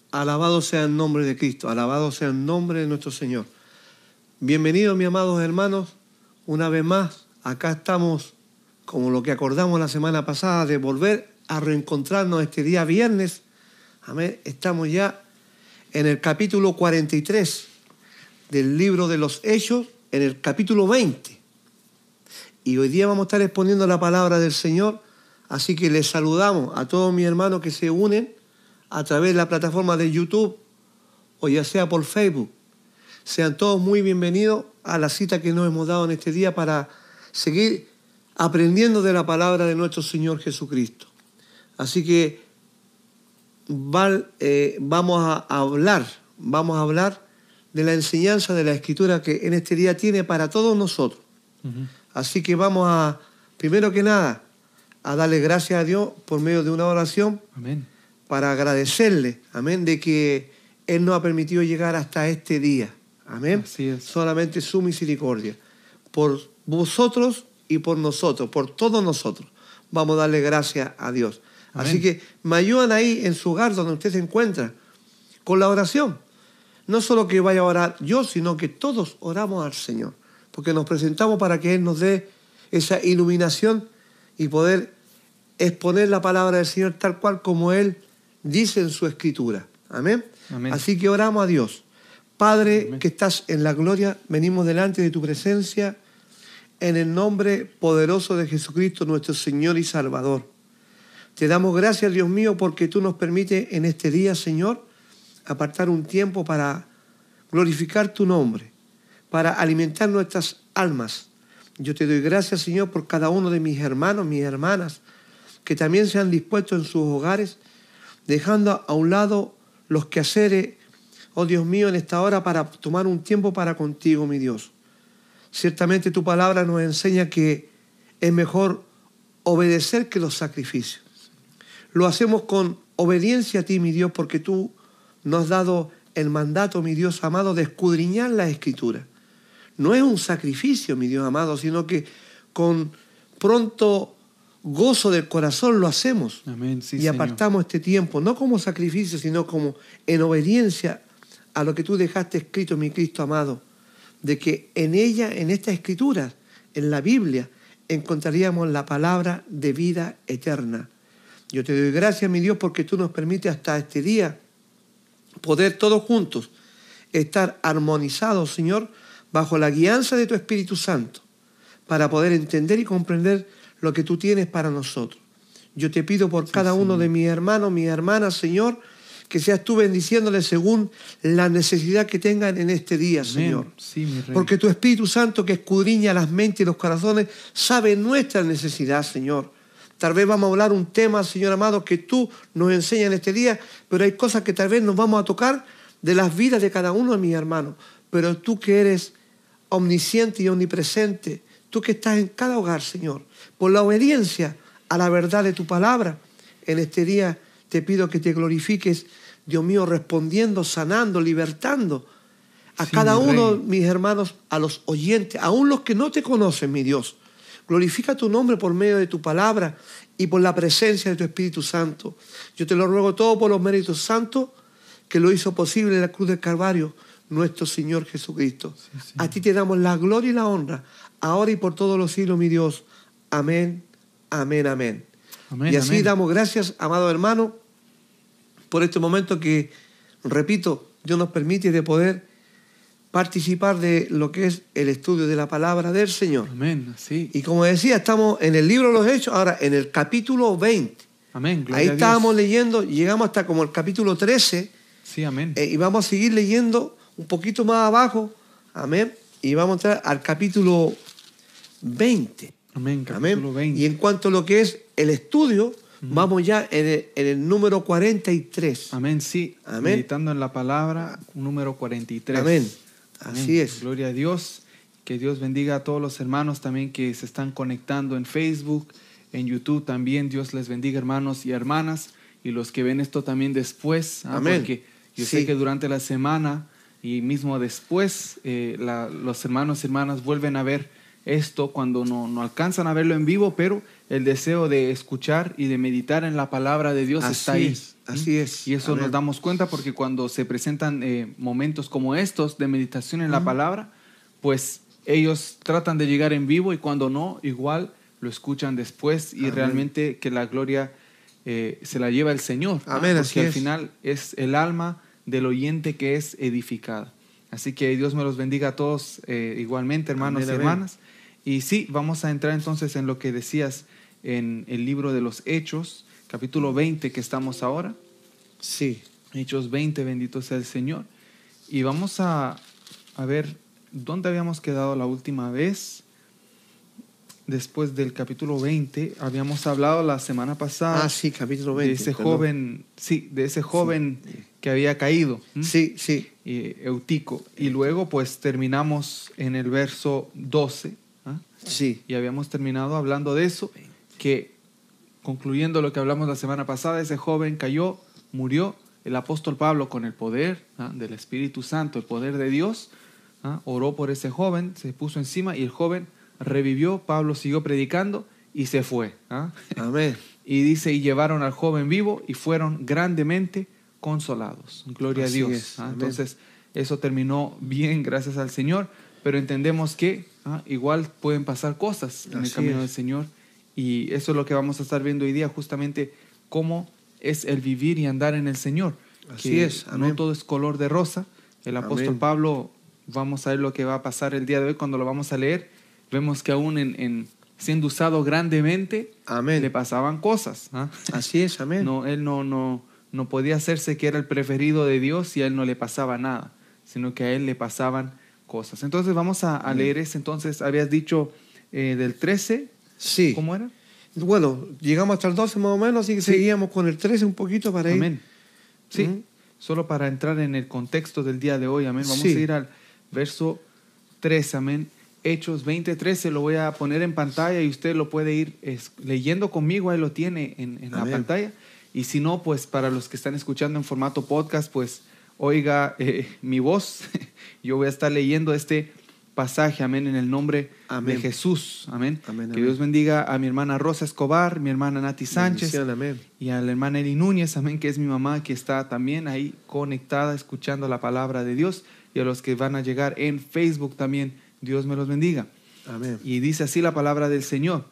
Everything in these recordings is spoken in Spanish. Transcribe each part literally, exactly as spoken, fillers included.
Alabado sea el nombre de Cristo, alabado sea el nombre de nuestro Señor. Bienvenidos, mis amados hermanos, una vez más. Acá estamos, como lo que acordamos la semana pasada, de volver a reencontrarnos este día viernes. Amén. Estamos ya en el capítulo cuarenta y tres del libro de los Hechos, en el capítulo veinte. Y hoy día vamos a estar exponiendo la palabra del Señor. Así que les saludamos a todos mis hermanos que se unen a través de la plataforma de YouTube o ya sea por Facebook. Sean todos muy bienvenidos a la cita que nos hemos dado en este día para seguir aprendiendo de la palabra de nuestro Señor Jesucristo. Así que va, eh, vamos a hablar, vamos a hablar de la enseñanza de la Escritura que en este día tiene para todos nosotros. Uh-huh. Así que vamos a, primero que nada, a darle gracias a Dios por medio de una oración. Amén. Para agradecerle, amén, de que Él nos ha permitido llegar hasta este día. Amén. Así es. Solamente su misericordia. Por vosotros y por nosotros, por todos nosotros. Vamos a darle gracias a Dios. Amén. Así que me ayudan ahí en su hogar donde usted se encuentra con la oración. No solo que vaya a orar yo, sino que todos oramos al Señor. Porque nos presentamos para que Él nos dé esa iluminación y poder exponer la palabra del Señor tal cual como Él dice en su Escritura. Amén. Amén. Así que oramos a Dios. Padre, Amén. Que estás en la gloria, venimos delante de tu presencia en el nombre poderoso de Jesucristo, nuestro Señor y Salvador. Te damos gracias, Dios mío, porque tú nos permites en este día, Señor, apartar un tiempo para glorificar tu nombre, para alimentar nuestras almas. Yo te doy gracias, Señor, por cada uno de mis hermanos, mis hermanas, que también se han dispuesto en sus hogares, dejando a un lado los quehaceres, oh Dios mío, en esta hora para tomar un tiempo para contigo, mi Dios. Ciertamente tu palabra nos enseña que es mejor obedecer que los sacrificios. Lo hacemos con obediencia a ti, mi Dios, porque tú nos has dado el mandato, mi Dios amado, de escudriñar la Escritura. No es un sacrificio, mi Dios amado, sino que con pronto gozo del corazón lo hacemos. Amén, sí, y apartamos Señor. Este tiempo, no como sacrificio, sino como en obediencia a lo que tú dejaste escrito, mi Cristo amado, de que en ella, en esta Escritura, en la Biblia, encontraríamos la palabra de vida eterna. Yo te doy gracias, mi Dios, porque tú nos permites hasta este día poder todos juntos estar armonizados, Señor, bajo la guianza de tu Espíritu Santo, para poder entender y comprender lo que tú tienes para nosotros. Yo te pido por sí, cada uno Señor. De mis hermanos, mis hermanas, Señor, que seas tú bendiciéndoles según la necesidad que tengan en este día, Amén. Señor. Sí, mi Rey. Porque tu Espíritu Santo, que escudriña las mentes y los corazones, sabe nuestra necesidad, Señor. Tal vez vamos a hablar un tema, Señor amado, que tú nos enseñas en este día, pero hay cosas que tal vez nos vamos a tocar de las vidas de cada uno de mis hermanos. Pero tú que eres omnisciente y omnipresente, tú que estás en cada hogar, Señor, por la obediencia a la verdad de tu palabra, en este día te pido que te glorifiques, Dios mío, respondiendo, sanando, libertando a sí, cada uno de mis hermanos, a los oyentes, aún los que no te conocen, mi Dios. Glorifica tu nombre por medio de tu palabra y por la presencia de tu Espíritu Santo. Yo te lo ruego todo por los méritos santos que lo hizo posible en la cruz del Calvario, nuestro Señor Jesucristo. Sí, sí. A ti te damos la gloria y la honra, ahora y por todos los siglos, mi Dios. Amén, amén, amén. amén y así amén. Damos gracias, amado hermano, por este momento que, repito, Dios nos permite de poder participar de lo que es el estudio de la palabra del Señor. Amén, sí. Y como decía, estamos en el libro de los Hechos, ahora en el capítulo veinte. Amén, gloria Ahí a estábamos Dios. leyendo, llegamos hasta como el capítulo trece. Sí, amén. Eh, y vamos a seguir leyendo un poquito más abajo, amén, y vamos a entrar al capítulo veinte. Amén, capítulo amén. veinte. Y en cuanto a lo que es el estudio, uh-huh. vamos ya en el, en el número cuarenta y tres. Amén, sí. Amén. Meditando en la palabra, número cuarenta y tres. Amén. Amén. Así es. Gloria a Dios. Que Dios bendiga a todos los hermanos también que se están conectando en Facebook, en YouTube también. Dios les bendiga, hermanos y hermanas. Y los que ven esto también después. ¿ah? Amén. Porque yo sí. sé que durante la semana y mismo después, eh, la, los hermanos y hermanas vuelven a ver esto cuando no, no alcanzan a verlo en vivo, pero el deseo de escuchar y de meditar en la palabra de Dios Así está ahí. es, así es. Y eso Amén. nos damos cuenta porque cuando se presentan eh, momentos como estos de meditación en la palabra, pues ellos tratan de llegar en vivo y cuando no, igual lo escuchan después y Amén. realmente que la gloria eh, se la lleva el Señor. ¿no? Amén, Porque así al es. final es el alma del oyente que es edificada. Así que Dios me los bendiga a todos eh, igualmente, hermanos Amén, y amén. hermanas. Y sí, vamos a entrar entonces en lo que decías en el libro de los Hechos, capítulo veinte que estamos ahora. Sí. Hechos veinte, bendito sea el Señor. Y vamos a, a ver dónde habíamos quedado la última vez. Después del capítulo veinte, habíamos hablado la semana pasada Ah, sí, capítulo veinte. de ese perdón. joven, sí, de ese joven que había caído, ¿m? Sí, sí. y Eutico. Y luego pues terminamos en el verso doce, ¿ah? Sí. Y habíamos terminado hablando de eso, que concluyendo lo que hablamos la semana pasada, ese joven cayó, murió, el apóstol Pablo con el poder ¿ah? del Espíritu Santo, el poder de Dios, ¿ah? oró por ese joven, se puso encima y el joven revivió, Pablo siguió predicando y se fue. ¿ah? Amén. Y dice, y llevaron al joven vivo y fueron grandemente consolados. Gloria Así a Dios. es. ¿ah? Amén. Entonces, eso terminó bien, gracias al Señor, pero entendemos que ¿ah? igual pueden pasar cosas en el Así camino es. del Señor. Y eso es lo que vamos a estar viendo hoy día, justamente cómo es el vivir y andar en el Señor. Así que es. No Amén. todo es color de rosa. El apóstol Amén. Pablo, vamos a ver lo que va a pasar el día de hoy cuando lo vamos a leer. Vemos que aún en, en siendo usado grandemente, Amén. le pasaban cosas. ¿ah? Así es, amén. No, él no, no, no podía hacerse que era el preferido de Dios y a él no le pasaba nada, sino que a él le pasaban cosas. Entonces vamos a, a leer ese. Entonces, habías dicho eh, del trece, Sí. ¿cómo era? Bueno, llegamos hasta el doce más o menos, así que Sí. seguíamos con el trece un poquito para ir. Amén. Sí, Ujú. solo para entrar en el contexto del día de hoy, amén. Vamos Sí. a ir al verso trece, amén. Hechos veinte, trece, lo voy a poner en pantalla y usted lo puede ir es, leyendo conmigo, ahí lo tiene en, en la Amén. pantalla. Y si no, pues para los que están escuchando en formato podcast, pues oiga eh, mi voz. Yo voy a estar leyendo este pasaje, amén, en el nombre Amén. de Jesús, amén. Amén, Que amén. Dios bendiga a mi hermana Rosa Escobar, mi hermana Nati Sánchez, Bendición, amén. y a la hermana Eli Núñez, amén, que es mi mamá, que está también ahí conectada, escuchando la palabra de Dios, y a los que van a llegar en Facebook también, Dios me los bendiga. Amén. Y dice así la palabra del Señor.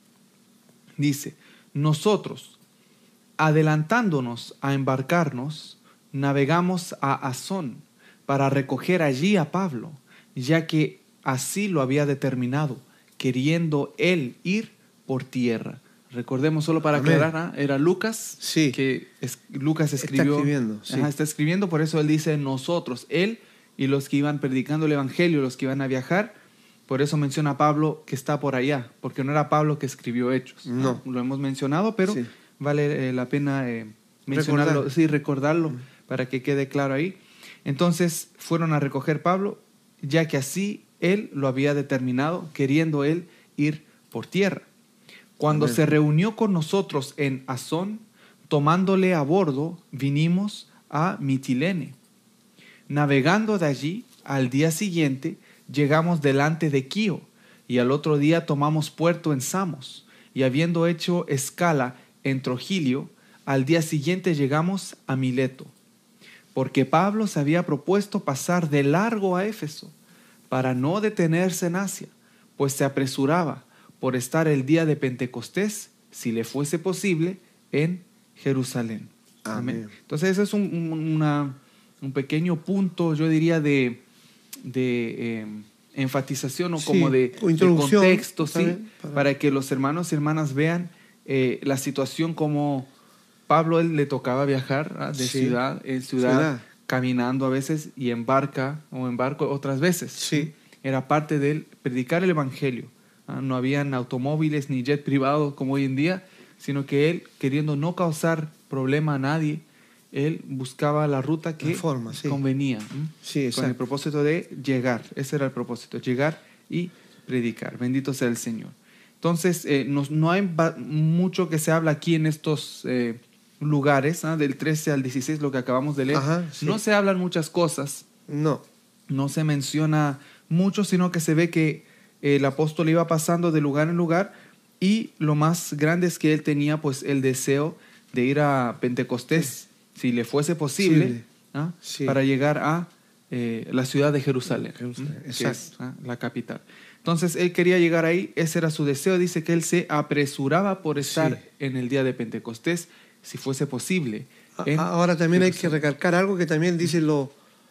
Dice, nosotros, adelantándonos a embarcarnos, navegamos a Asón para recoger allí a Pablo, ya que así lo había determinado, queriendo él ir por tierra. Recordemos solo para Amén. aclarar, ¿ah? Era Lucas, Sí. que es, Lucas Está escribió. escribiendo, sí. Ajá, está escribiendo, por eso él dice nosotros, él y los que iban predicando el evangelio, los que iban a viajar. Por eso menciona a Pablo que está por allá, porque no era Pablo que escribió Hechos. No. Lo hemos mencionado, pero Sí. vale eh, la pena eh, mencionarlo, Recordar. sí, recordarlo para que quede claro ahí. Entonces fueron a recoger Pablo, ya que así él lo había determinado, queriendo él ir por tierra. Cuando Amén. se reunió con nosotros en Asón, tomándole a bordo, vinimos a Mitilene. Navegando de allí, al día siguiente, llegamos delante de Quío, y al otro día tomamos puerto en Samos, y habiendo hecho escala en Trogilio, al día siguiente llegamos a Mileto, porque Pablo se había propuesto pasar de largo a Éfeso, para no detenerse en Asia, pues se apresuraba por estar el día de Pentecostés, si le fuese posible, en Jerusalén. Amén. Entonces ese es un, un- una, un pequeño punto, yo diría, de, de eh, enfatización o Sí, como de, o de introducción, contexto, ¿está ¿sí? bien? Para- Para que los hermanos y hermanas vean eh, la situación como Pablo, él le tocaba viajar ¿ah? de Sí. ciudad en ciudad, Ciudad. caminando a veces y en barca o en barco otras veces. Sí. Era parte de él predicar el evangelio. ¿ah? No habían automóviles ni jet privado como hoy en día, sino que él, queriendo no causar problema a nadie, él buscaba la ruta que La forma, sí. convenía, ¿m? Sí, con el exacto. propósito de llegar. Ese era el propósito, llegar y predicar. Bendito sea el Señor. Entonces, eh, nos- no hay ba- mucho que se habla aquí en estos eh, lugares, ¿ah? del trece al dieciséis, lo que acabamos de leer. Ajá, sí. No se hablan muchas cosas, No. no se menciona mucho, sino que se ve que el apóstol iba pasando de lugar en lugar y lo más grande es que él tenía pues el deseo de ir a Pentecostés, sí. si le fuese posible, Sí. ¿ah? Sí. para llegar a eh, la ciudad de Jerusalén, Jerusalén, que exacto. es ¿ah? la capital. Entonces él quería llegar ahí, ese era su deseo, dice que él se apresuraba por estar Sí. en el día de Pentecostés, si fuese posible. en Ahora también hay que Jerusalén. recalcar algo que también dicen los,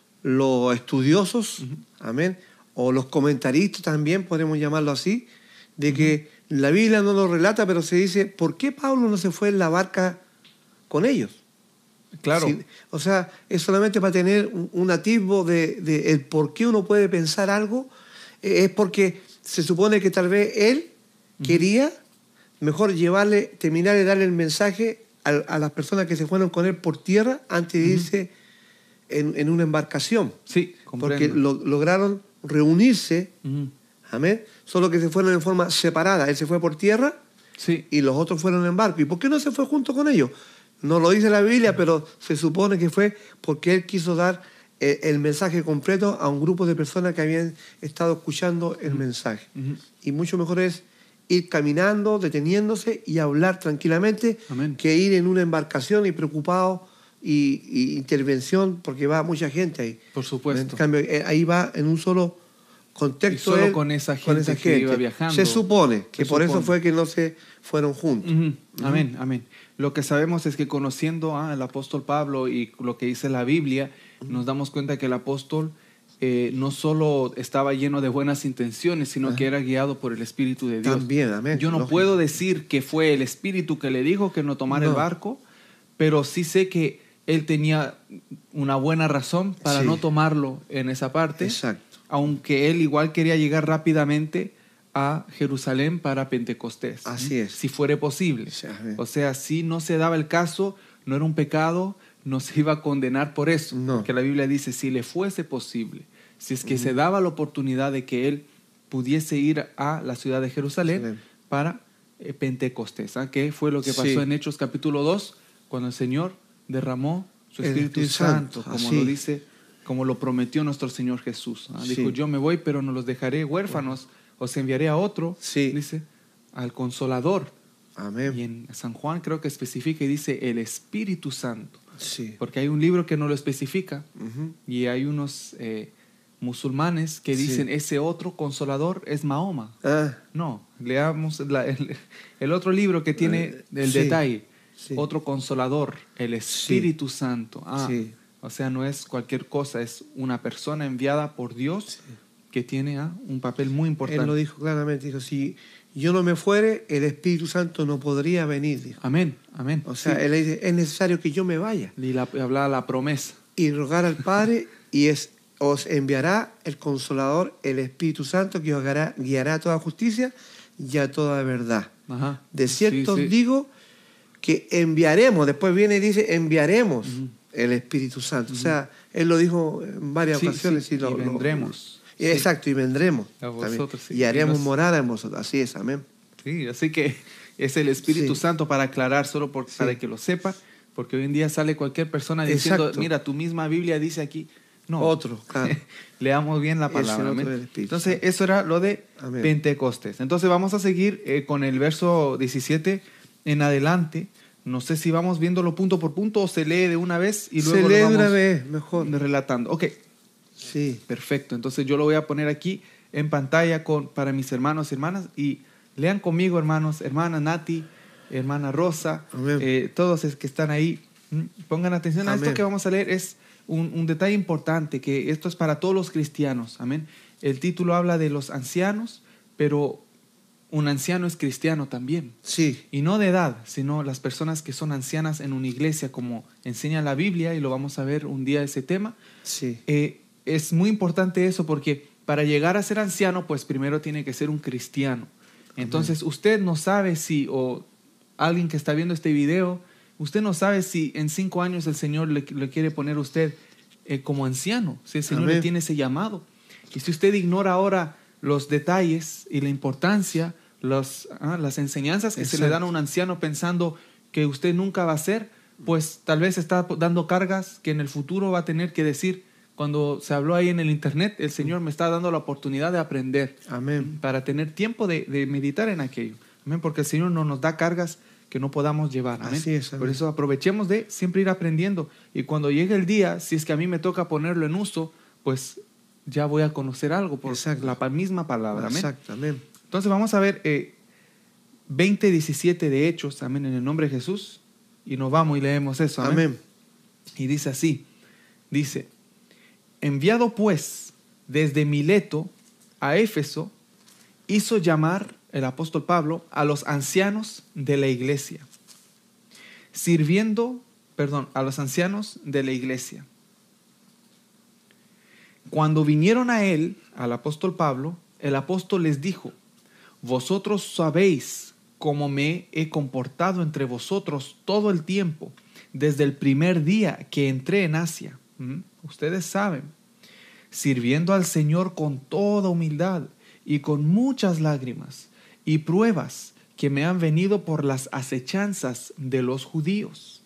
los estudiosos, Ujú. amén, o los comentaristas también, podemos llamarlo así, de que la Biblia no lo relata, pero se dice, ¿por qué Pablo no se fue en la barca con ellos? Claro, Sí, o sea, es solamente para tener un, un atisbo de, de el por qué uno puede pensar algo, eh, es porque se supone que tal vez él quería mejor llevarle, terminar de darle el mensaje a, a las personas que se fueron con él por tierra antes de Ujú. irse en, en una embarcación. sí, Porque comprendo. lo- lograron reunirse, Ujú. amén, solo que se fueron en forma separada. Él se fue por tierra Sí, y los otros fueron en barco. ¿Y por qué no se fue junto con ellos? No lo dice la Biblia, pero se supone que fue porque él quiso dar eh, el mensaje completo a un grupo de personas que habían estado escuchando el mensaje. Ujú. Y mucho mejor es ir caminando, deteniéndose y hablar tranquilamente Amén. que ir en una embarcación y preocupado y, y intervención porque va mucha gente ahí. por supuesto. En cambio, eh, ahí va en un solo contexto. Y solo él, con esa gente que iba viajando. Se supone que Se por eso supone. fue que no se fueron juntos. Ujú. Amén, amén. Lo que sabemos es que conociendo al apóstol Pablo y lo que dice la Biblia, nos damos cuenta que el apóstol eh, no solo estaba lleno de buenas intenciones, sino Ajá. que era guiado por el Espíritu de Dios. También, amén. Yo no Lógico. puedo decir que fue el Espíritu que le dijo que no tomara No. el barco, pero sí sé que él tenía una buena razón para Sí. no tomarlo en esa parte. Exacto. Aunque él igual quería llegar rápidamente a Jerusalén para Pentecostés. Así es. Si fuere posible. Sí, amén. O sea, si no se daba el caso, no era un pecado, no se iba a condenar por eso. No. Porque la Biblia dice, si le fuese posible, si es que se daba la oportunidad de que él pudiese ir a la ciudad de Jerusalén Jerusalén. para eh, Pentecostés. ¿ah? Que fue lo que pasó Sí. en Hechos capítulo dos, cuando el Señor derramó su El Espíritu, Espíritu Santo, Santo, como así. lo dice, como lo prometió nuestro Señor Jesús. ¿ah? Dijo, Sí. yo me voy, pero no los dejaré huérfanos, os enviaré a otro, Sí. dice, al Consolador. Amén. Y en San Juan creo que especifica y dice el Espíritu Santo, Sí. porque hay un libro que no lo especifica Ujú. y hay unos eh, musulmanes que Sí. dicen ese otro Consolador es Mahoma. Ah, No, leamos la- el, el otro libro que tiene Eh, el sí, detalle. sí. Otro Consolador, el Espíritu Santo. Ah, Sí. O sea, no es cualquier cosa, es una persona enviada por Dios que tiene ah, un papel muy importante. Él lo dijo claramente, dijo, si yo no me fuere, el Espíritu Santo no podría venir, dijo. Amén, amén. O sea, Sí. él dice, es necesario que yo me vaya Y la, hablaba la promesa. y rogar al Padre y es, os enviará el Consolador, el Espíritu Santo, que os guiará, guiará a toda justicia y a toda verdad. Ajá. De cierto Sí, os sí. digo que enviaremos, después viene y dice, enviaremos Ujú. el Espíritu Santo. O sea, él lo dijo en varias Sí, ocasiones. sí, y lo- y lo- vendremos. y Sí. Exacto, y vendremos. A también. vosotros, sí. Y haremos Y nos- morada en vosotros. Así es, amén. Sí, así que es el Espíritu Sí. Santo para aclarar, solo por, Sí. para que lo sepa, porque hoy en día sale cualquier persona diciendo, Exacto. mira, tu misma Biblia dice aquí. No, Otro, claro. leamos bien la Es el palabra. otro amén. del Espíritu Entonces, Santo. eso era lo de Amén. Pentecostés. Entonces, vamos a seguir eh, con el verso diecisiete en adelante. No sé si vamos viéndolo punto por punto o se lee de una vez y luego Se lo lee de vamos una vez, mejor. relatando. Ok, Sí. perfecto. Entonces, yo lo voy a poner aquí en pantalla con, para mis hermanos y hermanas y lean conmigo, hermanos, hermana Nati, hermana Rosa, Amén. eh, todos es que están ahí. Mm, Pongan atención a esto Amén. que vamos a leer. Es un, un detalle importante, que esto es para todos los cristianos. Amén. El título habla de los ancianos, pero un anciano es cristiano también. Sí. Y no de edad, sino las personas que son ancianas en una iglesia, como enseña la Biblia, y lo vamos a ver un día ese tema. Sí. Eh, es muy importante eso porque para llegar a ser anciano, pues primero tiene que ser un cristiano. Entonces, usted no sabe si, o alguien que está viendo este video, usted no sabe si en cinco años el Señor le, le quiere poner a usted eh, como anciano, si el Señor Amén. le tiene ese llamado. Y si usted ignora ahora los detalles y la importancia, los, ah, las enseñanzas que se le dan a un anciano pensando que usted nunca va a ser, pues tal vez está dando cargas que en el futuro va a tener que decir, cuando se habló ahí en el internet, el Señor me está dando la oportunidad de aprender. Amén. Para tener tiempo de, de meditar en aquello. Amén. Porque el Señor no nos da cargas que no podamos llevar. Amén. Así es, amén. Por eso aprovechemos de siempre ir aprendiendo. Y cuando llegue el día, si es que a mí me toca ponerlo en uso, pues ya voy a conocer algo por Exacto. la pa- misma palabra. Amén. Exacto, amén. Entonces vamos a ver eh, veinte diecisiete de Hechos, amén, en el nombre de Jesús. Y nos vamos y leemos eso. Amén. Amén. Y dice así, dice, enviado pues desde Mileto a Éfeso, hizo llamar el apóstol Pablo a los ancianos de la iglesia, sirviendo, perdón, a los ancianos de la iglesia. Cuando vinieron a él, al apóstol Pablo, el apóstol les dijo, vosotros sabéis cómo me he comportado entre vosotros todo el tiempo, desde el primer día que entré en Asia. ¿Mm? Ustedes saben, sirviendo al Señor con toda humildad y con muchas lágrimas y pruebas que me han venido por las acechanzas de los judíos.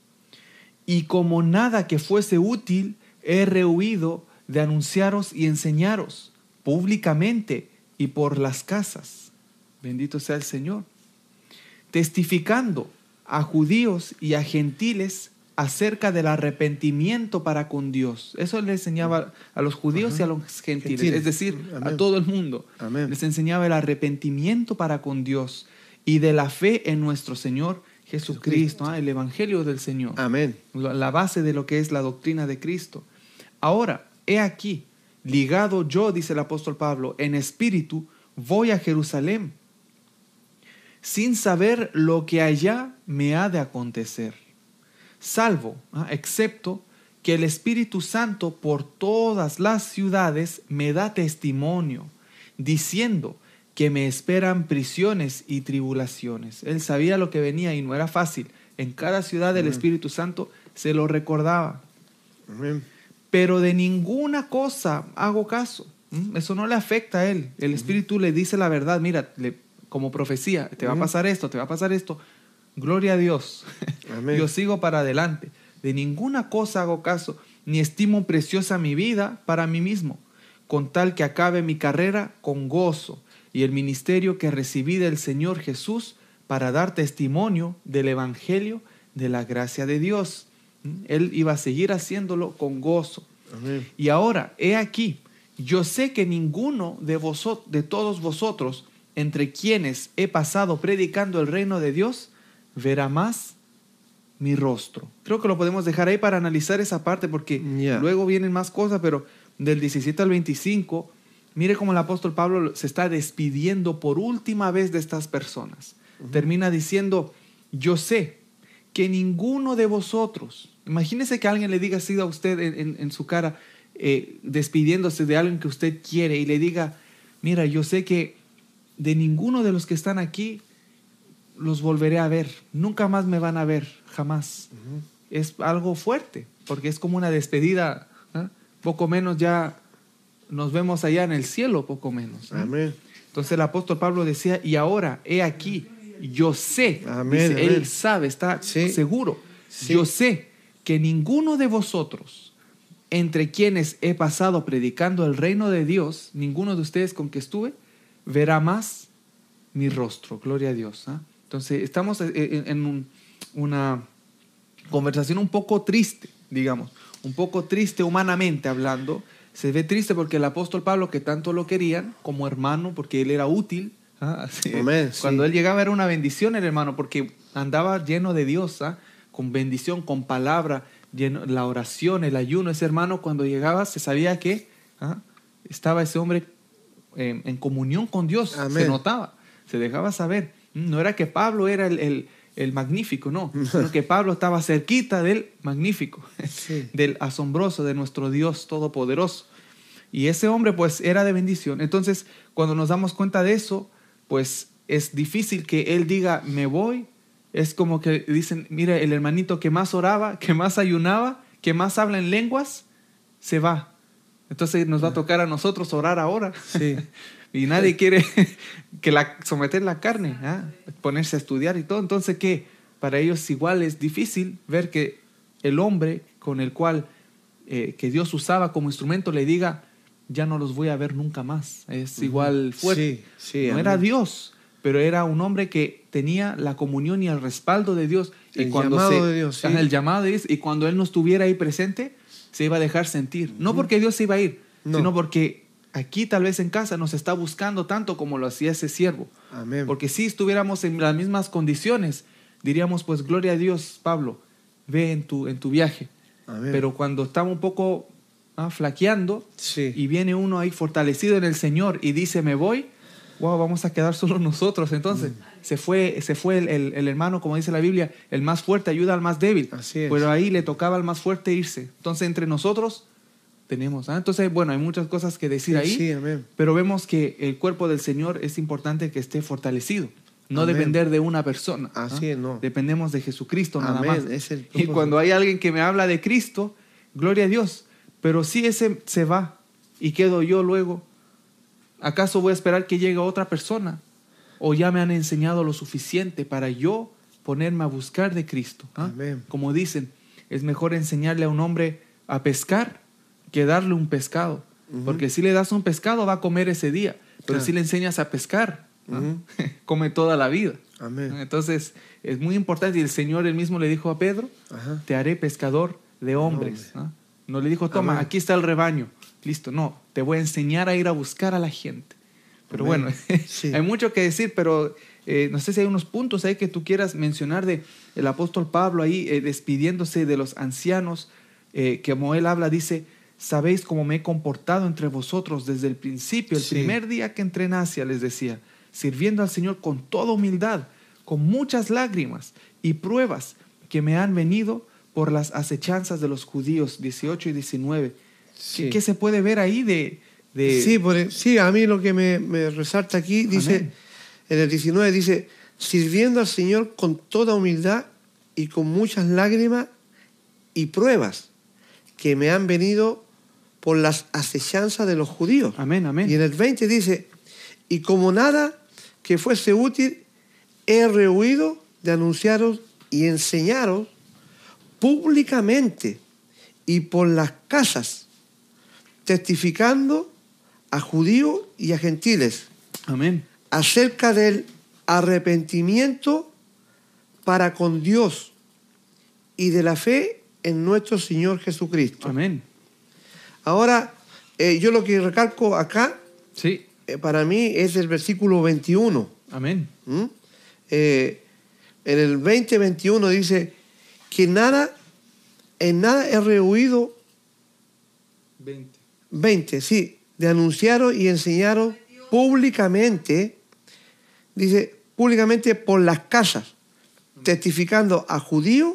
Y como nada que fuese útil, he rehuido de anunciaros y enseñaros públicamente y por las casas. Bendito sea el Señor. Testificando a judíos y a gentiles acerca del arrepentimiento para con Dios. Eso le enseñaba a los judíos Ajá. y a los gentiles, Gentiles. es decir, Amén. a todo el mundo. Amén. Les enseñaba el arrepentimiento para con Dios y de la fe en nuestro Señor Jesucristo, ¿eh? El evangelio del Señor. Amén. La la base de lo que es la doctrina de Cristo. Ahora, he aquí, ligado yo, dice el apóstol Pablo, en espíritu, voy a Jerusalén, sin saber lo que allá me ha de acontecer, salvo, ¿ah? excepto que el Espíritu Santo por todas las ciudades me da testimonio, diciendo que me esperan prisiones y tribulaciones. Él sabía lo que venía y no era fácil. En cada ciudad del Amén. Espíritu Santo se lo recordaba. Amén. Pero de ninguna cosa hago caso. ¿Mm? Eso no le afecta a él. El Espíritu le dice la verdad. Mira, le, como profecía, te va a pasar esto, te va a pasar esto. Gloria a Dios. Amén. Yo sigo para adelante. De ninguna cosa hago caso, ni estimo preciosa mi vida para mí mismo, con tal que acabe mi carrera con gozo y el ministerio que recibí del Señor Jesús para dar testimonio del Evangelio de la gracia de Dios. Él iba a seguir haciéndolo con gozo. Amén. Y ahora, he aquí, yo sé que ninguno de vosotros, de todos vosotros, entre quienes he pasado predicando el reino de Dios, verá más mi rostro. Creo que lo podemos dejar ahí para analizar esa parte, porque Yeah. luego vienen más cosas, pero del diecisiete al veinticinco, mire cómo el apóstol Pablo se está despidiendo por última vez de estas personas. Uh-huh. Termina diciendo, yo sé que ninguno de vosotros, imagínese que alguien le diga así a usted en, en, en su cara, eh, despidiéndose de alguien que usted quiere, y le diga, mira, yo sé que de ninguno de los que están aquí los volveré a ver, nunca más me van a ver, jamás. Uh-huh. Es algo fuerte, porque es como una despedida, ¿eh? Poco menos ya nos vemos allá en el cielo, poco menos. ¿eh? Amén. Entonces el apóstol Pablo decía, y ahora, he aquí, yo sé, Amén, dice, amén. él sabe, está Sí. seguro, Sí. yo sé que ninguno de vosotros, entre quienes he pasado predicando el reino de Dios, ninguno de ustedes con que estuve, verá más mi rostro, gloria a Dios. ¿eh? Entonces estamos en, en un, una conversación un poco triste, digamos, un poco triste humanamente hablando. Se ve triste porque el apóstol Pablo, que tanto lo querían como hermano, porque él era útil, ¿ah? Así, Amén, cuando sí. él llegaba era una bendición el hermano, porque andaba lleno de Dios, ¿ah? Con bendición, con palabra, lleno, la oración, el ayuno. Ese hermano cuando llegaba se sabía que ¿ah? estaba ese hombre eh, en comunión con Dios. Amén. Se notaba, se dejaba saber. No era que Pablo era el, el, el magnífico, no, sino que Pablo estaba cerquita del magnífico, Sí. del asombroso, de nuestro Dios todopoderoso. Y ese hombre pues era de bendición. Entonces cuando nos damos cuenta de eso, pues es difícil que él diga me voy. Es como que dicen, mira, el hermanito que más oraba, que más ayunaba, que más habla en lenguas, se va. Entonces nos va a tocar a nosotros orar ahora. Sí. Y nadie quiere que la, someter la carne, ¿eh? Ponerse a estudiar y todo. Entonces, ¿qué? Para ellos igual es difícil ver que el hombre con el cual eh, que Dios usaba como instrumento le diga, ya no los voy a ver nunca más. Es igual fuerte. Sí, sí, no amén. era Dios, pero era un hombre que tenía la comunión y el respaldo de Dios. Y El cuando llamado se, de Dios, sí. el llamado de Dios. Y cuando Él no estuviera ahí presente, se iba a dejar sentir. No porque Dios se iba a ir, No. sino porque aquí tal vez en casa nos está buscando tanto como lo hacía ese siervo. Amén. Porque si estuviéramos en las mismas condiciones, diríamos, pues gloria a Dios, Pablo, ve en tu, en tu viaje. Amén. Pero cuando estamos un poco ah, flaqueando Sí. y viene uno ahí fortalecido en el Señor y dice, me voy, wow, vamos a quedar solo nosotros. Entonces, mm. se fue, se fue el, el, el hermano, como dice la Biblia, el más fuerte ayuda al más débil. Así es. Pero ahí le tocaba al más fuerte irse. Entonces, entre nosotros tenemos. ¿ah? Entonces, bueno, hay muchas cosas que decir ahí. Sí, amén. Pero vemos que el cuerpo del Señor es importante que esté fortalecido. No Amén. depender de una persona. Así ¿ah? es, no. Dependemos de Jesucristo nada Amén. más. Es el Y propósito. cuando hay alguien que me habla de Cristo, gloria a Dios. Pero si ese se va y quedo yo luego, ¿acaso voy a esperar que llegue otra persona? ¿O ya me han enseñado lo suficiente para yo ponerme a buscar de Cristo? ¿ah? Amén. Como dicen, es mejor enseñarle a un hombre a pescar que darle un pescado. Uh-huh. Porque si le das un pescado va a comer ese día. Pero Claro. si le enseñas a pescar, ¿ah? Uh-huh. come toda la vida. Amén. Entonces es muy importante. Y el Señor él mismo le dijo a Pedro, Ajá. te haré pescador de hombres. Hombre. ¿ah? No le dijo, toma, Amén. aquí está el rebaño. Listo, no, te voy a enseñar a ir a buscar a la gente. Pero Amén. bueno, Sí. hay mucho que decir, pero eh, no sé si hay unos puntos ahí que tú quieras mencionar de el apóstol Pablo ahí eh, despidiéndose de los ancianos, eh, que como él habla, dice, sabéis cómo me he comportado entre vosotros desde el principio, el Sí. primer día que entré en Asia, les decía, sirviendo al Señor con toda humildad, con muchas lágrimas y pruebas que me han venido por las acechanzas de los judíos, dieciocho y diecinueve. Sí. ¿Qué, qué se puede ver ahí de...? de Sí, por, sí, a mí lo que me, me resalta aquí, dice, Amén. en el diecinueve dice, sirviendo al Señor con toda humildad y con muchas lágrimas y pruebas que me han venido por las acechanzas de los judíos. Amén, amén. Y en el veinte dice, y como nada que fuese útil, he rehuido de anunciaros y enseñaros públicamente y por las casas, testificando a judíos y a gentiles Amén. acerca del arrepentimiento para con Dios y de la fe en nuestro Señor Jesucristo. Amén. Ahora, eh, yo lo que recalco acá, Sí. eh, para mí, es el versículo veintiuno. Amén. ¿Mm? Eh, en el veinte veintiuno dice que nada, en nada he rehuido, veinte. veinte, sí, de anunciaros y enseñaros públicamente, dice, públicamente por las casas, testificando a judíos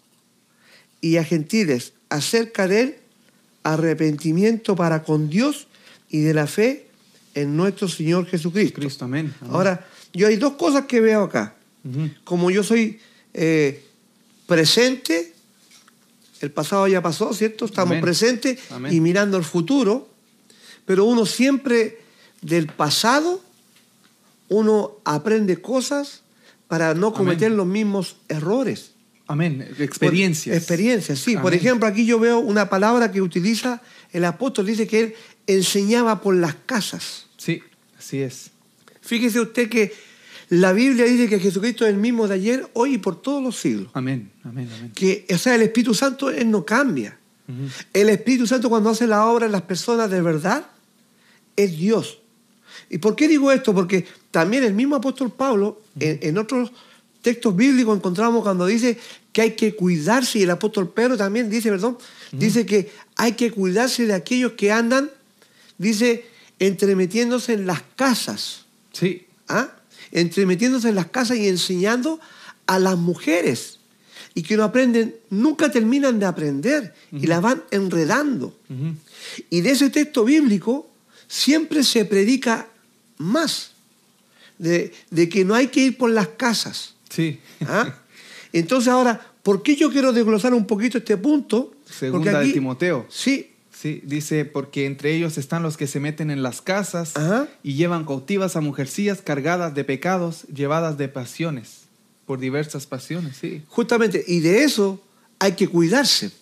y a gentiles acerca del arrepentimiento para con Dios y de la fe en nuestro Señor Jesucristo. Cristo, amén. Amén. Ahora, yo hay dos cosas que veo acá. Ujú. Como yo soy eh, presente, el pasado ya pasó, ¿cierto? Estamos Amén. presentes Amén. y mirando el futuro, pero uno siempre del pasado, uno aprende cosas para no cometer Amén. los mismos errores. Amén. Experiencias. Por- experiencias, sí. Por Amén. ejemplo, aquí yo veo una palabra que utiliza el apóstol, dice que él enseñaba por las casas. Sí, así es. Fíjese usted que la Biblia dice que Jesucristo es el mismo de ayer, hoy y por todos los siglos. Amén. Amén. Amén. Que, o sea, el Espíritu Santo, Él no cambia. Ujú. El Espíritu Santo, cuando hace la obra en las personas de verdad, es Dios. ¿Y por qué digo esto? Porque también el mismo apóstol Pablo, en, en otros textos bíblicos encontramos cuando dice que hay que cuidarse, y el apóstol Pedro también dice, perdón, dice que hay que cuidarse de aquellos que andan, dice, entremetiéndose en las casas. Sí. ¿Ah? Entremetiéndose en las casas y enseñando a las mujeres. Y que no aprenden, nunca terminan de aprender y las van enredando. Ujú. Y de ese texto bíblico siempre se predica más de, de que no hay que ir por las casas. Sí. ¿Ah? Entonces ahora, ¿por qué yo quiero desglosar un poquito este punto? Segunda Porque de Timoteo. Sí, Sí, dice, porque entre ellos están los que se meten en las casas Ajá. y llevan cautivas a mujercillas cargadas de pecados, llevadas de pasiones, por diversas pasiones, sí. justamente, y de eso hay que cuidarse.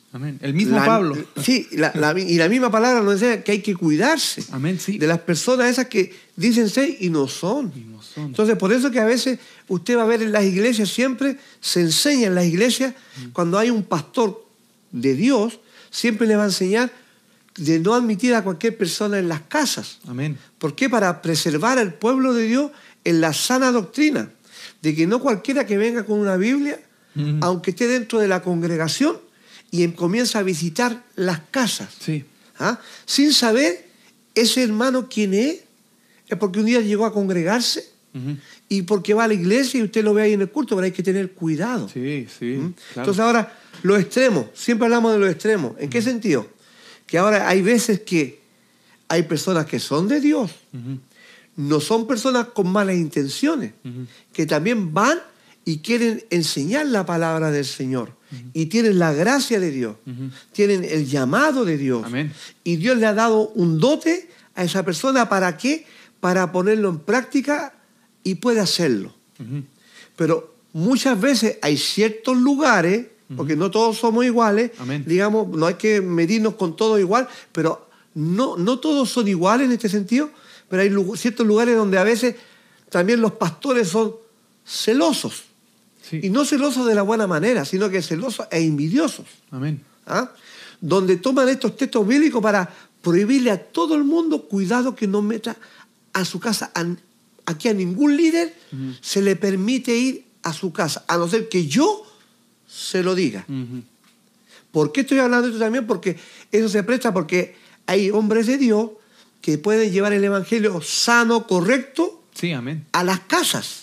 Amén. El mismo La- Pablo. Sí, la- la- y la misma palabra nos enseña que hay que cuidarse Amén, sí. de las personas esas que dicen ser y no son. Y no son. Entonces, por eso que a veces usted va a ver en las iglesias, siempre se enseña en las iglesias, cuando hay un pastor de Dios, siempre le va a enseñar de no admitir a cualquier persona en las casas. Amén. ¿Por qué? Para preservar al pueblo de Dios en la sana doctrina, de que no cualquiera que venga con una Biblia, Ujú. aunque esté dentro de la congregación, y em- comienza a visitar las casas, Sí. ¿ah? sin saber ese hermano quién es, es porque un día llegó a congregarse Ujú. y porque va a la iglesia y usted lo ve ahí en el culto, pero hay que tener cuidado. Sí, sí. ¿Mm? Claro. Entonces ahora, los extremos, siempre hablamos de los extremos. ¿En qué sentido? Que ahora hay veces que hay personas que son de Dios, Ujú. no son personas con malas intenciones, Ujú. que también van y quieren enseñar la palabra del Señor. Y tienen la gracia de Dios, Ujú. tienen el llamado de Dios. Amén. Y Dios le ha dado un dote a esa persona, ¿para qué? Para ponerlo en práctica y puede hacerlo. Ujú. Pero muchas veces hay ciertos lugares, porque no todos somos iguales, Amén. digamos, no hay que medirnos con todo igual, pero no, no todos son iguales en este sentido, pero hay lu- ciertos lugares donde a veces también los pastores son celosos. Sí. Y no celosos de la buena manera, sino que celosos e envidiosos. Amén. ¿Ah? Donde toman estos textos bíblicos para prohibirle a todo el mundo, cuidado que no meta a su casa, a- aquí a ningún líder Ujú. se le permite ir a su casa, a no ser que yo se lo diga. Ujú. ¿Por qué estoy hablando de esto también? Porque eso se presta porque hay hombres de Dios que pueden llevar el evangelio sano, correcto, Sí, amén. a las casas.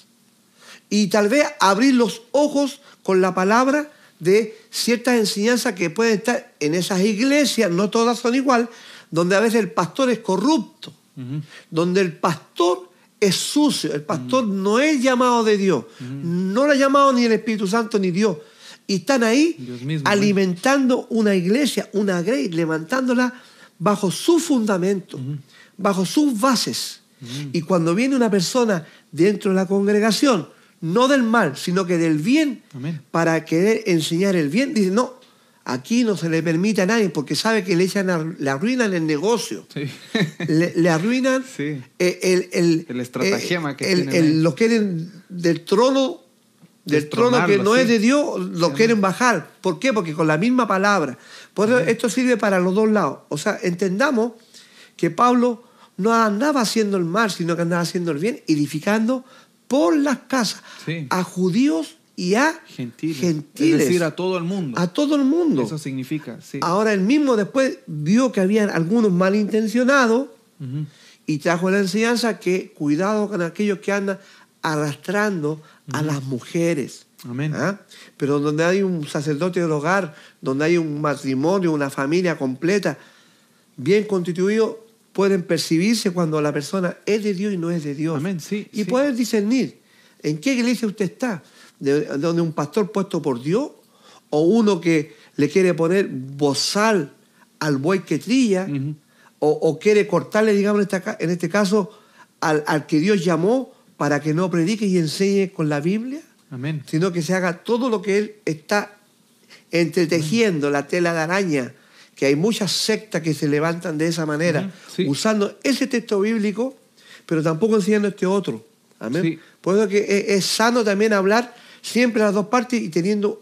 Y tal vez abrir los ojos con la palabra de ciertas enseñanzas que pueden estar en esas iglesias, no todas son igual, donde a veces el pastor es corrupto, Ujú. donde el pastor es sucio, el pastor no es llamado de Dios, no lo ha llamado ni el Espíritu Santo ni Dios. Y están ahí Dios mismo, alimentando una iglesia, una grey, levantándola bajo su fundamento, bajo sus bases. Y cuando viene una persona dentro de la congregación, no del mal, sino que del bien, Amén. para querer enseñar el bien, dice, no, aquí no se le permite a nadie, porque sabe que le, echan a- le arruinan el negocio. Sí. Le, le arruinan Sí. eh, el, el, El estratagema eh, que el- tienen el- ahí. lo quieren del trono, del trono que Destronarlo, no sí. es de Dios, lo Sí, quieren bajar. ¿Por qué? Porque con la misma palabra. Por eso esto sirve para los dos lados. O sea, entendamos que Pablo no andaba haciendo el mal, sino que andaba haciendo el bien, edificando por las casas Sí. a judíos y a Gentiles. gentiles, Es decir, a todo el mundo. a todo el mundo. Eso significa, sí. Ahora él mismo después vio que habían algunos malintencionados Ujú. y trajo la enseñanza que cuidado con aquellos que andan arrastrando a las mujeres. Amén. ¿Ah? Pero donde hay un sacerdote del hogar, donde hay un matrimonio, una familia completa, bien constituido, pueden percibirse cuando la persona es de Dios y no es de Dios. Amén, sí, Y sí. poder discernir en qué iglesia usted está, de, de donde un pastor puesto por Dios o uno que le quiere poner bozal al buey que trilla, Ujú. o, o quiere cortarle, digamos, en, esta ca- en este caso, al, al que Dios llamó para que no predique y enseñe con la Biblia, Amén. sino que se haga todo lo que él está entretejiendo, la tela de araña, que hay muchas sectas que se levantan de esa manera, Ujú, sí. usando ese texto bíblico, pero tampoco enseñando este otro. Amén. Sí. Por eso que es, es sano también hablar siempre las dos partes y teniendo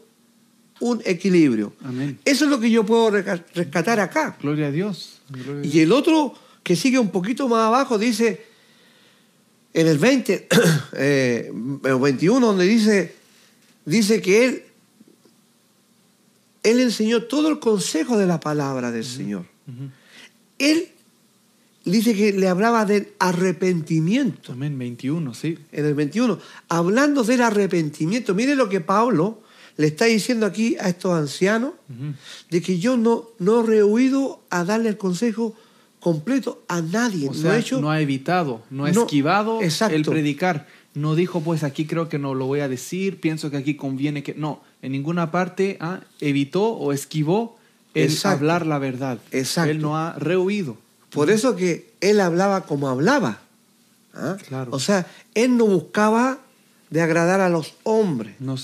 un equilibrio. Amén. Eso es lo que yo puedo reca- rescatar acá. Gloria a Dios. Gloria a Y Dios. el otro que sigue un poquito más abajo dice, en el veinte, eh, el veintiuno, donde dice, dice que él, él enseñó todo el consejo de la palabra del Señor. Ujú. Él dice que le hablaba del arrepentimiento. Amén. veintiuno, sí. En el veintiuno, hablando del arrepentimiento. Mire lo que Pablo le está diciendo aquí a estos ancianos, Ujú. de que yo no, no he rehuido a darle el consejo completo a nadie. O no sea, he hecho, no ha evitado, no ha No, esquivado exacto. el predicar. No dijo, pues aquí creo que no lo voy a decir, pienso que aquí conviene que... No, en ninguna parte ah, evitó o esquivó el Exacto. hablar la verdad. Exacto. Él no ha rehuido. Por eso que él hablaba como hablaba. ¿Ah? Claro. O sea, él no buscaba de agradar a los hombres. No, Señor.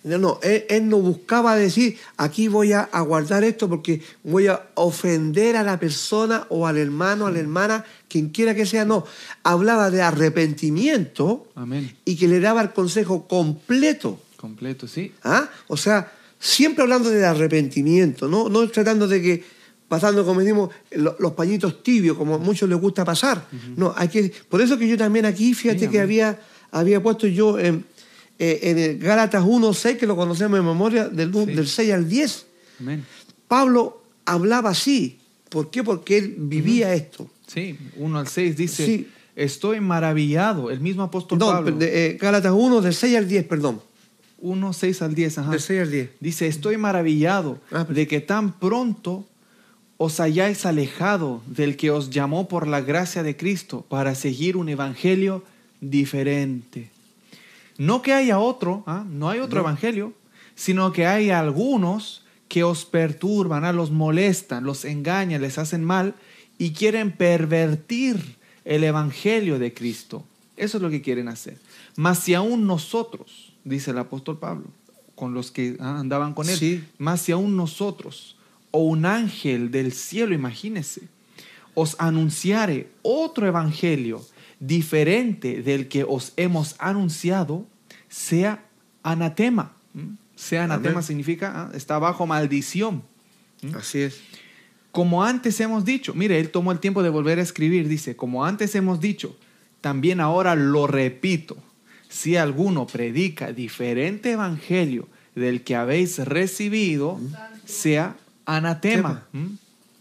No, no, él, él no buscaba decir, aquí voy a, a guardar esto porque voy a ofender a la persona o al hermano, a la hermana, quien quiera que sea. No, hablaba de arrepentimiento. Amén. Y que le daba el consejo completo. Completo, sí. ¿Ah? O sea, siempre hablando de arrepentimiento, no, no tratando de que, pasando, como decimos, lo- los pañitos tibios, como a muchos les gusta pasar. No, hay que, por eso que yo también aquí, fíjate Sí, que amén. había, había puesto yo en, eh, en el Gálatas uno seis, que lo conocemos en memoria, del, Sí. del seis al diez. Amén. Pablo hablaba así. ¿Por qué? Porque él vivía esto. Sí, uno al seis dice, Sí. estoy maravillado, el mismo apóstol No, Pablo, de, eh, Gálatas uno, del seis al diez, perdón. uno, seis al diez, ajá. Del seis al diez. Dice, estoy maravillado Ah, pero- de que tan pronto os hayáis alejado del que os llamó por la gracia de Cristo para seguir un evangelio diferente. No que haya otro, ¿ah? No hay otro No. evangelio, sino que hay algunos que os perturban, ¿ah? Los molestan, los engañan, les hacen mal y quieren pervertir el evangelio de Cristo. Eso es lo que quieren hacer. Mas si aún nosotros, dice el apóstol Pablo, con los que ah, andaban con él, Sí. mas si aún nosotros, o un ángel del cielo, imagínese, os anunciare otro evangelio diferente del que os hemos anunciado, sea anatema. ¿Mm? Sea anatema Amén. significa, ah, está bajo maldición. Así es. Como antes hemos dicho, mire, él tomó el tiempo de volver a escribir, dice, como antes hemos dicho, también ahora lo repito, si alguno predica diferente evangelio del que habéis recibido, sea anatema. ¿Mm?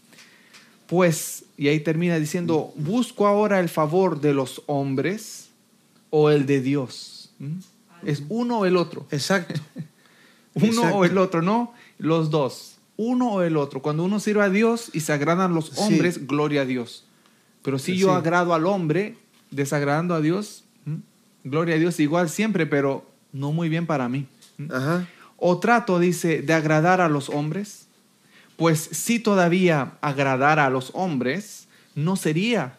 Pues, y ahí termina diciendo, busco ahora el favor de los hombres o el de Dios. ¿Mm? Es uno o el otro. Exacto. Uno Exacto. o el otro, no, los dos. Uno o el otro. Cuando uno sirve a Dios y se agradan los Sí. hombres, gloria a Dios. Pero si Sí. yo agrado al hombre, desagradando a Dios, ¿m? gloria a Dios igual siempre, pero no muy bien para mí. ¿m? Ajá. O trato, dice, de agradar a los hombres, pues si todavía agradara a los hombres, no sería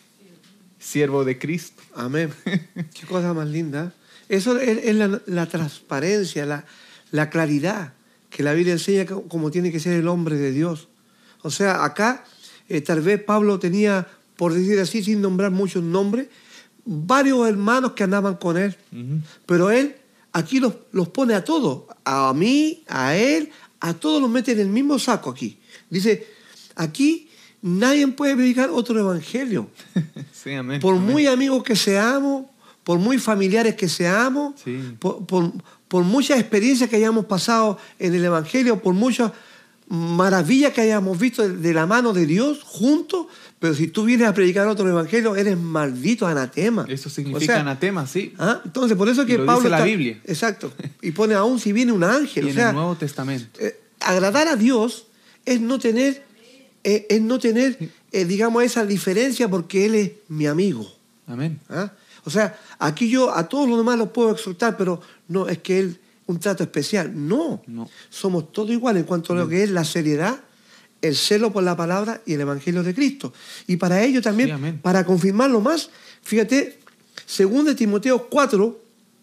siervo de Cristo. Amén. Qué cosa más linda. Eso es, es la, la transparencia, la, la claridad que la Biblia enseña co- cómo tiene que ser el hombre de Dios. O sea, acá eh, tal vez Pablo tenía, por decir así, sin nombrar muchos nombres, varios hermanos que andaban con él. Ujú. Pero él aquí los, los pone a todos, a mí, a él, a todos los mete en el mismo saco aquí. Dice, aquí nadie puede predicar otro evangelio. Sí, amén. Por amén. muy amigos que seamos, por muy familiares que seamos, Sí. por, por, por muchas experiencias que hayamos pasado en el Evangelio, por muchas maravillas que hayamos visto de, de la mano de Dios juntos, pero si tú vienes a predicar otro Evangelio, eres maldito, anatema. Eso O significa sea, anatema, sí. ¿ah? Entonces, por eso es que Y lo Pablo dice la está- Biblia. Exacto. Y pone aún si viene un ángel. Y O en sea, el Nuevo Testamento. eh, agradar a Dios es no tener, eh, es no tener eh, digamos, esa diferencia porque Él es mi amigo. Amén. ¿Ah? O sea, aquí yo a todos los demás los puedo exhortar, pero no es que Él un trato especial. No. No. Somos todos iguales en cuanto a lo que es la seriedad, el celo por la palabra y el Evangelio de Cristo. Y para ello también, Sí, amén. para confirmarlo más, fíjate, según de Timoteo cuatro,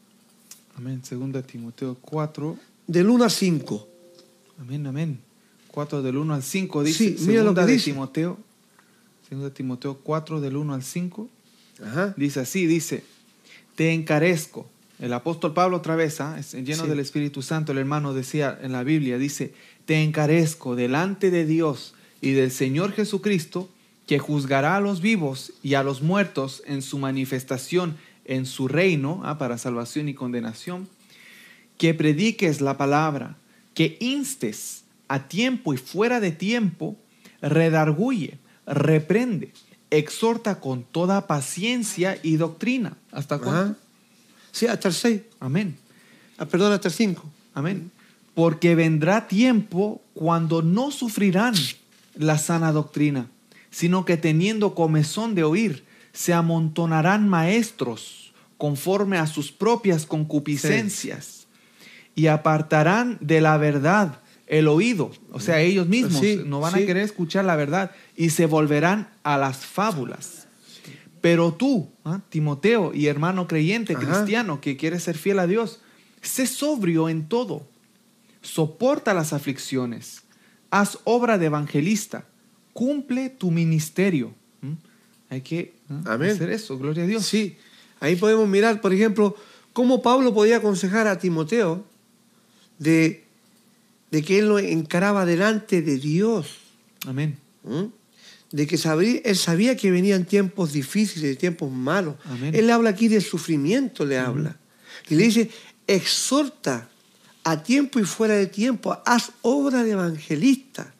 Amén. Segunda Timoteo cuatro. del uno al cinco. Amén, amén. cuatro del uno al cinco dice. Sí, mira lo segunda que de dice. Timoteo. Segunda de Timoteo cuatro del uno al cinco. Ajá. Dice así, dice, te encarezco. El apóstol Pablo otra vez, ¿ah? Es lleno Sí. del Espíritu Santo, el hermano decía en la Biblia, dice, te encarezco delante de Dios y del Señor Jesucristo, que juzgará a los vivos y a los muertos en su manifestación en su reino, ¿ah? Para salvación y condenación, que prediques la palabra, que instes a tiempo y fuera de tiempo, redarguye, reprende, exhorta con toda paciencia y doctrina. ¿Hasta cuándo? Ajá. Sí, hasta el seis. Amén. Ah, perdón, hasta el cinco. Amén. Porque vendrá tiempo cuando no sufrirán la sana doctrina, sino que teniendo comezón de oír, se amontonarán maestros conforme a sus propias concupiscencias y apartarán de la verdad el oído. O sea, ellos mismos Sí, no van sí. a querer escuchar la verdad y se volverán a las fábulas. Pero tú, ¿ah? Timoteo y hermano creyente, Ajá. cristiano, que quieres ser fiel a Dios, sé sobrio en todo, soporta las aflicciones, haz obra de evangelista, cumple tu ministerio. ¿Mm? Hay que ¿eh? Amén. hacer eso, gloria a Dios. Sí, ahí podemos mirar, por ejemplo, cómo Pablo podía aconsejar a Timoteo de, de que él lo encaraba delante de Dios. Amén. ¿Mm? De que sabría, él sabía que venían tiempos difíciles, tiempos malos. Amén. Él habla aquí de sufrimiento, le habla. Y le dice, exhorta a tiempo y fuera de tiempo, haz obra de evangelista,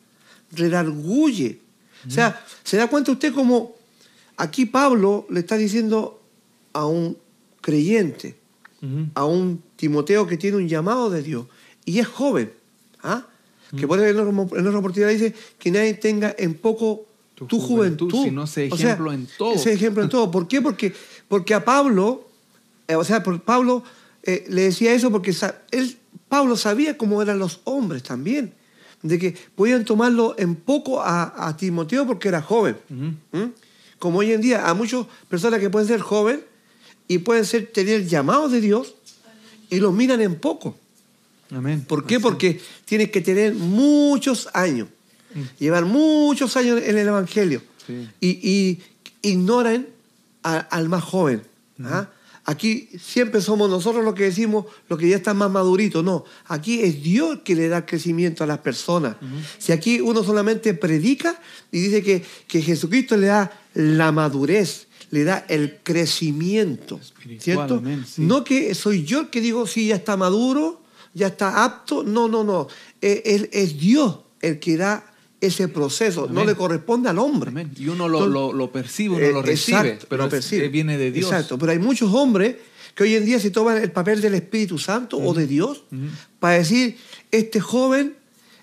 redarguye. O sea, ¿se da cuenta usted cómo aquí Pablo le está diciendo a un creyente, Ujú. a un Timoteo que tiene un llamado de Dios y es joven, ¿ah? Que por eso en otra- en otra oportunidad dice que nadie tenga en poco Tu tu, juventud, juventud, sino sé O sea, ejemplo en todo. Ese ejemplo en todo. ¿Por qué? Porque, porque a Pablo, eh, o sea, por Pablo eh, le decía eso porque sa- él, Pablo sabía cómo eran los hombres también, de que podían tomarlo en poco a, a Timoteo porque era joven. Ujú. ¿Mm? Como hoy en día, a muchas personas que pueden ser jóvenes y pueden ser, tener llamados de Dios y los miran en poco. Amén. ¿Por qué? Así. Porque tienes que tener muchos años, llevar muchos años en el Evangelio Sí. y, y ignoran a- al más joven. ¿ah? Aquí siempre somos nosotros los que decimos los que ya están más maduritos. No, aquí es Dios que le da crecimiento a las personas. Si aquí uno solamente predica y dice que, que Jesucristo le da la madurez, le da el crecimiento, Espiritual, ¿cierto? amén, sí. No que soy yo el que digo, sí, ya está maduro, ya está apto. No, no, no. Es, es- es Dios el que da ese proceso. No Amén. le corresponde al hombre. Amén. Y uno lo, Entonces, lo, lo percibe, uno eh, lo recibe, exacto, pero lo es- percibe. eh, viene de Dios. Exacto, pero hay muchos hombres que hoy en día se toman el papel del Espíritu Santo o de Dios para decir, este joven,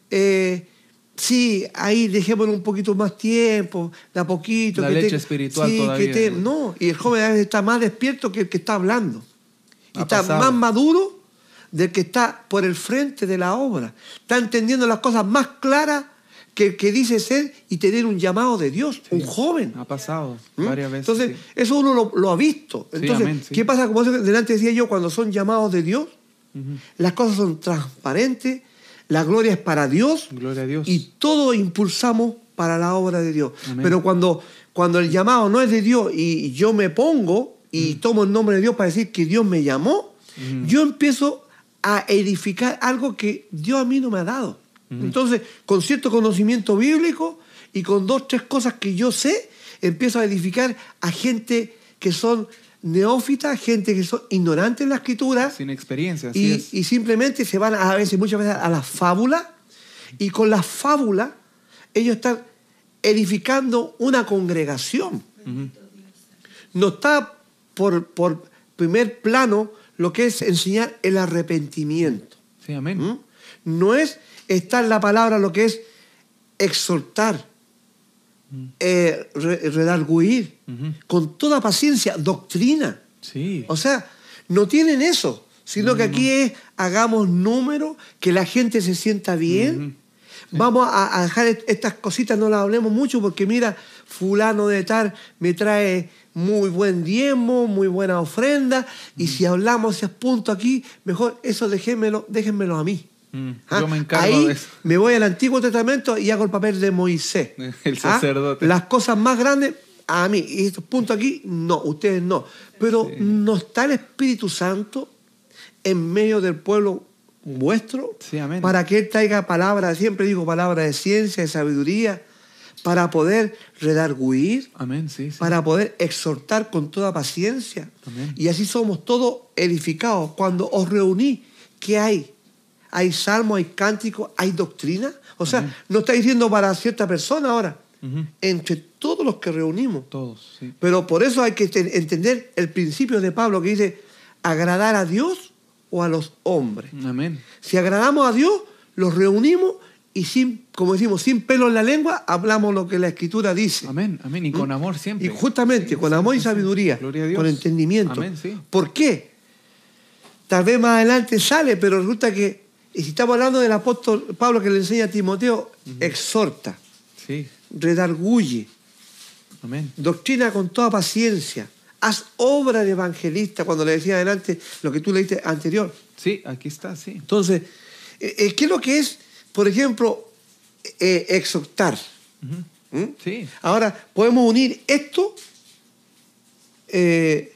eh, sí, ahí dejémosle un poquito más tiempo, de a poquito. La que leche te- espiritual sí, que todavía. te- no, y el joven a veces está más despierto que el que está hablando. Y Ha está pasado. más maduro del que está por el frente de la obra. Está entendiendo las cosas más claras que el que dice ser y tener un llamado de Dios, un joven. Ha pasado ¿Mm? varias veces. Entonces, sí. eso uno lo, lo ha visto. Sí, Entonces, amén, sí. ¿qué pasa? Como eso que delante decía yo, cuando son llamados de Dios, Ujú. las cosas son transparentes, la gloria es para Dios Gloria a Dios. y todo impulsamos para la obra de Dios. Amén. Pero cuando, cuando el llamado no es de Dios y yo me pongo y tomo el nombre de Dios para decir que Dios me llamó, Mm. yo empiezo a edificar algo que Dios a mí no me ha dado. Entonces, con cierto conocimiento bíblico y con dos, tres cosas que yo sé, empiezo a edificar a gente que son neófitas, gente que son ignorantes en la escritura Sin experiencia, así y, es. y simplemente se van a veces, muchas veces, a la fábula y con la fábula ellos están edificando una congregación. Ujú. No está por, por primer plano lo que es enseñar el arrepentimiento. Sí, amén. ¿Mm? No es estar la palabra lo que es exhortar, eh, re- redarguir, Ujú. con toda paciencia, doctrina. Sí. O sea, no tienen eso, sino que aquí es hagamos números, que la gente se sienta bien. Vamos a, a dejar est- estas cositas, no las hablemos mucho, porque mira, fulano de tal me trae muy buen diezmo, muy buena ofrenda, y si hablamos esos puntos aquí, mejor eso déjenmelo, déjenmelo a mí. Mm, ¿Ah? Yo me encargo Ahí de eso. me voy al Antiguo Testamento y hago el papel de Moisés. El ¿Ah? sacerdote. Las cosas más grandes a mí. Y estos puntos aquí, no, ustedes no. Pero Sí. no está el Espíritu Santo en medio del pueblo vuestro Sí, amén. para que Él traiga palabras, siempre digo palabras de ciencia, de sabiduría, para poder redarguir, Amén, sí, sí. para poder exhortar con toda paciencia. Amén. Y así somos todos edificados. Cuando os reuní, ¿qué hay? Hay salmos, hay cánticos, hay doctrina. O sea, Amén. no está diciendo para cierta persona ahora, Ujú. entre todos los que reunimos. Todos, sí. Pero por eso hay que te- entender el principio de Pablo que dice, agradar a Dios o a los hombres. Amén. Si agradamos a Dios, los reunimos y sin, como decimos, sin pelo en la lengua, hablamos lo que la Escritura dice. Amén, amén. Y con amor siempre. Y justamente, Sí, con sí, amor y sí, sí. sabiduría, Gloria a Dios. con entendimiento. Amén, sí. ¿Por qué? Tal vez más adelante sale, pero resulta que, y si estamos hablando del apóstol Pablo que le enseña a Timoteo, exhorta, Sí. redarguye, Amén. doctrina con toda paciencia, haz obra de evangelista, cuando le decía adelante lo que tú leíste anterior. Sí, aquí está, sí. Entonces, eh, ¿qué es lo que es, por ejemplo, eh, exhortar? Ujú. ¿Mm? Sí. Ahora, podemos unir esto. Eh,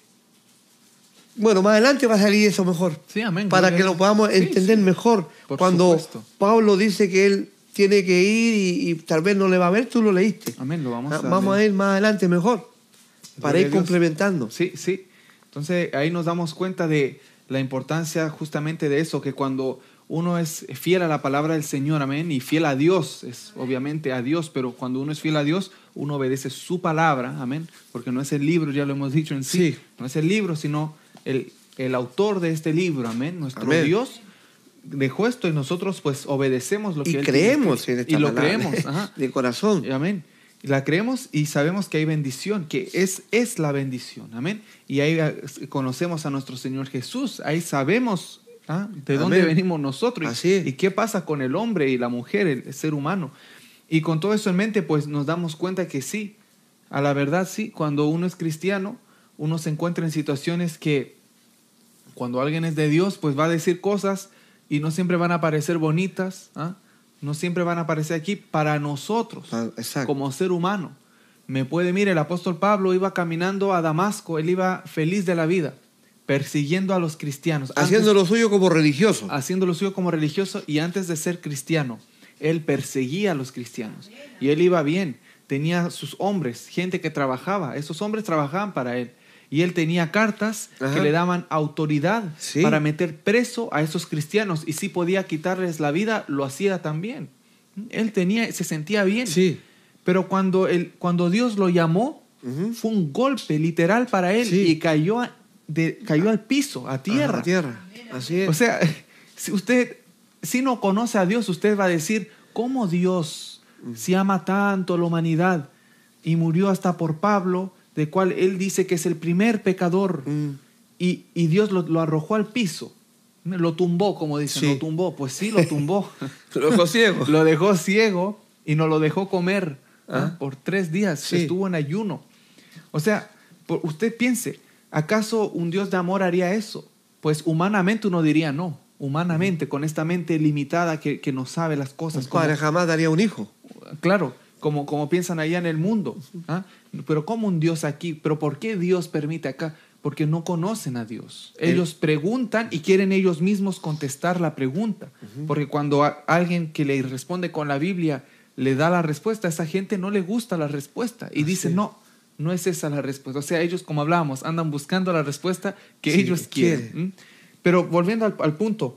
bueno, más adelante va a salir eso mejor. Sí, amén. Para Gloria que a lo Dios. podamos Sí, entender sí. mejor. Por Cuando supuesto. Pablo dice que él tiene que ir y, y tal vez no le va a ver, tú lo leíste. Amén, lo vamos Ah, a vamos leer. a ir más adelante mejor. Para Gloria ir a Dios. complementando. Sí, sí. Entonces ahí nos damos cuenta de la importancia justamente de eso, que cuando uno es fiel a la palabra del Señor, amén, y fiel a Dios, es obviamente a Dios, pero cuando uno es fiel a Dios, uno obedece su palabra, amén, porque no es el libro, ya lo hemos dicho en sí, Sí. no es el libro, sino el, el autor de este libro, amén, nuestro Amén. Dios dejó esto y nosotros pues obedecemos lo que Y Él creemos tiene en que- esta y lo palabra. creemos, ajá. De corazón. Amén. La creemos y sabemos que hay bendición, que es, es la bendición. Amén. Y ahí ah, conocemos a nuestro Señor Jesús. Ahí sabemos ¿ah? de dónde Amén. venimos nosotros Así y, es. y qué pasa con el hombre y la mujer, el, el ser humano. Y con todo eso en mente, pues nos damos cuenta que sí, a la verdad sí, cuando uno es cristiano, uno se encuentra en situaciones que cuando alguien es de Dios, pues va a decir cosas y no siempre van a parecer bonitas, ¿ah? No siempre van a aparecer aquí para nosotros, Ah, exacto. como ser humano. Me puede, mire, el apóstol Pablo iba caminando a Damasco, él iba feliz de la vida, persiguiendo a los cristianos. Haciendo Antes- lo suyo como religioso. haciendo lo suyo como religioso, y antes de ser cristiano, él perseguía a los cristianos. Y él iba bien, tenía sus hombres, gente que trabajaba, esos hombres trabajaban para él. Y él tenía cartas Ajá. que le daban autoridad Sí. para meter preso a esos cristianos. Y si podía quitarles la vida, lo hacía también. Él tenía, se sentía bien. Sí. Pero cuando, él, cuando Dios lo llamó, Ujú. fue un golpe literal para él. Sí. Y cayó, a- de, cayó al piso, a tierra. Ajá, a tierra. Así es. O sea, si usted si no conoce a Dios, usted va a decir, ¿cómo Dios, si ama tanto a la humanidad y murió hasta por Pablo, de cual él dice que es el primer pecador, Mm. y, y Dios lo, lo arrojó al piso? Lo tumbó, como dicen, Sí. lo tumbó. Pues sí, lo tumbó. Lo dejó ciego. Lo dejó ciego y no lo dejó comer ¿ah? Ah. por tres días. Sí. Estuvo en ayuno. O sea, por- usted piense, ¿acaso un Dios de amor haría eso? Pues humanamente uno diría no. Humanamente, con esta mente limitada que, que no sabe las cosas. Un padre como- jamás daría un hijo. claro, como, como piensan allá en el mundo. ¿ah? Pero ¿cómo un Dios aquí? ¿Pero por qué Dios permite acá? Porque no conocen a Dios. Ellos preguntan y quieren ellos mismos contestar la pregunta. Porque cuando a- alguien que le responde con la Biblia le da la respuesta, a esa gente no le gusta la respuesta. Y Así dice, es. no, no es esa la respuesta. O sea, ellos, como hablábamos, andan buscando la respuesta que Sí, ellos quieren. quieren. ¿m? Pero volviendo al, al punto,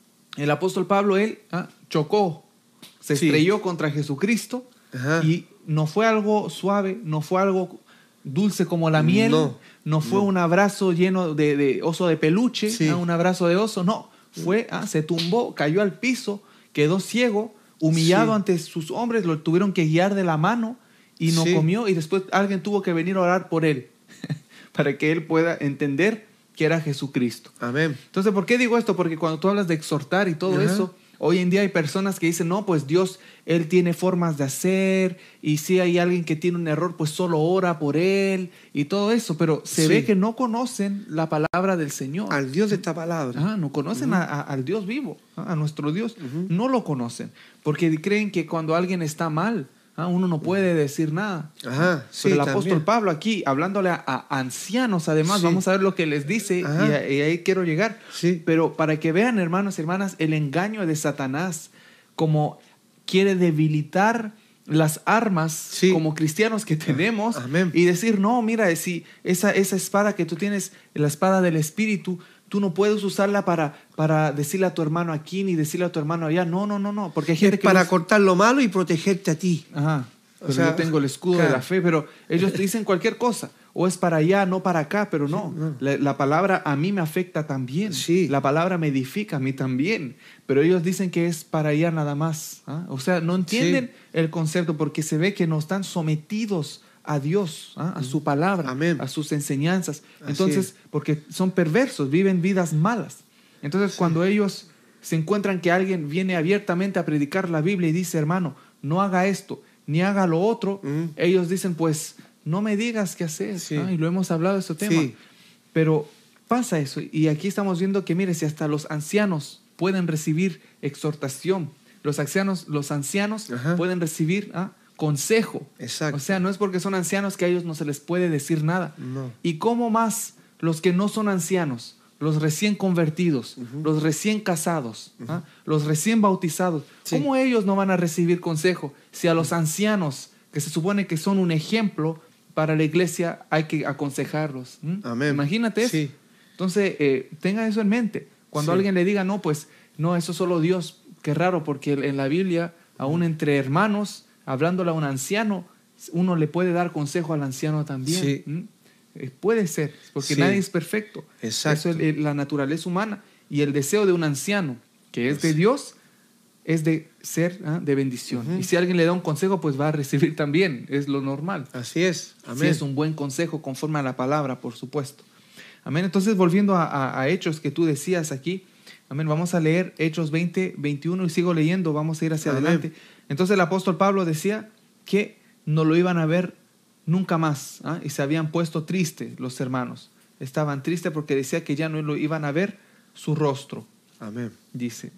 el apóstol Pablo, él ¿ah? chocó, se Sí. estrelló contra Jesucristo. Ajá. Y no fue algo suave, no fue algo dulce como la miel, no, No, fue no. un abrazo lleno de, de oso de peluche, Sí. ¿ah? un abrazo de oso, no, fue, ¿ah? se tumbó, cayó al piso, quedó ciego, humillado Sí. ante sus hombres, lo tuvieron que guiar de la mano y no Sí. comió, y después alguien tuvo que venir a orar por él, para que él pueda entender que era Jesucristo. Amén. Entonces, ¿por qué digo esto? Porque cuando tú hablas de exhortar y todo Ajá. eso, hoy en día hay personas que dicen, no, pues Dios, Él tiene formas de hacer, y si hay alguien que tiene un error, pues solo ora por Él, y todo eso, pero se Sí. ve que no conocen la palabra del Señor. Al Dios de esta palabra. Ah, no conocen a- a- al Dios vivo, a, a nuestro Dios. Ujú. No lo conocen, porque creen que cuando alguien está mal, ah, uno no puede decir nada. Ajá. Sí, Pero el apóstol también. Pablo aquí, hablándole a, a ancianos, además, Sí. vamos a ver lo que les dice, y, Ajá. a- y ahí quiero llegar. Sí. Pero para que vean, hermanos y hermanas, el engaño de Satanás, como quiere debilitar las armas Sí. como cristianos que tenemos, Amén. y decir, no, mira, si esa, esa espada que tú tienes, la espada del Espíritu, tú no puedes usarla para, para decirle a tu hermano aquí ni decirle a tu hermano allá. No, no, no, no, porque hay gente Es que para los- cortar lo malo y protegerte a ti. Ajá. O Pero sea, yo tengo el escudo claro. de la fe, pero ellos te dicen cualquier cosa. O es para allá, no para acá, pero no. no. La, la palabra a mí me afecta también. Sí. La palabra me edifica a mí también. Pero ellos dicen que es para allá nada más. ¿ah? O sea, no entienden el concepto porque se ve que no están sometidos a Dios, ¿ah? a su palabra, Amén. a sus enseñanzas. Así Entonces, es. porque son perversos, viven vidas malas. Entonces, cuando ellos se encuentran que alguien viene abiertamente a predicar la Biblia y dice, hermano, no haga esto, ni haga lo otro, Ujú. ellos dicen, pues, no me digas qué hacer. Sí. ¿ah? Y lo hemos hablado de este tema. Sí. Pero pasa eso. Y aquí estamos viendo que, mire, si hasta los ancianos pueden recibir exhortación, los ancianos, los ancianos Ajá. pueden recibir ¿ah? consejo. Exacto. O sea, no es porque son ancianos que a ellos no se les puede decir nada. No. ¿Y cómo más los que no son ancianos? Los recién convertidos, uh-huh. los recién casados, uh-huh. ¿ah? los recién bautizados. Sí. ¿Cómo ellos no van a recibir consejo si a los ancianos, que se supone que son un ejemplo para la iglesia, hay que aconsejarlos? ¿Mm? Amén. Imagínate eso. Sí. Entonces, eh, tenga eso en mente. Cuando Sí. alguien le diga, no, pues, no, eso solo Dios. Qué raro, porque en la Biblia, aún entre hermanos, hablándole a un anciano, uno le puede dar consejo al anciano también. Sí. ¿Mm? Eh, Puede ser, porque Sí. nadie es perfecto. Exacto. Eso es la naturaleza humana. Y el deseo de un anciano, que es de Sí. Dios, es de ser ¿ah? de bendición. Uh-huh. Y si alguien le da un consejo, pues va a recibir también. Es lo normal. Así es. Amén. Si es un buen consejo conforme a la palabra, por supuesto. Amén. Entonces, volviendo a, a, a Hechos que tú decías aquí. Amén. Vamos a leer Hechos veinte, veintiuno y sigo leyendo. Vamos a ir hacia Amén. adelante. Entonces el apóstol Pablo decía que no lo iban a ver nunca más. ¿ah? Y se habían puesto tristes los hermanos. Estaban tristes porque decía que ya no lo iban a ver su rostro. Amén. Dice.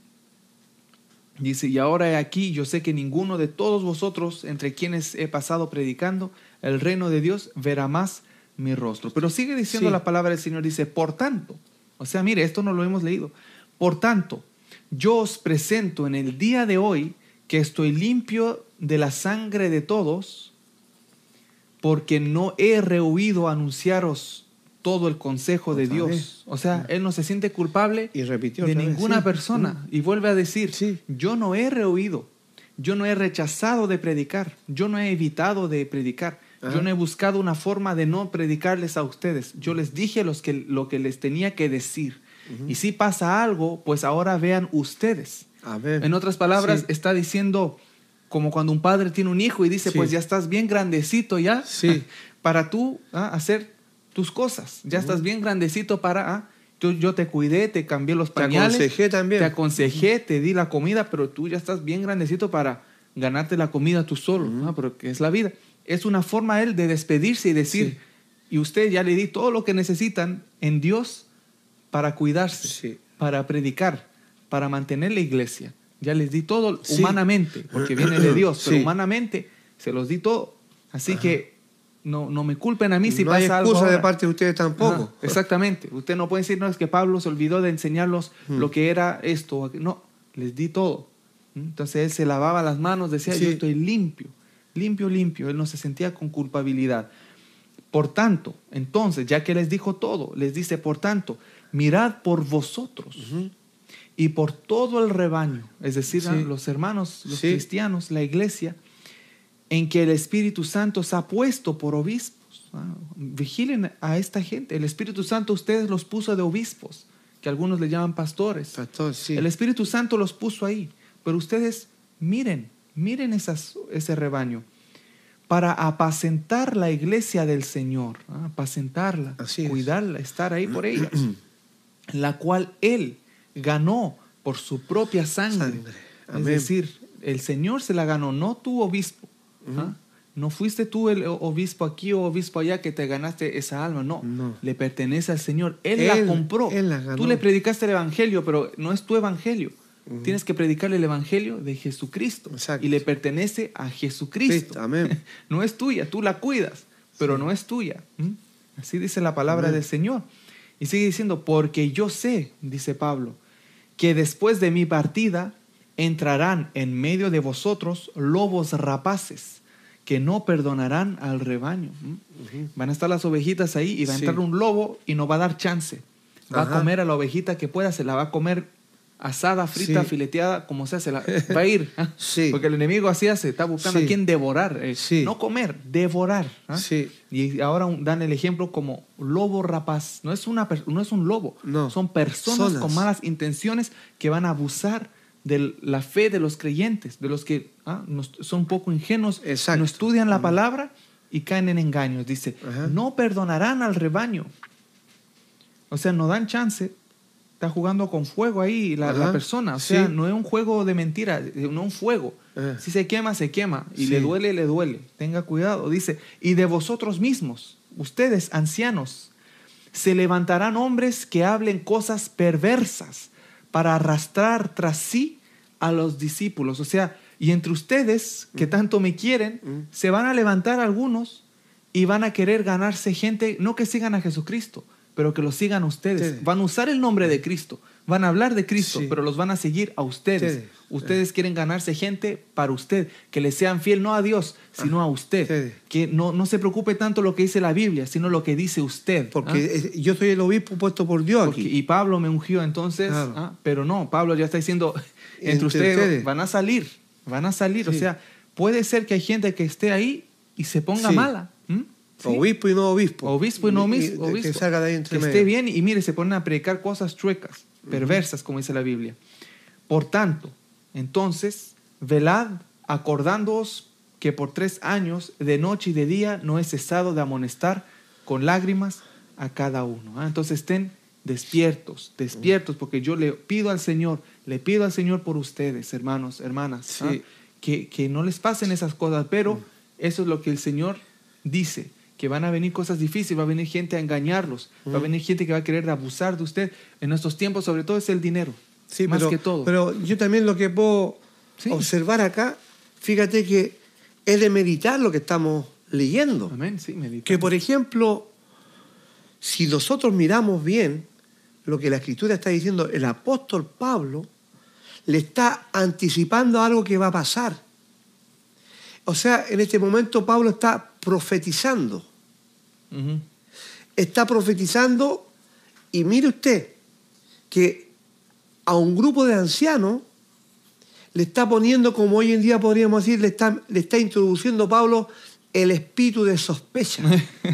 Dice, y ahora he aquí, yo sé que ninguno de todos vosotros, entre quienes he pasado predicando el reino de Dios, verá más mi rostro. Pero sigue diciendo Sí. la palabra del Señor, dice, por tanto, o sea, mire, esto no lo hemos leído. Por tanto, yo os presento en el día de hoy que estoy limpio de la sangre de todos, porque no he rehuido anunciaros todo el consejo de Otra Dios. vez. O sea, él no se siente culpable Y repitió de otra vez, ninguna sí. persona. Y vuelve a decir, Sí. yo no he rehuido, yo no he rechazado de predicar, yo no he evitado de predicar, Ajá. yo no he buscado una forma de no predicarles a ustedes. Yo les dije los que, lo que les tenía que decir. Ujú. Y si pasa algo, pues ahora vean ustedes. Amén. En otras palabras, Sí. está diciendo como cuando un padre tiene un hijo y dice, Sí. pues ya estás bien grandecito ya Sí. para tú ¿ah? hacer tus cosas. Ya Ujú. estás bien grandecito para... ¿ah? Yo, yo te cuidé, te cambié los Te pañales. aconsejé también. Te aconsejé, te di la comida, pero tú ya estás bien grandecito para ganarte la comida tú solo, Ujú. ¿no? Porque es la vida. Es una forma él de despedirse y decir, y usted ya le di todo lo que necesitan en Dios para cuidarse, Sí. para predicar, para mantener la iglesia. Ya les di todo Sí. humanamente, porque viene de Dios, pero Sí. humanamente se los di todo. Así que no, no me culpen a mí si no hay pasa algo excusa de ahora. parte de ustedes tampoco. Ajá, exactamente. Usted no puede decir, no, es que Pablo se olvidó de enseñarlos Hmm. lo que era esto. o aqu- No, les di todo. ¿Mm? Entonces él se lavaba las manos, decía, Sí. yo estoy limpio, limpio, limpio. Él no se sentía con culpabilidad. Por tanto, entonces, ya que les dijo todo, les dice, por tanto, mirad por vosotros Ujú. y por todo el rebaño, es decir, Sí. ¿ah? los hermanos, los Sí. cristianos, la iglesia, en que el Espíritu Santo se ha puesto por obispos. Ah, vigilen a esta gente. El Espíritu Santo ustedes los puso de obispos, que algunos le llaman pastores. Pastor, sí. El Espíritu Santo los puso ahí. Pero ustedes miren, miren esas, ese rebaño para apacentar la iglesia del Señor, ¿ah? apacentarla, Así es. cuidarla, estar ahí por ella, la cual Él ganó por su propia sangre. Sangre. Es Amén. decir, el Señor se la ganó, no tú obispo. Ujú. ¿ah? No fuiste tú el obispo aquí o obispo allá que te ganaste esa alma, no. No. Le pertenece al Señor. Él, Él- la compró. Él la ganó. Tú le predicaste el evangelio, pero no es tu evangelio. Ujú. Tienes que predicarle el evangelio de Jesucristo. Exacto. Y le pertenece a Jesucristo. Cristo, amén. No es tuya, tú la cuidas, pero no es tuya. ¿Mm? Así dice la palabra Amén. del Señor. Y sigue diciendo, porque yo sé, dice Pablo, que después de mi partida entrarán en medio de vosotros lobos rapaces que no perdonarán al rebaño. ¿Mm? Ujú. Van a estar las ovejitas ahí y va a Sí. entrar un lobo y no va a dar chance. Va Ajá. a comer a la ovejita que pueda, se la va a comer asada, frita, Sí. fileteada, como sea, se la va a ir. ¿ah? Sí. Porque el enemigo así hace, está buscando Sí. a quien devorar. eh, Sí. No comer, devorar. ¿ah? Sí. Y ahora un- dan el ejemplo como lobo rapaz. No es, una, per- no es un lobo, No. son personas Personas. con malas intenciones que van a abusar de la fe de los creyentes, de los que ah, no- son un poco ingenuos, Exacto. no estudian la Mm. palabra y caen en engaños. Dice, Ajá. no perdonarán al rebaño. O sea, no dan chance. Está jugando con fuego ahí la, la Ajá. persona. O Sí. sea, no es un juego de mentira, no un fuego. Ajá. Si se quema, se quema. Y Sí. le duele, le duele. Tenga cuidado. Dice, y de vosotros mismos, ustedes ancianos, se levantarán hombres que hablen cosas perversas para arrastrar tras sí a los discípulos. O sea, y entre ustedes que tanto me quieren, Mm. se van a levantar algunos y van a querer ganarse gente, no que sigan a Jesucristo, pero que lo sigan a ustedes. Ustedes. Van a usar el nombre de Cristo, van a hablar de Cristo, Sí. pero los van a seguir a ustedes. Ustedes. Ustedes quieren ganarse gente para usted, que le sean fiel no a Dios, sino a usted. Ustedes. Que no, no se preocupe tanto lo que dice la Biblia, sino lo que dice usted. Porque ¿ah? es- yo soy el obispo puesto por Dios Porque- aquí. y Pablo me ungió entonces, Claro. ¿ah? Pero no, Pablo ya está diciendo, entre, Entre ustedes, ustedes. van a salir, van a salir. O Sí. sea, puede ser que hay gente que esté ahí y se ponga Sí. mala. ¿m? Sí. Obispo y no obispo. Obispo y no Y- obispo. y- obispo. Que salga de ahí entre Que medio. esté bien y mire, se ponen a predicar cosas chuecas, perversas, como dice la Biblia. Por tanto, entonces, velad acordándoos que por tres años, de noche y de día, no he cesado de amonestar con lágrimas a cada uno. ¿ah? Entonces estén despiertos, despiertos, porque yo le pido al Señor, le pido al Señor por ustedes, hermanos, hermanas, ¿ah? Sí. que, que no les pasen esas cosas, pero eso es lo que el Señor dice, que van a venir cosas difíciles, va a venir gente a engañarlos, va a venir gente que va a querer abusar de usted. En estos tiempos, sobre todo, es el dinero, Sí, más pero, que todo. pero yo también lo que puedo Sí. observar acá, fíjate que es de meditar lo que estamos leyendo. Amén, sí, meditamos. Que, por ejemplo, si nosotros miramos bien lo que la Escritura está diciendo, el apóstol Pablo le está anticipando algo que va a pasar. O sea, en este momento Pablo está profetizando. Ujú. Está profetizando y mire usted que a un grupo de ancianos le está poniendo, como hoy en día podríamos decir, le está, le está introduciendo Pablo el espíritu de sospecha.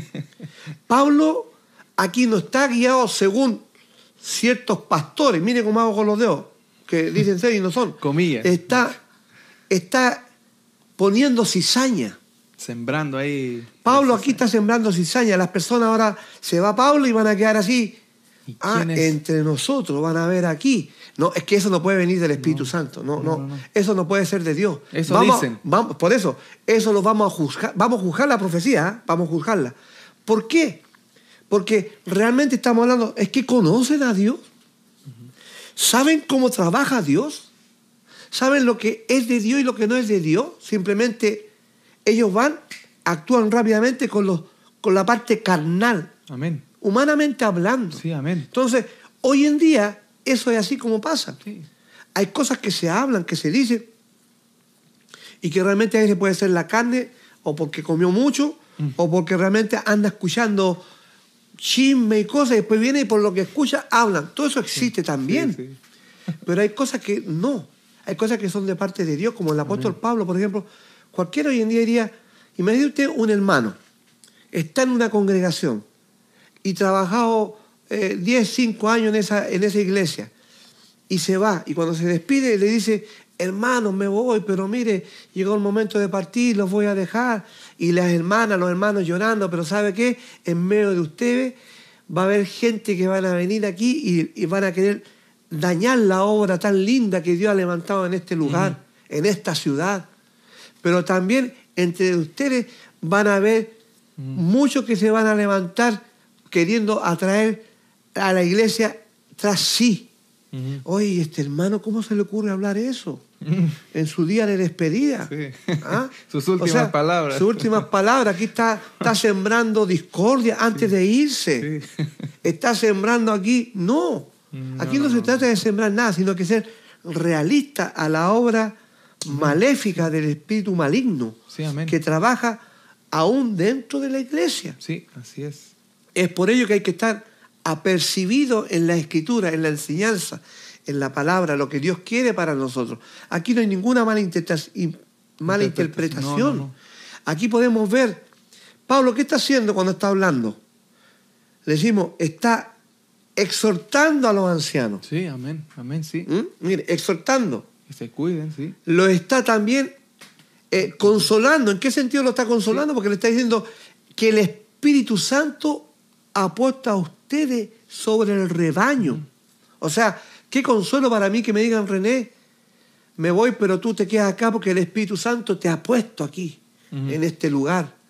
Pablo aquí no está guiado según ciertos pastores, mire cómo hago con los dedos, que dicen ser y no son. Comillas. Está, está poniendo cizaña. Sembrando ahí. Pablo aquí está sembrando cizaña. Las personas ahora se va Pablo y van a quedar así. ¿Y Ah, quién es? entre nosotros van a ver aquí. No, es que eso no puede venir del Espíritu No, Santo. No, no, no, no, no. Eso no puede ser de Dios. Eso vamos, dicen. Vamos, por eso, eso lo vamos a juzgar. Vamos a juzgar la profecía, ¿eh? Vamos a juzgarla. ¿Por qué? Porque realmente estamos hablando, es que conocen a Dios. ¿Saben cómo trabaja Dios? ¿Saben lo que es de Dios y lo que no es de Dios? Simplemente ellos van, actúan rápidamente con, los, con la parte carnal, Amén. humanamente hablando. Sí, amén. Entonces, hoy en día, eso es así como pasa. Sí. Hay cosas que se hablan, que se dicen, y que realmente a veces puede ser la carne, o porque comió mucho, Mm. o porque realmente anda escuchando chisme y cosas, y después viene y por lo que escucha hablan. Todo eso existe también. Sí, sí. Pero hay cosas que no. Hay cosas que son de parte de Dios, como el apóstol Pablo, por ejemplo. Cualquiera hoy en día diría, imagínate usted un hermano, está en una congregación y trabajado eh, diez, cinco años en esa, en esa iglesia y se va, y cuando se despide le dice, hermanos, me voy, pero mire, llegó el momento de partir, los voy a dejar. Y las hermanas, los hermanos llorando, pero ¿sabe qué? En medio de ustedes va a haber gente que van a venir aquí y, y van a querer dañar la obra tan linda que Dios ha levantado en este lugar, en esta ciudad. Pero también entre ustedes van a haber muchos que se van a levantar queriendo atraer a la iglesia tras sí. Ujú. Oye, este hermano, ¿cómo se le ocurre hablar eso? En su día de despedida. Sí. ¿Ah? Sus últimas palabras. Sus últimas palabras. Aquí está, está sembrando discordia antes de irse. Sí. Está sembrando aquí. No. No, Aquí no, no, se no. trata de sembrar nada, sino que ser realista a la obra maléfica del espíritu maligno Sí, amén. que trabaja aún dentro de la iglesia. Sí, así es. Es por ello que hay que estar apercibido en la escritura, en la enseñanza, en la palabra, lo que Dios quiere para nosotros. Aquí no hay ninguna mala, interpreta- y- mala Interpretación. interpretación. No, no, no. Aquí podemos ver, Pablo, ¿qué está haciendo cuando está hablando? Le decimos, está exhortando a los ancianos. Sí, amén. Amén, sí. ¿Mm? Mire, exhortando. Que se cuiden, sí. Lo está también eh, consolando. ¿En qué sentido lo está consolando? Porque le está diciendo que el Espíritu Santo ha puesto a ustedes sobre el rebaño. O sea, qué consuelo para mí que me digan, René, me voy, pero tú te quedas acá porque el Espíritu Santo te ha puesto aquí, Ujú. en este lugar.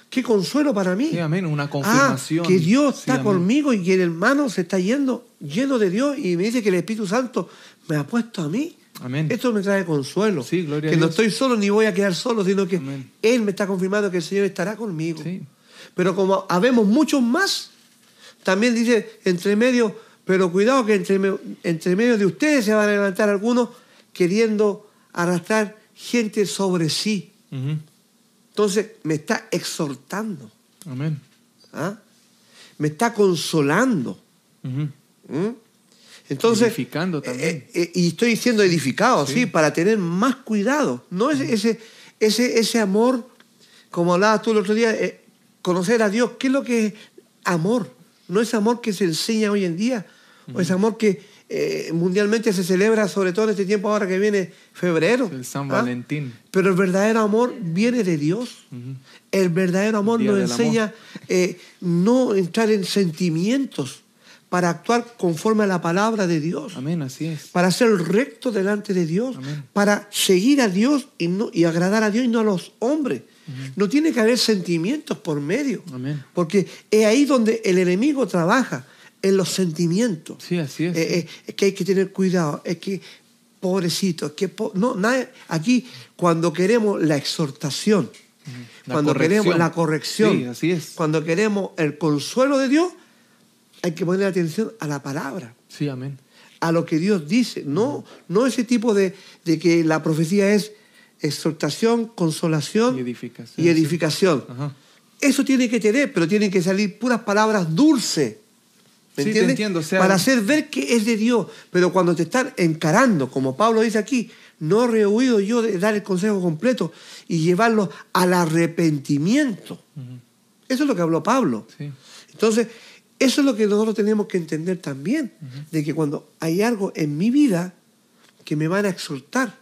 qué consuelo para mí. Sí, amén. Una Ah, confirmación. que Dios Sí, está amén. conmigo y que el hermano se está yendo lleno de Dios y me dice que el Espíritu Santo me ha puesto a mí. Amén. Esto me trae consuelo. Sí, gloria a que no Dios. estoy solo ni voy a quedar solo, sino que Amén. Él me está confirmando que el Señor estará conmigo. Sí. Pero como habemos muchos más, también dice entre medio, pero cuidado que entre, me- entre medio de ustedes se van a levantar algunos queriendo arrastrar gente sobre sí. Ujú. Entonces me está exhortando, Amén. ¿ah? Me está consolando. Ujú. ¿Mm? Entonces, Edificando también. eh, eh, y estoy diciendo edificado, sí. Sí. para tener más cuidado. No es ese, ese, ese amor, como hablabas tú el otro día, eh, conocer a Dios. ¿Qué es lo que es amor? No es amor que se enseña hoy en día, o es amor que eh, mundialmente se celebra, sobre todo en este tiempo ahora que viene febrero. El San ¿ah? Valentín. Pero el verdadero amor viene de Dios. Ujú. El verdadero amor Día nos del enseña eh, no entrar en sentimientos para actuar conforme a la palabra de Dios, Amén, así es. para ser recto delante de Dios, Amén. para seguir a Dios y, no, y agradar a Dios y no a los hombres. No tiene que haber sentimientos por medio, Amén. porque es ahí donde el enemigo trabaja, en los sentimientos. Sí, así es. Eh, eh, es que hay que tener cuidado, es que pobrecito, es que po- no, nada, aquí cuando queremos la exhortación, La cuando corrección. queremos la corrección, Sí, así es. cuando queremos el consuelo de Dios, hay que poner atención a la palabra, Sí, amén. a lo que Dios dice, no, no ese tipo de, de que la profecía es exhortación, consolación Y edificación. y edificación. Ajá. Eso tiene que tener, pero tienen que salir puras palabras dulces. ¿Me Sí, te entiendes? entiendo, o sea- Para hacer ver que es de Dios. Pero cuando te están encarando, como Pablo dice aquí, no he rehuido yo de dar el consejo completo y llevarlos al arrepentimiento. Ujú. Eso es lo que habló Pablo. Sí. Entonces, eso es lo que nosotros tenemos que entender también, de que cuando hay algo en mi vida que me van a exhortar,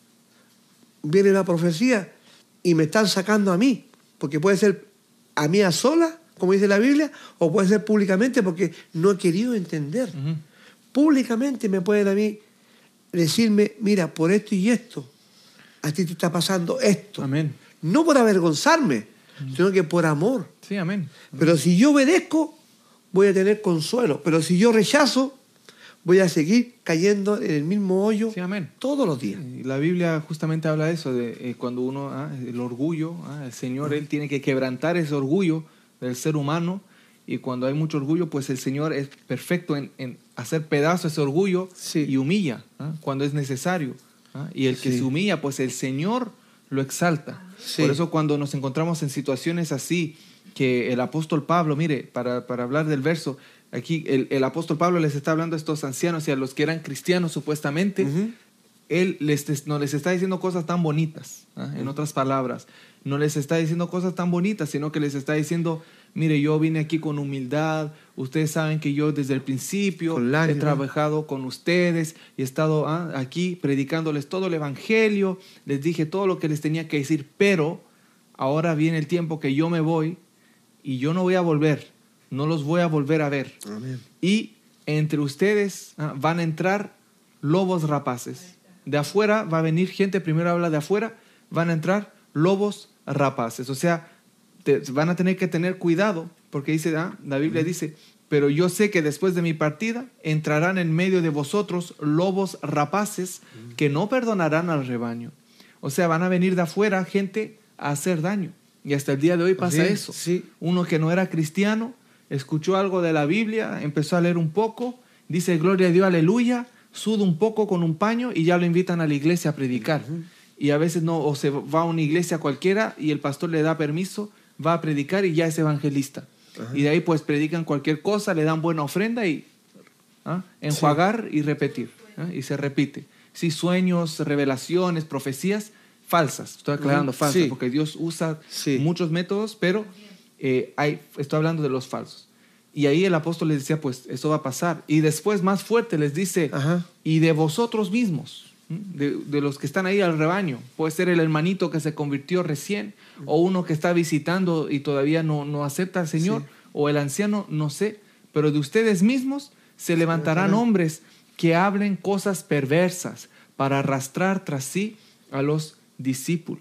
viene la profecía y me están sacando a mí, porque puede ser a mí a sola, como dice la Biblia, o puede ser públicamente porque no he querido entender. Ujú. Públicamente me pueden a mí decirme, mira, por esto y esto, a ti te está pasando esto. Amén. No por avergonzarme, sino que por amor. Sí, amén. Pero si yo obedezco, voy a tener consuelo. Pero si yo rechazo, voy a seguir cayendo en el mismo hoyo Sí, amén. todos los días. Y la Biblia justamente habla de eso, de eh, cuando uno, ah, el orgullo, ah, el Señor, Él tiene que quebrantar ese orgullo del ser humano, y cuando hay mucho orgullo, pues el Señor es perfecto en, en hacer pedazo ese orgullo Sí. y humilla ah, cuando es necesario. ah, Y el que Sí. se humilla, pues el Señor lo exalta. Sí. Por eso cuando nos encontramos en situaciones así, que el apóstol Pablo, mire, para, para hablar del verso, aquí el, el apóstol Pablo les está hablando a estos ancianos y a los que eran cristianos supuestamente, Ujú. él les, no les está diciendo cosas tan bonitas, ¿ah? En otras palabras, no les está diciendo cosas tan bonitas, sino que les está diciendo, mire, yo vine aquí con humildad, ustedes saben que yo desde el principio Con he lágrimas. trabajado con ustedes y he estado ¿ah? aquí predicándoles todo el evangelio, les dije todo lo que les tenía que decir, pero ahora viene el tiempo que yo me voy y yo no voy a volver, no los voy a volver a ver. Amén. Y entre ustedes ah, van a entrar lobos rapaces. De afuera va a venir gente, primero habla de afuera, van a entrar lobos rapaces. O sea, te- van a tener que tener cuidado, porque dice, ah, la Biblia dice, pero yo sé que después de mi partida entrarán en medio de vosotros lobos rapaces que no perdonarán al rebaño. O sea, van a venir de afuera gente a hacer daño. Y hasta el día de hoy pasa Sí, eso. sí. Uno que no era cristiano, escuchó algo de la Biblia, empezó a leer un poco, dice gloria a Dios, aleluya, suda un poco con un paño y ya lo invitan a la iglesia a predicar. Y a veces no, o se va a una iglesia cualquiera y el pastor le da permiso, va a predicar y ya es evangelista. Y de ahí pues predican cualquier cosa, le dan buena ofrenda y ¿ah? enjuagar y repetir. ¿ah? Y se repite. Sí, sueños, revelaciones, profecías falsas. Estoy aclarando, Ujú. falsas, Sí. porque Dios usa Sí. muchos métodos, pero eh, hay, estoy hablando de los falsos. Y ahí el apóstol les decía, pues eso va a pasar. Y después, más fuerte, les dice, Ajá. y de vosotros mismos, ¿m? de, de los que están ahí al rebaño. Puede ser el hermanito que se convirtió recién, o uno que está visitando y todavía no, no acepta al Señor, Sí. o el anciano, no sé. Pero de ustedes mismos se levantarán levantarán. hombres que hablen cosas perversas para arrastrar tras sí a los discípulos.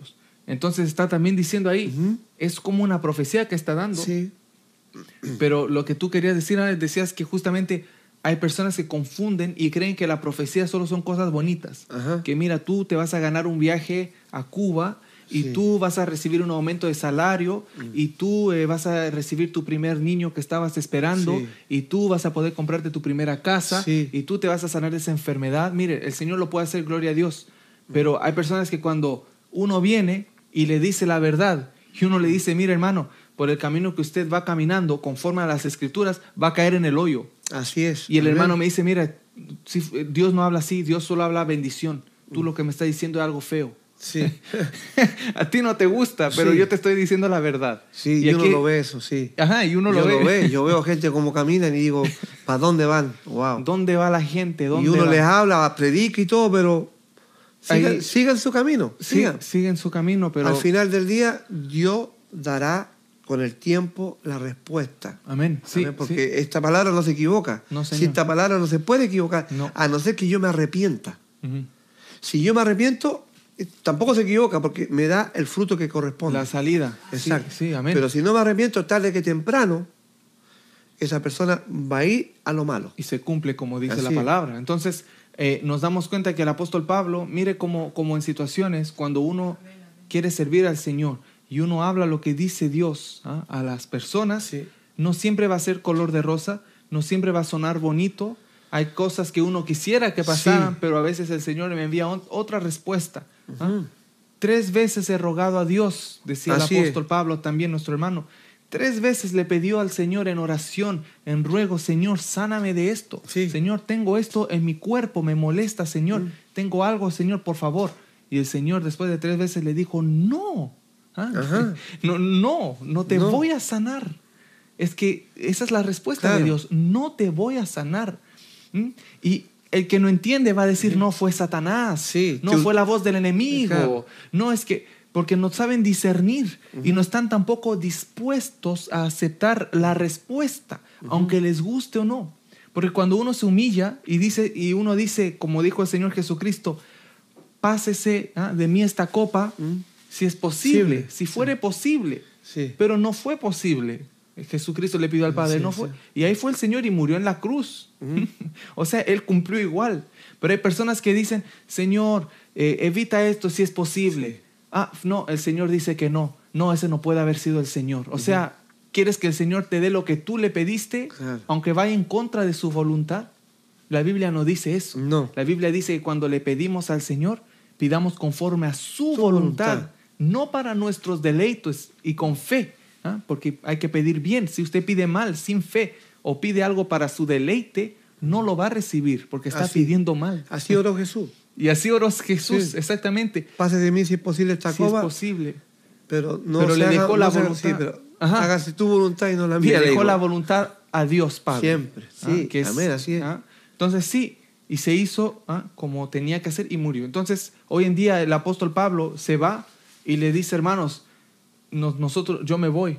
Entonces está también diciendo ahí, Ujú. es como una profecía que está dando. Sí. Pero lo que tú querías decir, Alex, decías que justamente hay personas que confunden y creen que la profecía solo son cosas bonitas. Ajá. Que mira, tú te vas a ganar un viaje a Cuba y Sí. tú vas a recibir un aumento de salario y tú eh, vas a recibir tu primer niño que estabas esperando Sí. y tú vas a poder comprarte tu primera casa Sí. y tú te vas a sanar de esa enfermedad. Mire, el Señor lo puede hacer, gloria a Dios. Pero hay personas que cuando uno viene y le dice la verdad y uno le dice, mire hermano, por el camino que usted va caminando conforme a las Escrituras va a caer en el hoyo. Así es. Y el Amén. hermano me dice, mira, si, Dios no habla así, Dios solo habla bendición. Tú lo que me estás diciendo es algo feo. Sí. A ti no te gusta, pero Sí. yo te estoy diciendo la verdad. Sí, y y uno aquí- lo ve eso, sí. Ajá, y uno Yo lo ve. lo ve. Yo veo gente como caminan y digo, ¿para dónde van? Wow. ¿Dónde va la gente? ¿Dónde Y uno va? les habla, predica y todo, pero sigan, Ahí- sigan su camino. Sí, Sigan. siguen su camino, pero... Al final del día, Dios dará con el tiempo la respuesta. Amén, sí, Amén, porque sí. esta palabra no se equivoca. No, si señor. esta palabra no se puede equivocar, No. a no ser que yo me arrepienta. Ujú. Si yo me arrepiento, eh, tampoco se equivoca porque me da el fruto que corresponde. La salida. Exacto. Sí, sí, amén. Pero si no me arrepiento, tarde que temprano, esa persona va a ir a lo malo. Y se cumple como dice Así la es. palabra. Entonces, eh, nos damos cuenta que el apóstol Pablo, mire como, como en situaciones, cuando uno quiere servir al Señor y uno habla lo que dice Dios ¿ah? a las personas, Sí. no siempre va a ser color de rosa, no siempre va a sonar bonito. Hay cosas que uno quisiera que pasaran, Sí. pero a veces el Señor me envía on- otra respuesta. ¿ah? Ujú. Tres veces he rogado a Dios, decía Así el es. apóstol Pablo, también nuestro hermano. Tres veces le pidió al Señor en oración, en ruego, Señor, sáname de esto. Sí. Señor, tengo esto en mi cuerpo, me molesta, Señor. Mm. Tengo algo, Señor, por favor. Y el Señor después de tres veces le dijo, no, ¿ah? Ajá. no, no, no te No. voy a sanar. Es que esa es la respuesta de Claro. Dios, no te voy a sanar. ¿Mm? Y el que no entiende va a decir, no fue Satanás, Sí, no que- fue la voz del enemigo, Claro. no es que, porque no saben discernir y no están tampoco dispuestos a aceptar la respuesta, aunque les guste o no. Porque cuando uno se humilla y, dice, y uno dice, como dijo el Señor Jesucristo, pásese ¿ah? de mí esta copa, Mm. si es posible, Posible, si fuere posible. Sí. Pero no fue posible. Jesucristo le pidió al Padre, Sí, no sí. fue. Y ahí fue el Señor y murió en la cruz. Ujú. O sea, Él cumplió igual. Pero hay personas que dicen, Señor, eh, evita esto si es posible. Ah, no, el Señor dice que no. No, ese no puede haber sido el Señor. O sea, ¿quieres que el Señor te dé lo que tú le pediste, Claro. aunque vaya en contra de su voluntad? La Biblia no dice eso. No. La Biblia dice que cuando le pedimos al Señor, pidamos conforme a su, Su voluntad, voluntad. no para nuestros deleitos y con fe, ¿ah? Porque hay que pedir bien. Si usted pide mal, sin fe, o pide algo para su deleite, no lo va a recibir porque está Así. pidiendo mal. Así oró Jesús. Y así oró Jesús, Sí. exactamente. Pase de mí si es posible esta Si es copa, posible. pero no Pero se le haga- dejó la no se haga- voluntad. sí, pero Ajá. hágase tu voluntad y no la mía. Le le dejó digo. la voluntad a Dios Padre. Siempre, sí, que es- amén, así es. ¿ah? Entonces sí, y se hizo ¿ah? como tenía que hacer y murió. Entonces hoy en día el apóstol Pablo se va y le dice, hermanos, nos- nosotros, yo me voy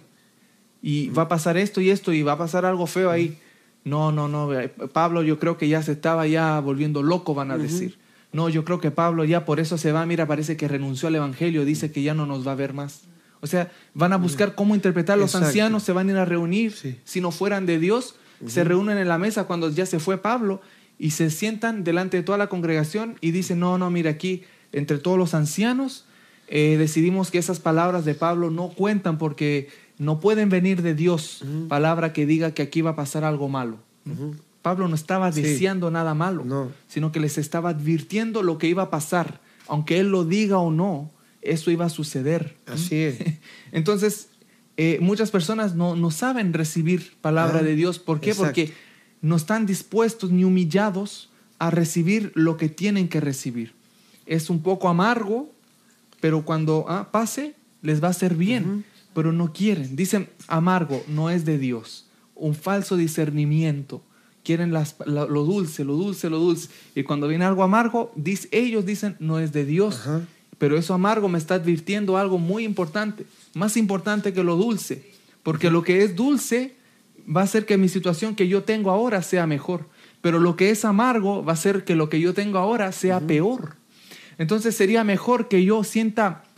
y va a pasar esto y esto y va a pasar algo feo ahí. No, no, no, eh, Pablo yo creo que ya se estaba ya volviendo loco, van a decir. No, yo creo que Pablo ya por eso se va, mira, parece que renunció al evangelio, dice que ya no nos va a ver más. O sea, van a buscar cómo interpretar los Exacto. ancianos, se van a ir a reunir, Sí. si no fueran de Dios, se reúnen en la mesa cuando ya se fue Pablo y se sientan delante de toda la congregación y dicen, no, no, mira aquí, entre todos los ancianos, eh, decidimos que esas palabras de Pablo no cuentan porque no pueden venir de Dios, Ujú. palabra que diga que aquí va a pasar algo malo. Ujú. Pablo no estaba Sí. deseando nada malo, No. sino que les estaba advirtiendo lo que iba a pasar. Aunque él lo diga o no, eso iba a suceder. Así es. Entonces, eh, muchas personas no, no saben recibir palabra Ah, de Dios. ¿Por qué? exacto. Porque no están dispuestos ni humillados a recibir lo que tienen que recibir. Es un poco amargo, pero cuando ah, pase, les va a hacer bien. Ujú. Pero no quieren. Dicen, amargo, no es de Dios. Un falso discernimiento. Quieren las- lo, lo dulce, lo dulce, lo dulce. Y cuando viene algo amargo, dice, ellos dicen, no es de Dios. Ajá. Pero eso amargo me está advirtiendo algo muy importante, más importante que lo dulce, porque lo que es dulce va a hacer que mi situación que yo tengo ahora sea mejor, pero lo que es amargo va a hacer que lo que yo tengo ahora sea peor. Entonces sería mejor que yo sienta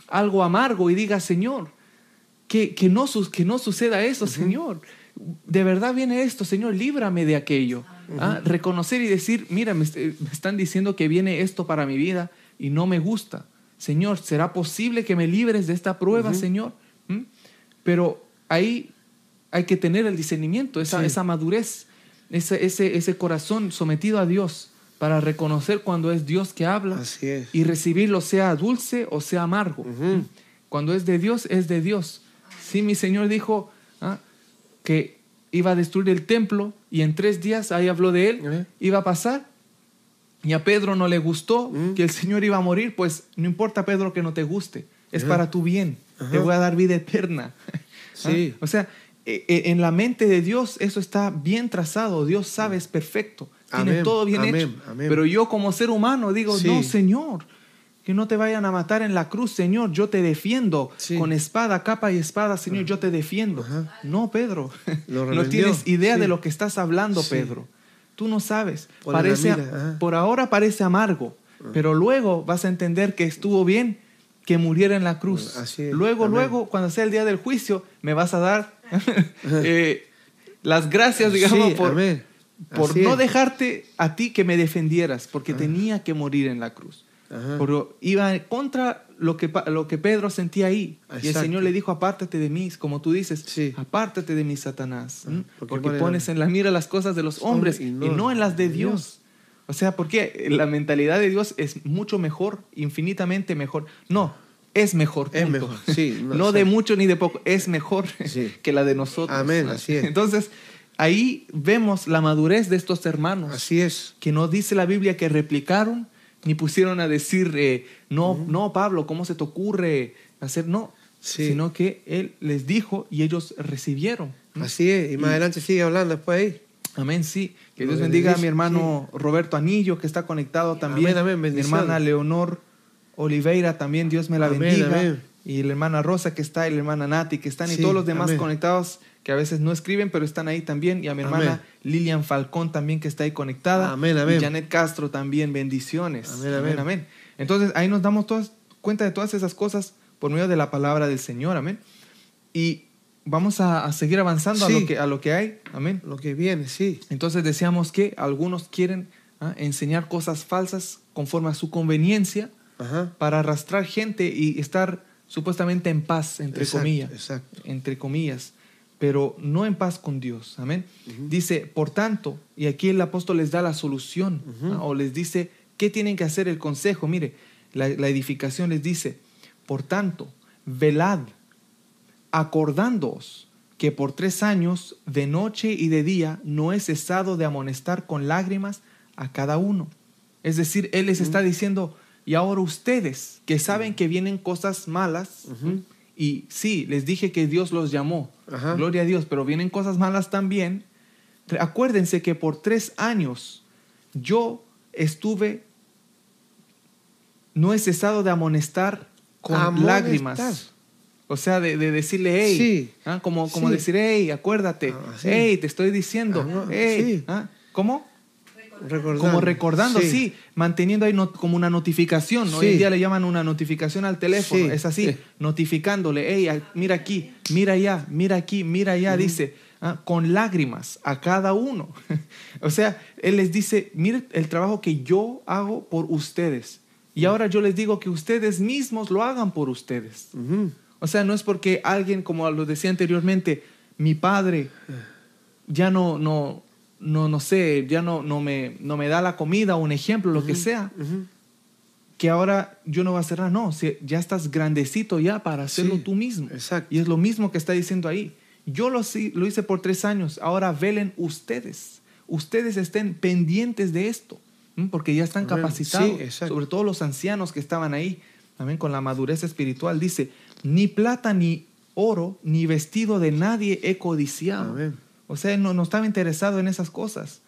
algo amargo y diga, Señor, que, que, no, que no suceda eso, uh-huh. Señor. De verdad viene esto, Señor, líbrame de aquello. Uh-huh. ¿Ah? Reconocer y decir, mira, me, me están diciendo que viene esto para mi vida y no me gusta. Señor, ¿será posible que me libres de esta prueba, uh-huh. Señor? ¿Mm? Pero ahí hay que tener el discernimiento, esa, sí. esa madurez, ese, ese, ese corazón sometido a Dios para reconocer cuando es Dios que habla. Así es. Y recibirlo, sea dulce o sea amargo. Uh-huh. Cuando es de Dios, es de Dios. Sí, mi Señor dijo ¿ah? que iba a destruir el templo y en tres días, ahí habló de él, uh-huh. iba a pasar. Y a Pedro no le gustó uh-huh. que el Señor iba a morir, pues no importa, Pedro, que no te guste, es uh-huh. para tu bien, uh-huh. te voy a dar vida eterna. Sí. ¿Ah? O sea, en la mente de Dios eso está bien trazado, Dios sabe, es perfecto, tiene amén, todo bien amén, hecho. Amén. Pero yo como ser humano digo, sí. no, Señor, que no te vayan a matar en la cruz, Señor, yo te defiendo, sí. con espada, capa y espada, Señor, yo te defiendo. Ajá. No, Pedro, no tienes idea sí. de lo que estás hablando, sí. Pedro. Tú no sabes. Parece, por ahora parece amargo, Ajá. pero luego vas a entender que estuvo bien que muriera en la cruz. Así es. Luego, amén. luego, cuando sea el día del juicio, me vas a dar eh, las gracias, digamos, sí, por, por no es. dejarte a ti que me defendieras, porque Ajá. tenía que morir en la cruz. Pero iba contra lo que, lo que Pedro sentía ahí. Exacto. Y el Señor le dijo, apártate de mí, como tú dices, sí. apártate de mí, Satanás. ¿Mm? Porque, porque pones en la mira las cosas de los hombres y no, y no en las de Dios. Dios. O sea, porque la mentalidad de Dios es mucho mejor, infinitamente mejor. No, es mejor. Punto. Es mejor, sí. No, no de mucho ni de poco, es mejor sí. que la de nosotros. Amén, así es. Entonces, ahí vemos la madurez de estos hermanos. Así es. Que no dice la Biblia que replicaron, ni pusieron a decir, eh, no, uh-huh. no, Pablo, ¿cómo se te ocurre hacer? No, sí. sino que él les dijo y ellos recibieron. Así es, y más y, adelante sigue hablando después ahí. Amén, sí. Que Dios bendiga a mi hermano sí. Roberto Anillo, que está conectado también. Amén, amén, mi hermana Leonor Oliveira también, Dios me la amén, bendiga. Amén. Y la hermana Rosa que está, y la hermana Nati que están, sí, y todos los demás amén. Conectados que a veces no escriben, pero están ahí también. Y a mi hermana amén. Lilian Falcón también que está ahí conectada. Amén, amén. Y Janet Castro también, bendiciones. Amén, amén. amén, amén. Entonces ahí nos damos todas, cuenta de todas esas cosas por medio de la palabra del Señor, amén. Y vamos a, a seguir avanzando sí. a, lo que, a lo que hay, amén. Lo que viene, sí. Entonces decíamos que algunos quieren ¿ah? enseñar cosas falsas conforme a su conveniencia Ajá. para arrastrar gente y estar supuestamente en paz, entre exacto, comillas. Exacto. Entre comillas. Pero no en paz con Dios. Amén. Uh-huh. Dice, por tanto, y aquí el apóstol les da la solución, uh-huh. ¿no? o les dice qué tienen que hacer, el consejo. Mire, la, la edificación les dice, por tanto, velad, acordándoos que por tres años, de noche y de día, no he cesado de amonestar con lágrimas a cada uno. Es decir, él les uh-huh. está diciendo, y ahora ustedes, que saben que vienen cosas malas, uh-huh. y sí, les dije que Dios los llamó, Ajá. gloria a Dios, pero vienen cosas malas también. Acuérdense que por tres años yo estuve, no he cesado de amonestar con Amonestar. lágrimas. O sea, de, de decirle, hey, sí. ¿ah? como, como sí. decir, hey, acuérdate, ah, sí. hey, te estoy diciendo, ah, no. hey, sí. ¿ah? ¿cómo? Recordando. Como recordando, sí, sí manteniendo ahí not, como una notificación. Sí. Hoy en día le llaman una notificación al teléfono. Sí. Es así, sí. notificándole, hey, mira aquí, mira allá, mira aquí, mira allá, uh-huh. dice, ¿ah? con lágrimas a cada uno. O sea, él les dice, mire el trabajo que yo hago por ustedes. Y ahora yo les digo que ustedes mismos lo hagan por ustedes. Uh-huh. O sea, no es porque alguien, como lo decía anteriormente, mi padre ya no... no no, no sé, ya no, no, me, no me da la comida o un ejemplo, lo uh-huh, que sea, uh-huh. que ahora yo no voy a hacer nada. No, si ya estás grandecito ya para hacerlo sí, tú mismo. Exacto. Y es lo mismo que está diciendo ahí. Yo lo, lo hice por tres años, ahora velen ustedes. Ustedes estén pendientes de esto, ¿m? porque ya están Amén. capacitados, sí, sobre todo los ancianos que estaban ahí, también con la madurez espiritual. Dice, ni plata ni oro, ni vestido de nadie he codiciado. Amén. O sea, no, no estaba interesado en esas cosas.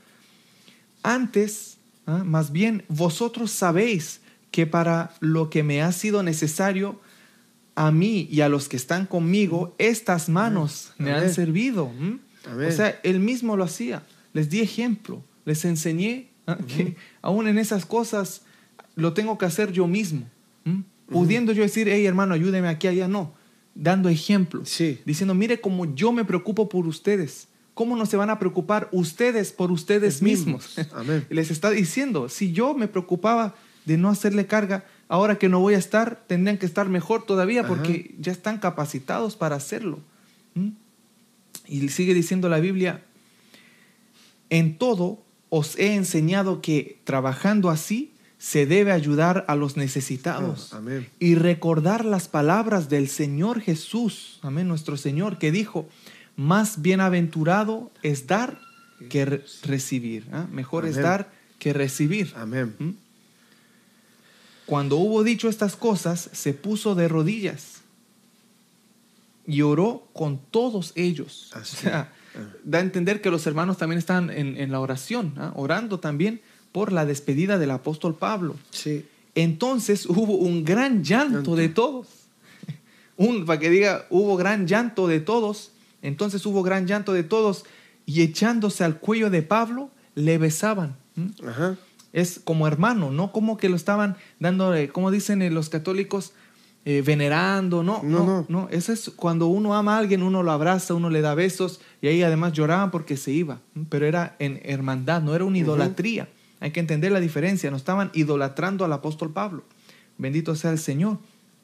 Antes, ¿ah? más bien, vosotros sabéis que para lo que me ha sido necesario, a mí y a los que están conmigo, estas manos Amén. me Amén. han servido. ¿Mm? O sea, él mismo lo hacía. Les di ejemplo, les enseñé ¿ah? uh-huh. que aún en esas cosas lo tengo que hacer yo mismo. ¿Mm? Pudiendo yo decir, hey hermano, ayúdeme aquí, allá, no. Dando ejemplo. Sí. Diciendo, mire cómo yo me preocupo por ustedes. ¿Cómo no se van a preocupar ustedes por ustedes Es mismos? mismos. Amén. Les está diciendo, si yo me preocupaba de no hacerle carga, ahora que no voy a estar, tendrían que estar mejor todavía porque Ajá. ya están capacitados para hacerlo. ¿Mm? Y sigue diciendo la Biblia, en todo os he enseñado que trabajando así se debe ayudar a los necesitados. Ah, amén. Y recordar las palabras del Señor Jesús, amén, nuestro Señor, que dijo, más bienaventurado es dar que re- recibir. ¿Ah? Mejor Amén. es dar que recibir. Amén. ¿Mm? Cuando hubo dicho estas cosas, se puso de rodillas y oró con todos ellos. Así. O sea, Ah. da a entender que los hermanos también están en, en la oración, ¿ah? Orando también por la despedida del apóstol Pablo. Sí. Entonces hubo un gran llanto Llanto. de todos. Un, para que diga, hubo gran llanto de todos. Entonces hubo gran llanto de todos y echándose al cuello de Pablo, le besaban. ¿Mm? Ajá. Es como hermano, no como que lo estaban dando, eh, como dicen eh, los católicos, eh, venerando. No, No, no, no. no. Eso es cuando uno ama a alguien, uno lo abraza, uno le da besos y ahí además lloraban porque se iba. ¿Mm? Pero era en hermandad, no era una idolatría. Hay que entender la diferencia. No estaban idolatrando al apóstol Pablo. Bendito sea el Señor.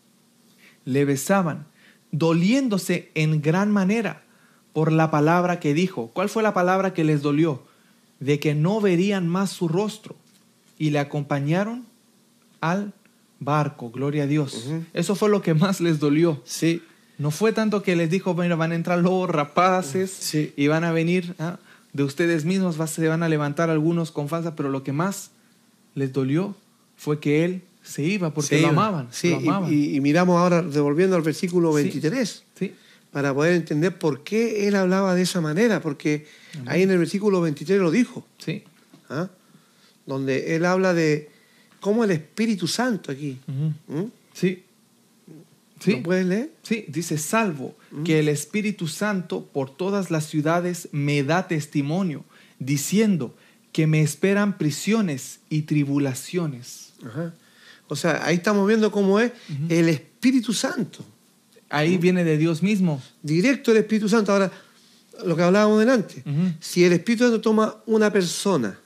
Le besaban, doliéndose en gran manera por la palabra que dijo. ¿Cuál fue la palabra que les dolió? De que no verían más su rostro. Y le acompañaron al barco. Gloria a Dios. Ujú. Eso fue lo que más les dolió. Sí. No fue tanto que les dijo, bueno, van a entrar lobos rapaces Sí. y van a venir ¿ah? de ustedes mismos, va- se van a levantar algunos con falsa, pero lo que más les dolió fue que él se iba porque Se lo iba. amaban. Sí, lo y- amaban. y, y miramos ahora, devolviendo al versículo Sí. veintitrés, Sí, para poder entender por qué él hablaba de esa manera, porque Amén. ahí en el versículo veintitrés lo dijo, sí. ¿ah? Donde él habla de cómo el Espíritu Santo aquí. Ujú. ¿Mm? Sí. ¿Lo Sí. puedes leer? Sí, dice, salvo Mm. que el Espíritu Santo por todas las ciudades me da testimonio, diciendo que me esperan prisiones y tribulaciones. Ajá. O sea, ahí estamos viendo cómo es Ujú. el Espíritu Santo. Ahí viene de Dios mismo. Directo el Espíritu Santo. Ahora, lo que hablábamos delante. Ujú. Si el Espíritu Santo toma una persona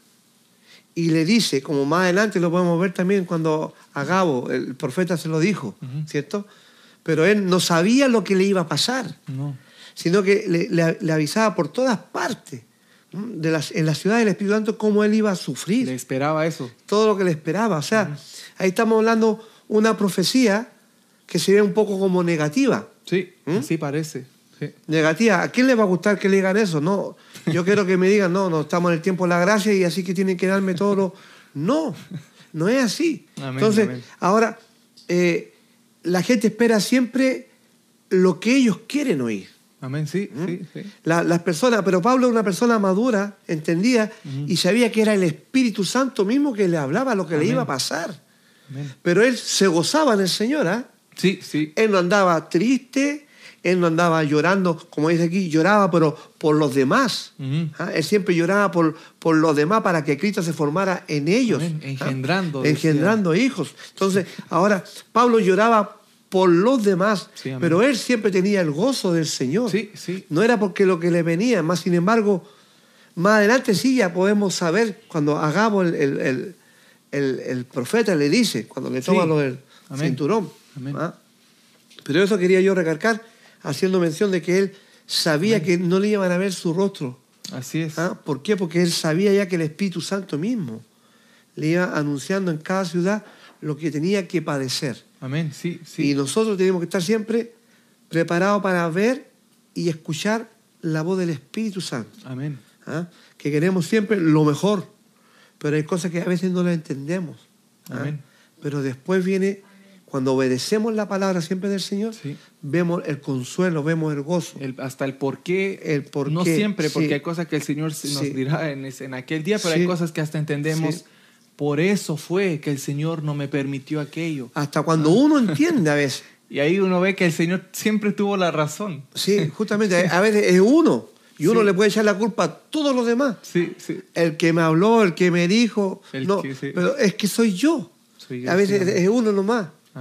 y le dice, como más adelante lo podemos ver también cuando Agabo, el profeta, se lo dijo, Ujú. ¿cierto? Pero él no sabía lo que le iba a pasar, No. sino que le, le- le avisaba por todas partes, ¿no? de las, en la ciudad del Espíritu Santo, cómo él iba a sufrir, Le esperaba eso. todo lo que le esperaba. O sea, ahí estamos hablando una profecía que sería un poco como negativa. Sí, ¿Mm? así parece. Sí. Negativa. ¿A quién le va a gustar que le digan eso? No, yo quiero que me digan, no, no estamos en el tiempo de la gracia y así que tienen que darme todo lo... No, no es así. Amén, Entonces, amén. ahora, eh, la gente espera siempre lo que ellos quieren oír. Amén, sí, ¿Mm? sí, sí. La- las personas, pero Pablo es una persona madura, entendía Ujú. y sabía que era el Espíritu Santo mismo que le hablaba lo que le Amén. iba a pasar. Amén. Pero él se gozaba en el Señor, ¿ah? Sí, sí. Él no andaba triste, él no andaba llorando, como dice aquí, lloraba, pero por los demás. Ujú. ¿Ah? Él siempre lloraba por, por los demás para que Cristo se formara en ellos. Amén. ¿Ah? Engendrando, decía. Engendrando hijos. Entonces, ahora, Pablo lloraba por los demás, Sí, amén. pero él siempre tenía el gozo del Señor. Sí, sí. No era porque lo que le venía, más sin embargo, más adelante sí ya podemos saber, cuando Agabo, el, el, el, el- el profeta, le dice, cuando le toma Sí. lo del Amén. cinturón. Amén. ¿ah? Pero eso quería yo recalcar, haciendo mención de que él sabía Amén. que no le iban a ver su rostro. Así es. ¿ah? ¿Por qué? Porque él sabía ya que el Espíritu Santo mismo le iba anunciando en cada ciudad lo que tenía que padecer. Amén, sí, Y sí. nosotros tenemos que estar siempre preparados para ver y escuchar la voz del Espíritu Santo. Amén. ¿ah? Que queremos siempre lo mejor, pero hay cosas que a veces no las entendemos. ¿ah? Amén. Pero después viene, cuando obedecemos la palabra siempre del Señor, Sí. vemos el consuelo, vemos el gozo. El- hasta el por qué. El por no qué, siempre, porque sí. hay cosas que el Señor se- nos Sí. dirá en, ese- en aquel día, pero Sí. hay cosas que hasta entendemos. Sí. Por eso fue que el Señor no me permitió aquello. Hasta cuando uno entiende a veces. Y ahí uno ve que el Señor siempre tuvo la razón. Sí, justamente, a veces es uno. Y uno Sí. le puede echar la culpa a todos los demás. Sí, sí. El que me habló, el que me dijo. El no, que- sí. pero es que soy yo. Soy yo, A veces sí, amén. es uno nomás. Amén.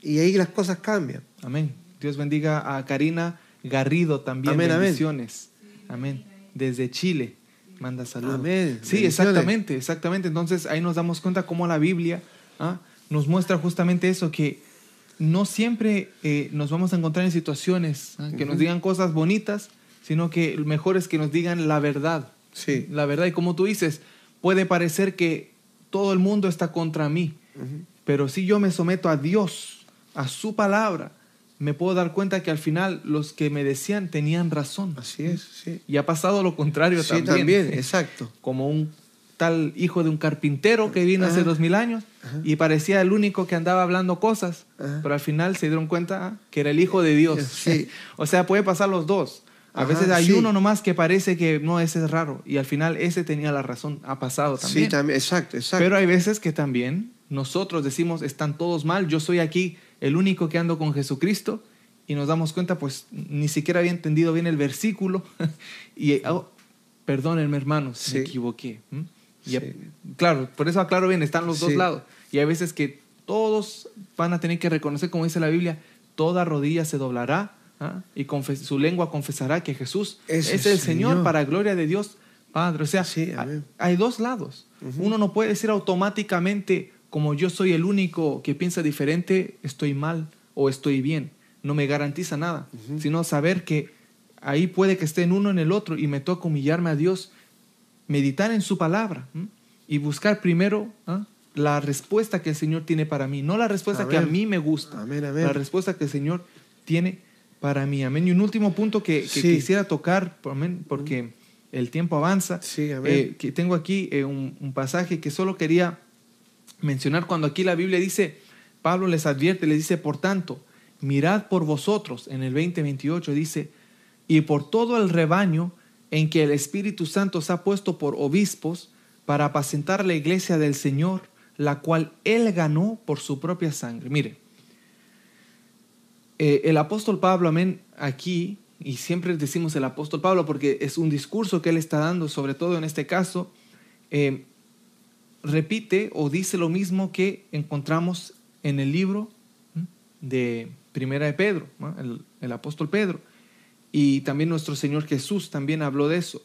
Y ahí las cosas cambian. Amén. Dios bendiga a Karina Garrido también. Amén, bendiciones. Amén. Amén. Desde Chile. Manda saludos. Amén. Sí, exactamente, exactamente. Entonces ahí nos damos cuenta cómo la Biblia ¿ah? nos muestra justamente eso, que no siempre eh, nos vamos a encontrar en situaciones ¿ah? que uh-huh. nos digan cosas bonitas, sino que lo mejor es que nos digan la verdad. Sí. La verdad. Y como tú dices, puede parecer que todo el mundo está contra mí, uh-huh. pero si yo me someto a Dios, a su palabra, me puedo dar cuenta que al final los que me decían tenían razón. Así es, sí. Y ha pasado lo contrario sí, también. también, exacto. Como un tal hijo de un carpintero que vino Ajá. hace dos mil años Ajá. y parecía el único que andaba hablando cosas, Ajá. pero al final se dieron cuenta que era el hijo de Dios. Sí. O sea, puede pasar los dos. A Ajá, veces hay sí. uno nomás que parece que no, ese es raro. Y al final ese tenía la razón. Ha pasado también. Sí, también, exacto, exacto. Pero hay veces que también nosotros decimos, están todos mal, yo soy aquí el único que ando con Jesucristo. Y nos damos cuenta, pues, ni siquiera había entendido bien el versículo. y, oh, perdónenme, hermanos, sí. me equivoqué. ¿Mm? Y, sí. Claro, por eso aclaro bien, están los sí. dos lados. Y hay veces que todos van a tener que reconocer, como dice la Biblia, toda rodilla se doblará ¿ah? y confes- su lengua confesará que Jesús Ese es el Señor. Señor para gloria de Dios Padre. O sea, sí, amén. hay dos lados. Uh-huh. Uno no puede decir automáticamente, como yo soy el único que piensa diferente, estoy mal o estoy bien. No me garantiza nada, uh-huh. sino saber que ahí puede que esté en uno en el otro y me toca humillarme a Dios, meditar en su palabra ¿m? y buscar primero ¿eh? la respuesta que el Señor tiene para mí, no la respuesta amén. que a mí me gusta, amén, amén. la respuesta que el Señor tiene para mí. Amén. Y un último punto que, que sí. quisiera tocar, amén, porque el tiempo avanza, sí, eh, que tengo aquí eh, un, un pasaje que solo quería mencionar cuando aquí la Biblia dice, Pablo les advierte, les dice, por tanto, mirad por vosotros, en el veinte veintiocho dice, y por todo el rebaño en que el Espíritu Santo os ha puesto por obispos para apacentar la iglesia del Señor, la cual Él ganó por su propia sangre. Mire, eh, el apóstol Pablo, amén, aquí, y siempre decimos el apóstol Pablo porque es un discurso que él está dando, sobre todo en este caso, eh, repite o dice lo mismo que encontramos en el libro de Primera de Pedro, ¿no? el, el apóstol Pedro, y también nuestro Señor Jesús también habló de eso.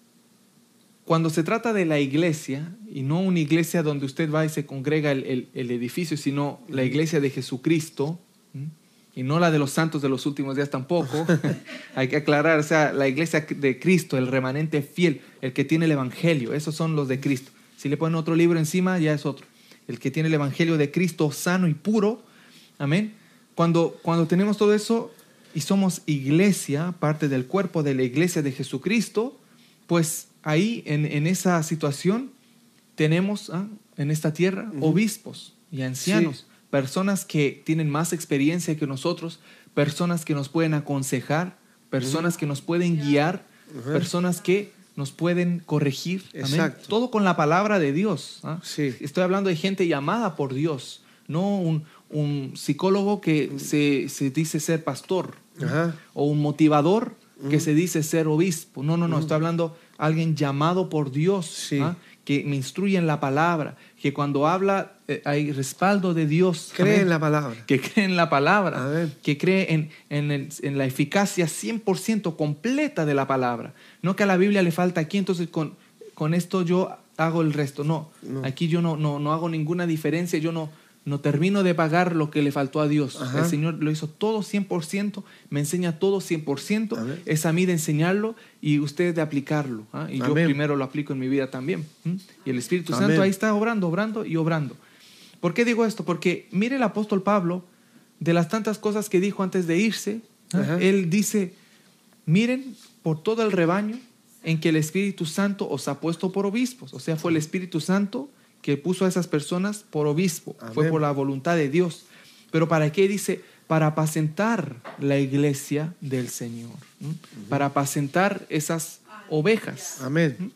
Cuando se trata de la iglesia, y no una iglesia donde usted va y se congrega el, el, el edificio, sino la iglesia de Jesucristo, ¿sí? y no la de los santos de los últimos días tampoco, hay que aclarar, o sea, la iglesia de Cristo, el remanente fiel, el que tiene el evangelio, esos son los de Cristo. Si le ponen otro libro encima, ya es otro. El que tiene el evangelio de Cristo sano y puro, amén. Cuando, cuando tenemos todo eso y somos iglesia, parte del cuerpo de la iglesia de Jesucristo, pues ahí en, en esa situación tenemos ¿ah? en esta tierra uh-huh. obispos y ancianos, sí. personas que tienen más experiencia que nosotros, personas que nos pueden aconsejar, personas uh-huh. que nos pueden guiar, uh-huh. personas que nos pueden corregir. Amén. Todo con la palabra de Dios. ¿ah? Sí. Estoy hablando de gente llamada por Dios, no un, un psicólogo que se, se dice ser pastor, Ajá. o un motivador uh-huh. que se dice ser obispo. No, no, no. Uh-huh. Estoy hablando de alguien llamado por Dios, sí. ¿ah? que me instruye en la palabra, que cuando habla eh, hay respaldo de Dios. Cree amén, en la palabra. Que cree en la palabra. Amén. Que cree en, en, el, en la eficacia cien por ciento completa de la palabra. No que a la Biblia le falta aquí, entonces con, con esto yo hago el resto. No, no. aquí yo no, no, no hago ninguna diferencia, yo no, no termino de pagar lo que le faltó a Dios. Ajá. El Señor lo hizo todo cien por ciento, me enseña todo cien por ciento. Amén. Es a mí de enseñarlo y usted de aplicarlo. ¿ah? Y Amén. Yo primero lo aplico en mi vida también. ¿Mm? Y el Espíritu Amén. Santo ahí está obrando, obrando y obrando. ¿Por qué digo esto? Porque mire el apóstol Pablo, de las tantas cosas que dijo antes de irse, ¿ah? él dice, miren por todo el rebaño en que el Espíritu Santo os ha puesto por obispos. O sea, fue el Espíritu Santo que puso a esas personas por obispo. Amén. Fue por la voluntad de Dios. ¿Pero para qué? Dice, para apacentar la iglesia del Señor. ¿Mm? Uh-huh. Para apacentar esas ovejas. Amén. ¿Mm?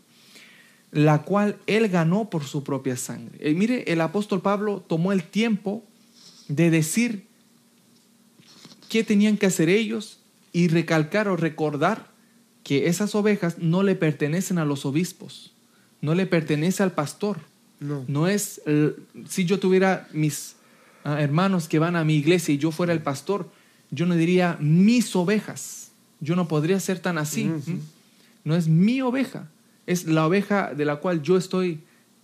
La cual Él ganó por su propia sangre. Y mire, el apóstol Pablo tomó el tiempo de decir qué tenían que hacer ellos y recalcar o recordar que esas ovejas no le pertenecen a los obispos, no le pertenece al pastor. No. No es, si yo tuviera mis ah, hermanos que van a mi iglesia y yo fuera el pastor, yo no diría mis ovejas. Yo no podría ser tan así. Uh-huh. ¿Mm? No es mi oveja, es la oveja de la cual yo estoy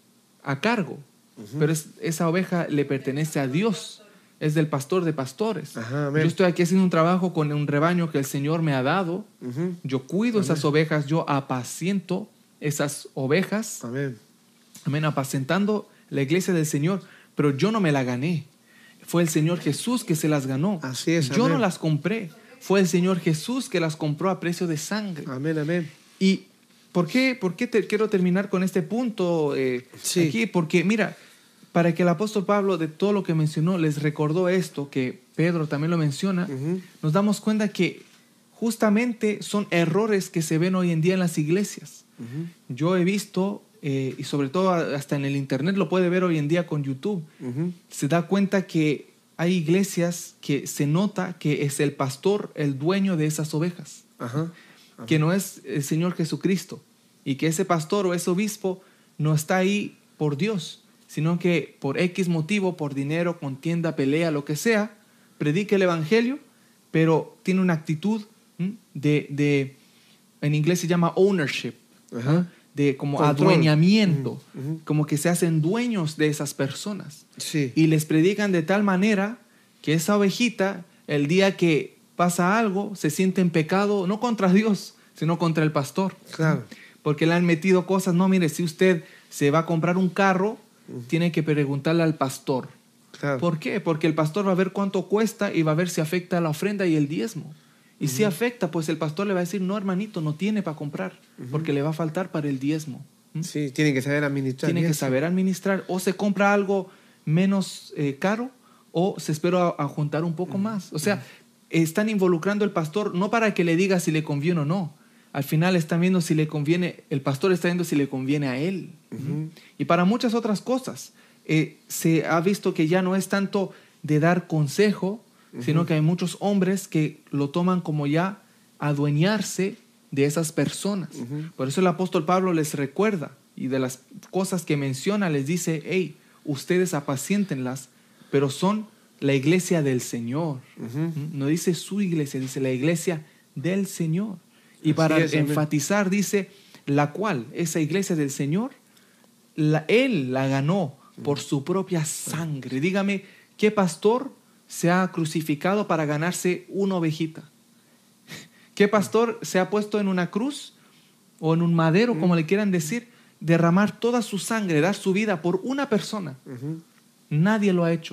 a cargo. Uh-huh. Pero es, esa oveja le pertenece a Dios, es del pastor de pastores. Ajá, yo estoy aquí haciendo un trabajo con un rebaño que el Señor me ha dado. Uh-huh. Yo cuido amén. Esas ovejas, yo apaciento esas ovejas. Amén. Amén, apacentando la iglesia del Señor. Pero yo no me la gané. Fue el Señor Jesús que se las ganó. Así es, yo amén. no las compré. Fue el Señor Jesús que las compró a precio de sangre. Amén, amén. ¿Y por qué, por qué te, quiero terminar con este punto eh, sí. aquí? Porque mira, para que el apóstol Pablo de todo lo que mencionó les recordó esto, que Pedro también lo menciona, uh-huh. nos damos cuenta que justamente son errores que se ven hoy en día en las iglesias. Uh-huh. Yo he visto, eh, y sobre todo hasta en el internet lo puede ver hoy en día con YouTube, uh-huh. se da cuenta que hay iglesias que se nota que es el pastor el dueño de esas ovejas, uh-huh. Uh-huh. que no es el Señor Jesucristo, y que ese pastor o ese obispo no está ahí por Dios, sino que por X motivo, por dinero, contienda, pelea, lo que sea, predica el evangelio, pero tiene una actitud de, de en inglés se llama ownership, uh-huh. de como control. Adueñamiento, uh-huh. como que se hacen dueños de esas personas. Sí. Y les predican de tal manera que esa ovejita, el día que pasa algo, se siente en pecado, no contra Dios, sino contra el pastor. Claro. Porque le han metido cosas, no, mire, si usted se va a comprar un carro, uh-huh. tiene que preguntarle al pastor. Claro. ¿Por qué? Porque el pastor va a ver cuánto cuesta y va a ver si afecta la ofrenda y el diezmo. Y uh-huh. si afecta, pues el pastor le va a decir, no, hermanito, no tiene para comprar, uh-huh. porque le va a faltar para el diezmo. ¿Mm? Sí, tiene que saber administrar. Tiene que eso. saber administrar. O se compra algo menos eh, caro, o se espera a, a juntar un poco uh-huh. más. O sea, uh-huh. están involucrando al pastor no para que le diga si le conviene o no. Al final están viendo si le conviene, el pastor está viendo si le conviene a él. Uh-huh. Y para muchas otras cosas, eh, se ha visto que ya no es tanto de dar consejo, uh-huh. sino que hay muchos hombres que lo toman como ya adueñarse de esas personas. Uh-huh. Por eso el apóstol Pablo les recuerda, y de las cosas que menciona les dice, hey, ustedes apaciéntenlas, pero son la iglesia del Señor. Uh-huh. No dice su iglesia, dice la iglesia del Señor. Y para es, enfatizar amén. Dice, la cual, esa iglesia del Señor, la, Él la ganó por su propia sangre. Dígame, ¿qué pastor se ha crucificado para ganarse una ovejita? ¿Qué pastor se ha puesto en una cruz o en un madero, como le quieran decir, derramar toda su sangre, dar su vida por una persona? Uh-huh. Nadie lo ha hecho.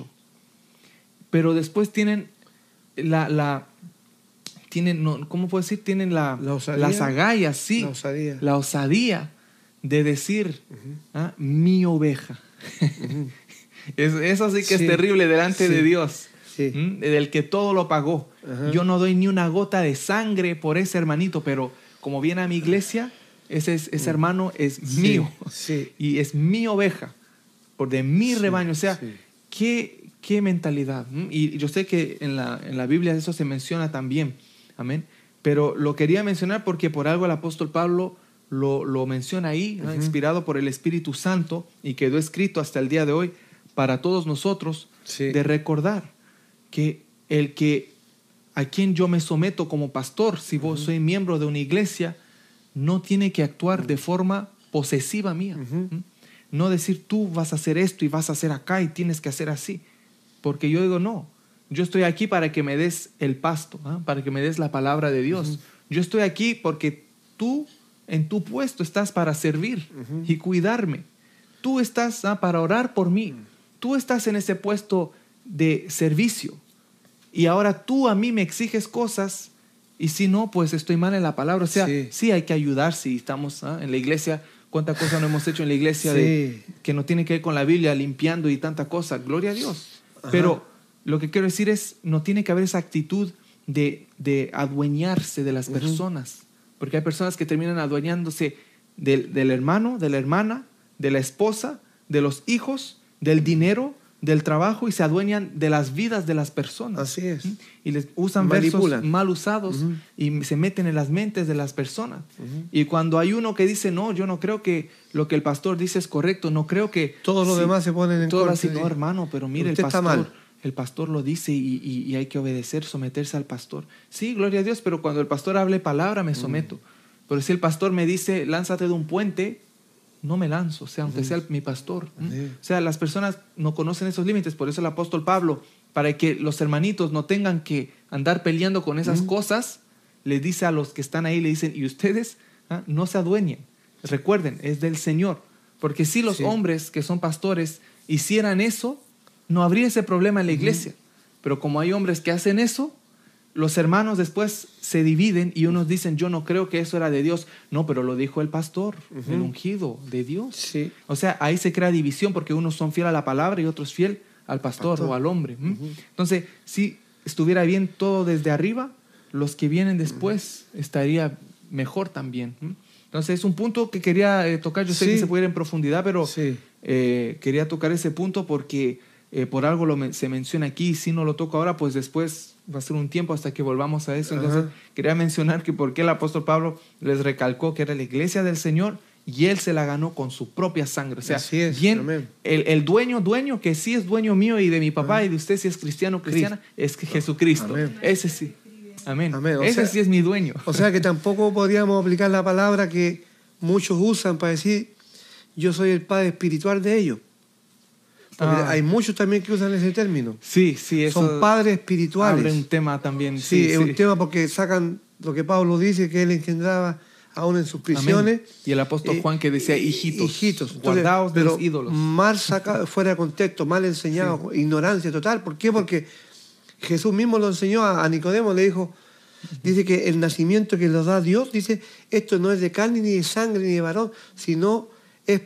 Pero después tienen la... la Tienen, no, ¿cómo puedo decir? Tienen la, la osadía, las agallas, sí, la osadía. la osadía de decir, uh-huh. ¿ah? mi oveja. Uh-huh. es, eso sí que sí. es terrible delante sí. de Dios, sí. ¿Mm? del que todo lo pagó. Uh-huh. Yo no doy ni una gota de sangre por ese hermanito, pero como viene a mi iglesia, ese, ese uh-huh. hermano es sí. mío Sí. y es mi oveja, por de mi sí. rebaño. O sea, sí. ¿qué, qué mentalidad? ¿Mm? Y yo sé que en la, en la Biblia eso se menciona también. Amén. Pero lo quería mencionar porque por algo el apóstol Pablo lo, lo menciona ahí, ¿no? uh-huh. inspirado por el Espíritu Santo, y quedó escrito hasta el día de hoy para todos nosotros, sí. de recordar que el que a quien yo me someto como pastor, si vos uh-huh. soy miembro de una iglesia, no tiene que actuar uh-huh. de forma posesiva mía. Uh-huh. ¿Mm? No decir tú vas a hacer esto y vas a hacer acá y tienes que hacer así. Porque yo digo no. Yo estoy aquí para que me des el pasto, ¿eh? para que me des la palabra de Dios. Uh-huh. Yo estoy aquí porque tú en tu puesto estás para servir uh-huh. y cuidarme. Tú estás ¿eh? para orar por mí. Uh-huh. Tú estás en ese puesto de servicio. Y ahora tú a mí me exiges cosas y si no, pues estoy mal en la palabra. O sea, sí, sí hay que ayudar si estamos ¿eh? en la iglesia. ¿Cuántas cosas no hemos hecho en la iglesia sí. de, que no tiene que ver con la Biblia, limpiando y tanta cosa? Gloria a Dios. Uh-huh. Pero lo que quiero decir es, no tiene que haber esa actitud de, de adueñarse de las uh-huh. personas. Porque hay personas que terminan adueñándose del, del hermano, de la hermana, de la esposa, de los hijos, del dinero, del trabajo, y se adueñan de las vidas de las personas. Así es. ¿Mm? Y les usan Manipulan. versos mal usados uh-huh. y se meten en las mentes de las personas. Uh-huh. Y cuando hay uno que dice, no, yo no creo que lo que el pastor dice es correcto, no creo que... Todos los sí, demás se ponen en todos contra. así, no, hermano, pero mire, Usted el pastor... está mal. el pastor lo dice y, y, y hay que obedecer, someterse al pastor. Sí, gloria a Dios, pero cuando el pastor hable palabra me someto. Mm. Pero si el pastor me dice, lánzate de un puente, no me lanzo, o sea, aunque mm. sea mi pastor. Mm. O sea, las personas no conocen esos límites, por eso el apóstol Pablo, para que los hermanitos no tengan que andar peleando con esas mm. cosas, les dice a los que están ahí, le dicen, y ustedes ¿ah? no se adueñen. Recuerden, es del Señor. Porque si los sí. hombres que son pastores hicieran eso, no habría ese problema en la iglesia. Uh-huh. Pero como hay hombres que hacen eso, los hermanos después se dividen y unos dicen, yo no creo que eso era de Dios. No, pero lo dijo el pastor, uh-huh. el ungido de Dios. Sí. O sea, ahí se crea división porque unos son fieles a la palabra y otros fieles al pastor, pastor. o al hombre. Uh-huh. Entonces, si estuviera bien todo desde arriba, los que vienen después uh-huh. estaría mejor también. Entonces, es un punto que quería eh, tocar. Yo sé sí. que se puede ir en profundidad, pero sí. eh, quería tocar ese punto porque eh, por algo lo, se menciona aquí. Si no lo toco ahora, pues después va a ser un tiempo hasta que volvamos a eso. Entonces, uh-huh. quería mencionar que porque el apóstol Pablo les recalcó que era la iglesia del Señor y él se la ganó con su propia sangre. O sea, así es. bien, el, el dueño, dueño, que sí es dueño mío y de mi papá uh-huh. y de usted si es cristiano o cristiana, es que Jesucristo. Amén. Ese sí. Amén. Amén. Ese sea, sí es mi dueño. O sea que tampoco podríamos aplicar la palabra que muchos usan para decir yo soy el padre espiritual de ellos. Porque ah. hay muchos también que usan ese término. Sí, sí. Eso son padres espirituales. Abre un tema también. Sí, sí es sí. un tema porque sacan lo que Pablo dice, que él engendraba aún en sus prisiones. Amén. Y el apóstol eh, Juan que decía, hijitos, hijitos. guardaos de los ídolos. Mal sacado, fuera de contexto, mal enseñado, sí. ignorancia total. ¿Por qué? Porque Jesús mismo lo enseñó a, a Nicodemo, le dijo, dice que el nacimiento que nos da Dios, dice, esto no es de carne ni de sangre ni de varón, sino es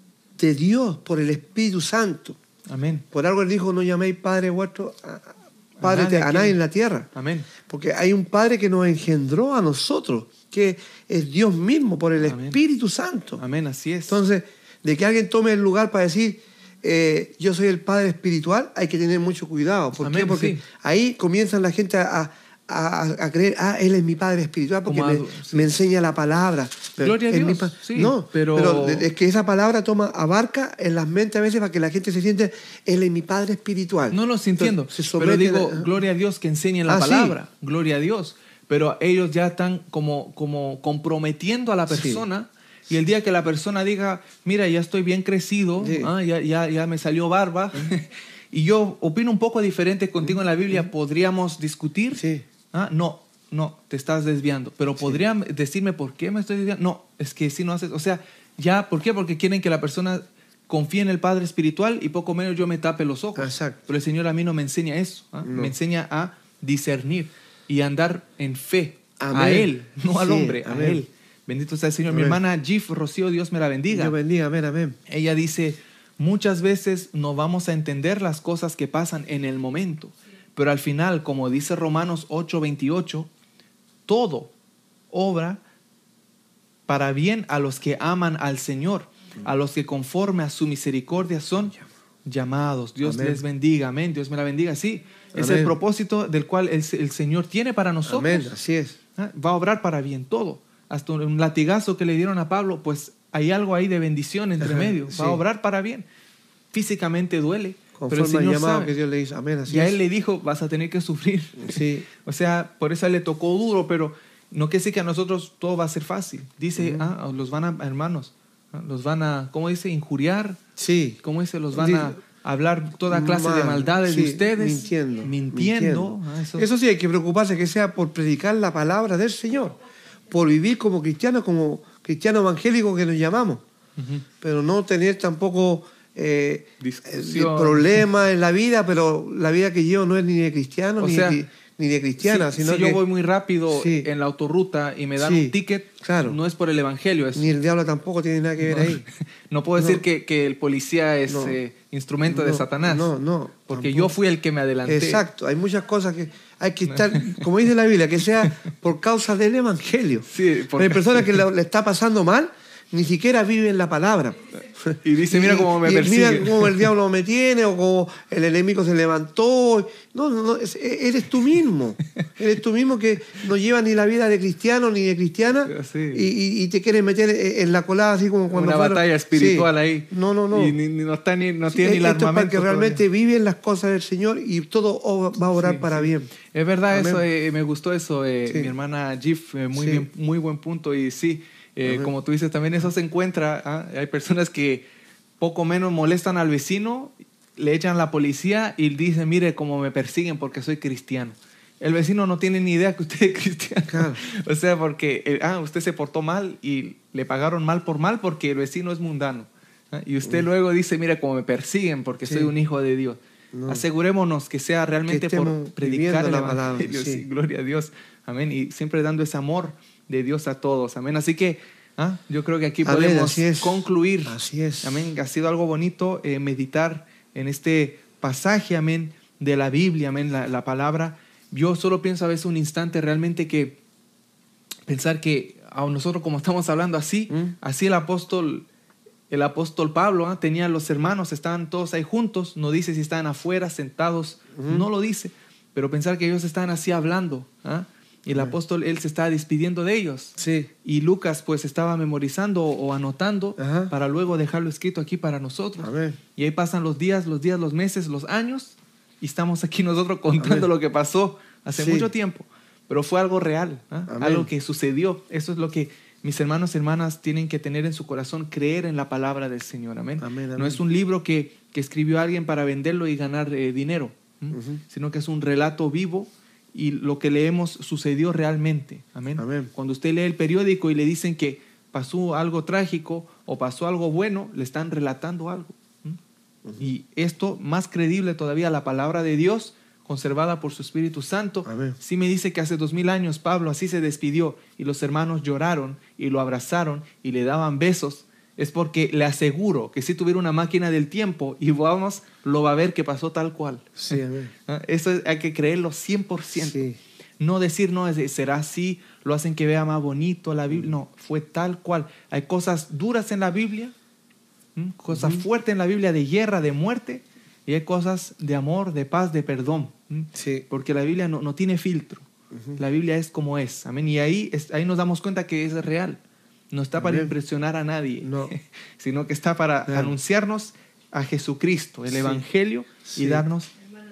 de Dios por el Espíritu Santo. Amén. Por algo él dijo, no llaméis Padre vuestro a, padre a, nadie, a nadie en la tierra. Amén. Porque hay un Padre que nos engendró a nosotros, que es Dios mismo por el Amén. Espíritu Santo. Amén, así es. Entonces, de que alguien tome el lugar para decir, eh, yo soy el Padre espiritual, hay que tener mucho cuidado. ¿Por Amén, qué? Porque sí. ahí comienzan la gente a, a, a creer, ah, él es mi Padre espiritual porque me, sí. me enseña la palabra. Pero Gloria a Dios. Pa- sí, no, pero... pero es que esa palabra toma, abarca en las mentes a veces para que la gente se siente, él es mi Padre espiritual. No lo entiendo, pero digo, a... gloria a Dios que enseñen la ah, palabra, sí. gloria a Dios. Pero ellos ya están como, como comprometiendo a la persona. Sí. Y el día que la persona diga, mira, ya estoy bien crecido, sí. ah, ya, ya, ya me salió barba, uh-huh. y yo opino un poco diferente contigo en la Biblia, uh-huh. ¿podríamos discutir? Sí. Ah, no, no, te estás desviando. Pero ¿podrían sí. decirme por qué me estoy desviando? No, es que si no haces... O sea, ya, ¿por qué? Porque quieren que la persona confíe en el Padre espiritual y poco menos yo me tape los ojos. Exacto. Pero el Señor a mí no me enseña eso. ¿ah? No. Me enseña a discernir y andar en fe. Amén. A Él, no al sí, hombre, amén. A Él. Bendito sea el Señor. Amén. Mi hermana Gif Rocío, Dios me la bendiga. Dios bendiga, amén, amén. Ella dice, muchas veces no vamos a entender las cosas que pasan en el momento, pero al final, como dice Romanos ocho veintiocho, todo obra para bien a los que aman al Señor, a los que conforme a su misericordia son llamados. Dios amén. Les bendiga, amén. Dios me la bendiga, sí. Es amén. El propósito del cual el, el Señor tiene para nosotros. Amén, así es. Va a obrar para bien todo. Hasta un latigazo que le dieron a Pablo, pues hay algo ahí de bendición entre medio. Va sí. a obrar para bien. Físicamente duele, conforme pero el Señor llamado sabe. Que Dios le hizo. Amén, así y a es. Él le dijo, vas a tener que sufrir. Sí. O sea, por eso a Él le tocó duro, pero no quiere decir que a nosotros todo va a ser fácil. Dice, uh-huh. ah, los van a, hermanos, los van a, ¿cómo dice? Injuriar. Sí. ¿Cómo dice? Los van sí. a hablar toda clase Mal. de maldades sí. de ustedes. Mintiendo. Mintiendo. mintiendo. Ah, eso. eso sí, hay que preocuparse que sea por predicar la palabra del Señor. Por vivir como cristianos, como cristianos evangélicos que nos llamamos. Uh-huh. Pero no tener tampoco eh, problemas en la vida, pero la vida que llevo no es ni de cristiano ni, sea, de, ni de cristiana. Si, sino si que, yo voy muy rápido sí. en la autorruta y me dan sí. un ticket, claro. no es por el evangelio. Es... Ni el diablo tampoco tiene nada que ver no. ahí. No puedo decir no. que, que el policía es no. eh, instrumento no. de Satanás. No, no. Porque tampoco. yo fui el que me adelanté. Exacto. Hay muchas cosas que hay que estar, como dice la Biblia, que sea por causa del evangelio. Sí, porque... Hay personas que le está pasando mal, ni siquiera viven la palabra. Y dice, mira cómo me y, persigue. Mira cómo el diablo me tiene, o cómo el enemigo se levantó. No, no, no, es- eres tú mismo. Eres tú mismo que no llevas ni la vida de cristiano ni de cristiana, Sí. y, y- y te quieres meter en la colada así como cuando Una fueron- batalla espiritual Sí. ahí. No, no, no. Y ni, ni no, está ni, no Sí, tiene ni el esto es para armamento. que realmente todavía. viven las cosas del Señor y todo o- va a orar Sí, para sí. bien. Es verdad. Amén. Eso, eh, me gustó eso, eh, Sí. mi hermana Gif, eh, muy Sí. bien, muy buen punto. Y sí, eh, Amén. como tú dices, también eso se encuentra. ¿ah? Hay personas que poco menos molestan al vecino, le echan la policía y dicen, mire cómo me persiguen porque soy cristiano. El vecino no tiene ni idea que usted es cristiano. Claro. O sea, porque eh, ah, usted se portó mal y le pagaron mal por mal porque el vecino es mundano. ¿ah? Y usted luego dice, mire cómo me persiguen porque Sí. soy un hijo de Dios. No. Asegurémonos que sea realmente Que por estemos predicar viviendo el la palabra, evangelio. sí. Sí, gloria a Dios. Amén. Y siempre dando ese amor de Dios a todos. Amén. Así que ah, yo creo que aquí Amén, podemos así es. concluir. Así es. Amén. Ha sido algo bonito eh, meditar en este pasaje, amén, de la Biblia, amén, la, la palabra. Yo solo pienso a veces un instante realmente que pensar que a nosotros como estamos hablando así, ¿Mm? así el apóstol, el apóstol Pablo ¿ah? tenía los hermanos, estaban todos ahí juntos, no dice si estaban afuera, sentados, ¿Mm? no lo dice, pero pensar que ellos estaban así hablando, ¿ah? y el ¿Mm? apóstol, él se estaba despidiendo de ellos. Sí. Y Lucas pues estaba memorizando o anotando Ajá. para luego dejarlo escrito aquí para nosotros. Amén. Y ahí pasan los días, los días, los meses, los años, y estamos aquí nosotros contando Amén. lo que pasó hace Sí. mucho tiempo. Pero fue algo real, ¿ah? Amén. Algo que sucedió. Eso es lo que mis hermanos y hermanas tienen que tener en su corazón, creer en la palabra del Señor. Amén. Amén, amén. No es un libro que, que escribió alguien para venderlo y ganar eh, dinero, ¿m? Ujú. sino que es un relato vivo y lo que leemos sucedió realmente. Amén. Amén. Cuando usted lee el periódico y le dicen que pasó algo trágico o pasó algo bueno, le están relatando algo. ¿m? Y esto, más creíble todavía, la palabra de Dios, conservada por su Espíritu Santo, Amén. sí me dice que hace dos mil años Pablo así se despidió y los hermanos lloraron y lo abrazaron y le daban besos. Es porque le aseguro que si tuviera una máquina del tiempo y vamos, lo va a ver que pasó tal cual. Sí, amén. ¿Ah? Eso es- hay que creerlo cien por ciento. Sí. No decir, no, es- será así, lo hacen que vea más bonito la Biblia. No, fue tal cual. Hay cosas duras en la Biblia, ¿m? cosas fuertes en la Biblia de guerra, de muerte, y hay cosas de amor, de paz, de perdón. ¿m? Sí. Porque la Biblia no, no tiene filtro. La Biblia es como es. Amén. Y ahí, es- ahí nos damos cuenta que es real. No está para Amén. impresionar a nadie, No. sino que está para Claro. anunciarnos a Jesucristo, el Sí. Evangelio, Sí. y darnos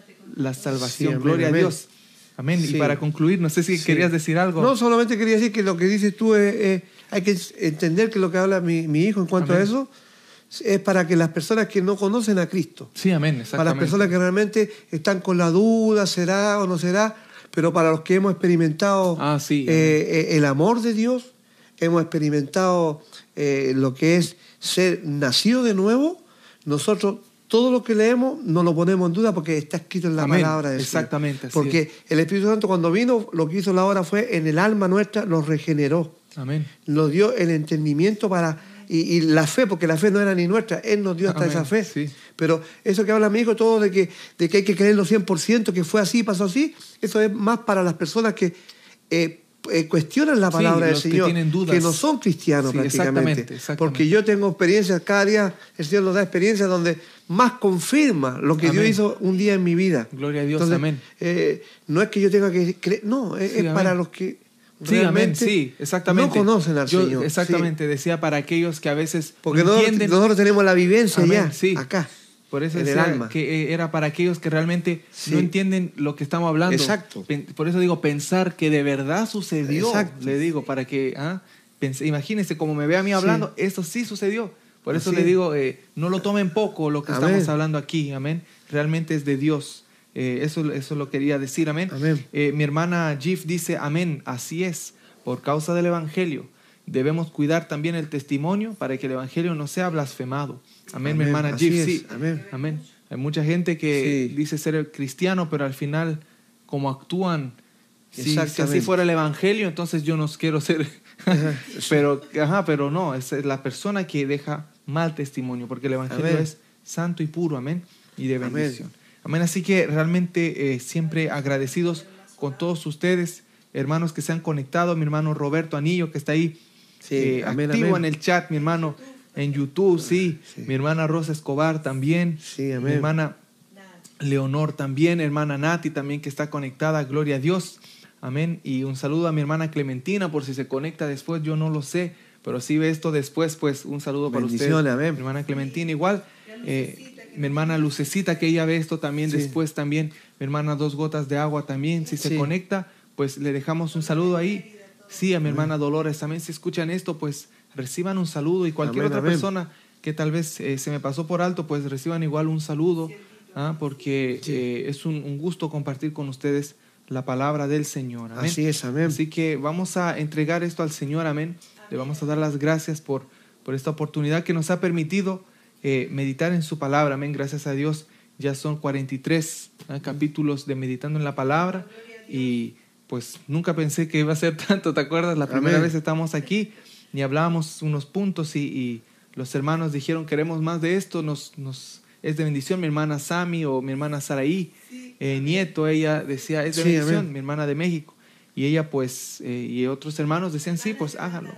la salvación. Sí, amén, Gloria amén. a Dios. Amén. Sí. Y para concluir, no sé si Sí. querías decir algo. No, solamente quería decir que lo que dices tú es, es- hay que entender que lo que habla mi, mi hijo en cuanto Amén. a eso es para que las personas que no conocen a Cristo, Sí, amén. para las Exactamente. personas que realmente están con la duda, será o no será, pero para los que hemos experimentado Ah, sí. eh, eh, el amor de Dios, hemos experimentado eh, lo que es ser nacido de nuevo, nosotros todo lo que leemos no lo ponemos en duda porque está escrito en la Amén. palabra del Señor. Exactamente, así Porque el Espíritu Santo cuando vino, lo que hizo la obra fue en el alma nuestra, nos regeneró, Amén. nos dio el entendimiento para y, y la fe, porque la fe no era ni nuestra, Él nos dio hasta Amén. esa fe. Sí. Pero eso que habla mi hijo, todo de que, de que hay que creerlo cien por ciento, que fue así, pasó así, eso es más para las personas que eh, eh, cuestionan la Sí, palabra del los que Señor, tienen dudas. que no son cristianos Sí, prácticamente. exactamente, exactamente. Porque yo tengo experiencias, cada día el Señor nos da experiencias donde más confirma lo que Amén. Dios hizo un día en mi vida. Gloria a Dios, Entonces, amén. eh, no es que yo tenga que creer, no, es, Sí, es amén. para los que Sí, amén, realmente sí, exactamente. no conocen al Yo, Señor. Exactamente, decía para aquellos que a veces Sí. Porque no nosotros, entienden. nosotros tenemos la vivencia Amén, ya, sí. acá. Por eso en el decía alma. que eh, era para aquellos que realmente Sí. no entienden lo que estamos hablando. Exacto. Pen- Por eso digo, pensar que de verdad sucedió. Exacto. Le digo, para que, ah, pense- imagínense, como me ve a mí hablando, eso sí sucedió. Por eso Así le es. digo, eh, no lo tomen poco lo que Amén. estamos hablando aquí. Amén. Realmente es de Dios. Eh, eso, eso lo quería decir. Amén. Amén. Eh, mi hermana Gif dice, amén, así es. Por causa del Evangelio, debemos cuidar también el testimonio para que el Evangelio no sea blasfemado. Amén, mi Amén, hermana así Gif, es, sí. amén. Amén. Hay mucha gente que Sí. dice ser cristiano, pero al final, como actúan, si, si así Exactamente. fuera el Evangelio, entonces yo no quiero ser... pero, ajá, pero no, es la persona que deja mal testimonio, porque el Evangelio Amén. es santo y puro, amén, y de Amén. bendición. Amén. Así que realmente eh, siempre agradecidos con todos ustedes, hermanos que se han conectado, mi hermano Roberto Anillo, que está ahí Sí, eh, amén, activo amén. en el chat, mi hermano, en YouTube, sí. Sí. Mi hermana Rosa Escobar también. Sí, amén. Mi hermana Leonor también, hermana Nati también que está conectada, gloria a Dios. Amén. Y un saludo a mi hermana Clementina, por si se conecta después, yo no lo sé, pero si ve esto después, pues un saludo para usted. Bendiciones, amén. Mi hermana Clementina igual. Eh, mi hermana Lucecita, que ella ve esto también Sí. después también. Mi hermana Dos Gotas de Agua también, si se Sí. conecta, pues le dejamos un saludo ahí. Sí, a mi hermana Dolores también, si escuchan esto, pues reciban un saludo. Y cualquier Amén, otra amén. persona que tal vez eh, se me pasó por alto, pues reciban igual un saludo, ¿ah? porque Sí. eh, es un, un gusto compartir con ustedes la palabra del Señor. Amén. Así es, amén. Así que vamos a entregar esto al Señor, amén. Le vamos a dar las gracias por, por esta oportunidad que nos ha permitido eh, meditar en su palabra, amén. Gracias a Dios, ya son cuarenta y tres ¿eh? capítulos de meditando en la palabra y pues nunca pensé que iba a ser tanto, ¿te acuerdas? La primera Amén. vez estamos aquí y hablábamos unos puntos y, y los hermanos dijeron queremos más de esto, nos, nos es de bendición. Mi hermana Sami o mi hermana Saraí, eh, nieto, ella decía es de Sí, bendición, amén. mi hermana de México. Y ella pues, eh, y otros hermanos decían sí, pues hágalo.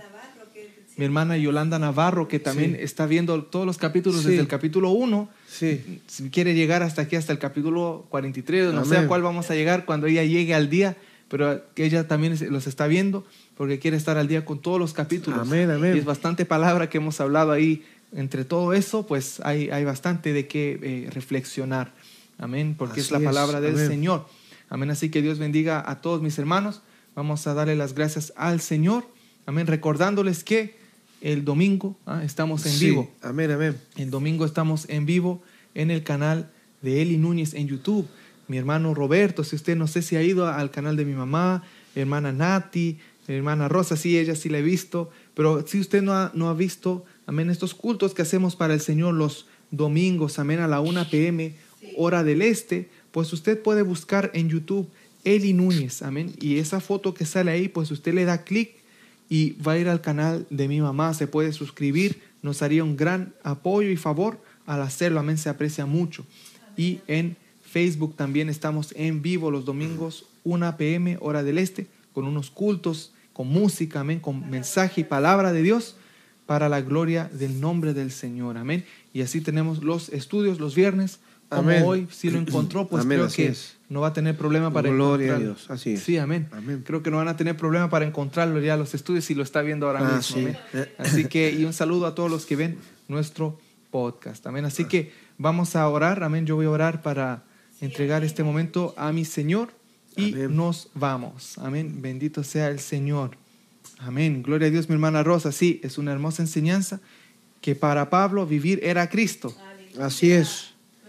Mi hermana Yolanda Navarro, que también Sí. está viendo todos los capítulos Sí. desde el capítulo uno, Sí. si quiere llegar hasta aquí, hasta el capítulo cuarenta y tres, no sé Amén. a cuál vamos a llegar cuando ella llegue al día, pero que ella también los está viendo porque quiere estar al día con todos los capítulos. Amén, amén. Y es bastante palabra que hemos hablado ahí. Entre todo eso, pues hay, hay bastante de qué eh, reflexionar. Amén, porque es Así la es, palabra del amén. Señor. Amén, así que Dios bendiga a todos mis hermanos. Vamos a darle las gracias al Señor. Amén, recordándoles que el domingo ah, estamos en Sí. vivo. Amén, amén. El domingo estamos en vivo en el canal de Eli Núñez en YouTube. Mi hermano Roberto, si usted no sé si ha ido al canal de mi mamá, mi hermana Nati, mi hermana Rosa, sí, ella sí la he visto, pero si usted no ha, no ha visto, amén, estos cultos que hacemos para el Señor los domingos, amén, a la una p m hora del este, pues usted puede buscar en YouTube Eli Núñez, amén, y esa foto que sale ahí, pues usted le da clic y va a ir al canal de mi mamá, se puede suscribir, nos haría un gran apoyo y favor al hacerlo, amén, se aprecia mucho. Y en Facebook también estamos en vivo los domingos, una p m hora del este, con unos cultos, con música, amén, con mensaje y palabra de Dios para la gloria del nombre del Señor, amén. Y así tenemos los estudios los viernes, como Amén. hoy, si lo encontró, pues Amén, creo así que es. no va a tener problema para Gloria a encontrarlo. Dios, así es. Sí, amén. Amén. Creo que no van a tener problema para encontrarlo ya los estudios si lo está viendo ahora Ah, mismo, sí. amén. Así que, y un saludo a todos los que ven nuestro podcast, amén. Así que vamos a orar, amén. Yo voy a orar para entregar este momento a mi Señor y Amén. nos vamos, amén. Bendito sea el Señor, amén. Gloria a Dios, mi hermana Rosa. Sí, es una hermosa enseñanza que para Pablo vivir era Cristo. Así es.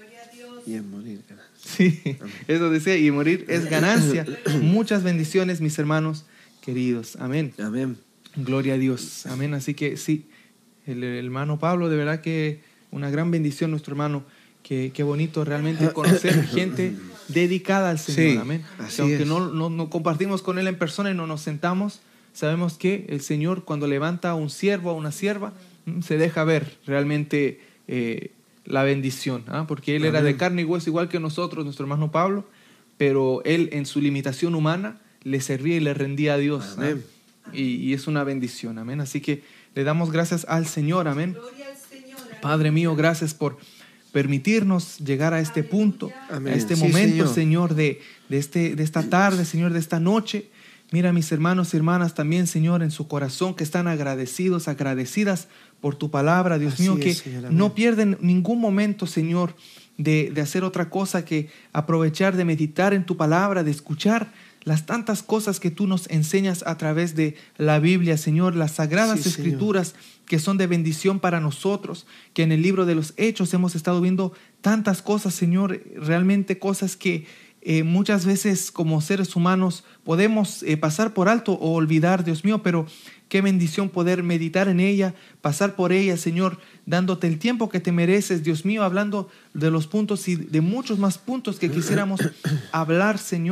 Y en morir. Sí, eso decía, y morir es ganancia. Muchas bendiciones, mis hermanos queridos, amén. Amén. Gloria a Dios, amén. Así que sí, el, el hermano Pablo, de verdad que una gran bendición, nuestro hermano. Qué, qué bonito realmente conocer gente dedicada al Señor, Sí, amén. así Que aunque es. no, no, no compartimos con Él en persona y no nos sentamos, sabemos que el Señor cuando levanta a un siervo, a una sierva, mm, se deja ver realmente eh, la bendición, ¿ah? Porque Él era Amén. de carne y hueso igual que nosotros, nuestro hermano Pablo, pero Él en su limitación humana le servía y le rendía a Dios. ¿ah? Amén. Y, y es una bendición, amén. Así que le damos gracias al Señor, amén. Gloria al Señor. Padre mío, gracias por permitirnos llegar a este punto, Amén. a este Sí, momento, Señor. Señor, de, de, este, de esta tarde, Señor, de esta noche. Mira a mis hermanos y hermanas también, Señor, en su corazón, que están agradecidos, agradecidas por tu palabra, Dios Así mío, es, que Señor, amén. no pierden ningún momento, Señor, de, de hacer otra cosa que aprovechar de meditar en tu palabra, de escuchar las tantas cosas que tú nos enseñas a través de la Biblia, Señor, las sagradas Sí, Señor. escrituras que son de bendición para nosotros, que en el libro de los Hechos hemos estado viendo tantas cosas, Señor, realmente cosas que eh, muchas veces como seres humanos podemos eh, pasar por alto o olvidar, Dios mío, pero qué bendición poder meditar en ella, pasar por ella, Señor, dándote el tiempo que te mereces, Dios mío, hablando de los puntos y de muchos más puntos que quisiéramos hablar, Señor,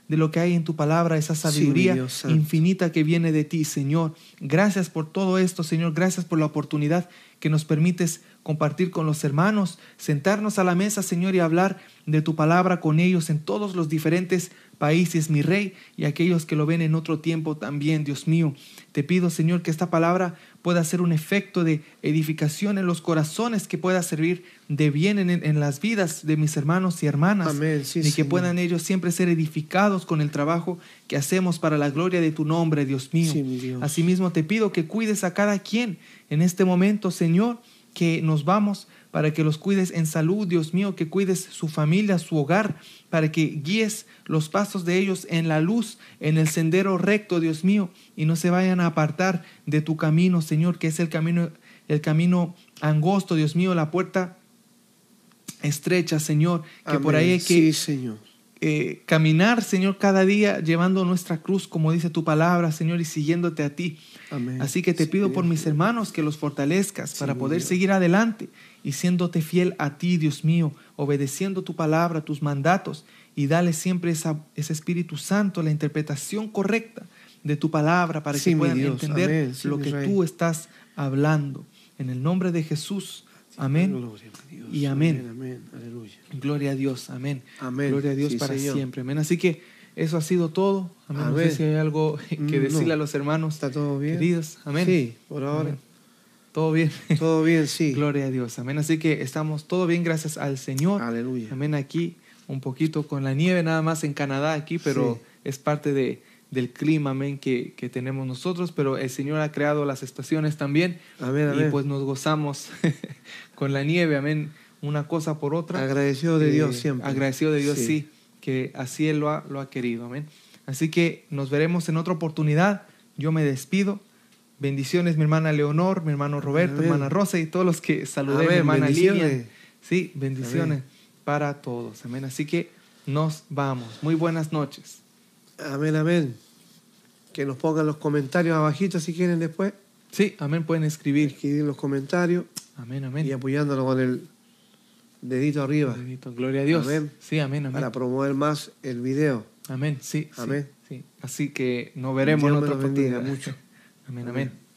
de lo que hay en tu palabra, esa sabiduría Sí, mi Dios santo. infinita que viene de ti, Señor. Gracias por todo esto, Señor. Gracias por la oportunidad que nos permites compartir con los hermanos, sentarnos a la mesa, Señor, y hablar de tu palabra con ellos en todos los diferentes países, mi Rey, y aquellos que lo ven en otro tiempo también, Dios mío. Te pido, Señor, que esta palabra pueda ser un efecto de edificación en los corazones, que pueda servir de bien en, en las vidas de mis hermanos y hermanas. Amén. Sí, y que Señor. puedan ellos siempre ser edificados con el trabajo que hacemos para la gloria de tu nombre, Dios mío. Sí, mi Dios. Asimismo te pido que cuides a cada quien en este momento, Señor, que nos vamos, para que los cuides en salud, Dios mío, que cuides su familia, su hogar, para que guíes los pasos de ellos en la luz, en el sendero recto, Dios mío, y no se vayan a apartar de tu camino, Señor, que es el camino, el camino angosto, Dios mío, la puerta estrecha, Señor, que Amén. por ahí hay que Sí, Señor. Eh, caminar, Señor, cada día llevando nuestra cruz, como dice tu palabra, Señor, y siguiéndote a ti. Amén. Así que te Sí, pido mi por Dios. mis hermanos que los fortalezcas para mi poder Dios. seguir adelante y siéndote fiel a ti, Dios mío, obedeciendo tu palabra, tus mandatos, y dale siempre esa, ese Espíritu Santo, la interpretación correcta de tu palabra, para Sí, que mi puedan Dios. entender Amén. Sí, lo mi que Rey. tú estás hablando. En el nombre de Jesús. Amén. Gloria a Dios. Y amén. Amén. Aleluya. Gloria a Dios, amén. Amén. Gloria a Dios Sí, para Señor. siempre, amén. Así que eso ha sido todo. Amén. No sé Amén. si hay algo que Mm, decirle no. a los hermanos ¿Está todo bien? queridos. Amén. Sí, por ahora. Amén. Todo bien. Todo bien, sí. Gloria a Dios, amén. Así que estamos todo bien, gracias al Señor. Aleluya. Amén. Aquí un poquito con la nieve nada más en Canadá aquí, pero Sí. es parte de, del clima, amén, que, que tenemos nosotros. Pero el Señor ha creado las estaciones también. Amén, Y amén. pues nos gozamos con la nieve, amén. Una cosa por otra. Agradecido de Eh, Dios siempre. Agradecido de Dios, sí. Sí. que así Él lo ha, lo ha querido, amén. Así que nos veremos en otra oportunidad. Yo me despido. Bendiciones, mi hermana Leonor, mi hermano Roberto, Amén. hermana Rosa y todos los que saludé, mi Amén. hermana Bendiciones. Lilian. Sí, bendiciones Amén. para todos, amén. Así que nos vamos. Muy buenas noches. Amén, amén. Que nos pongan los comentarios abajito si quieren después. Sí, amén, pueden escribir. Escribir los comentarios Amén, amén. y apoyándonos con el dedito arriba Bendito, gloria a Dios. Amén. Sí, amén, amén. para promover más el video. Amén, sí, sí, Amén. sí. Así que nos veremos Dios en me otra los bendiga oportunidad. mucho. Amén, Amén. amén.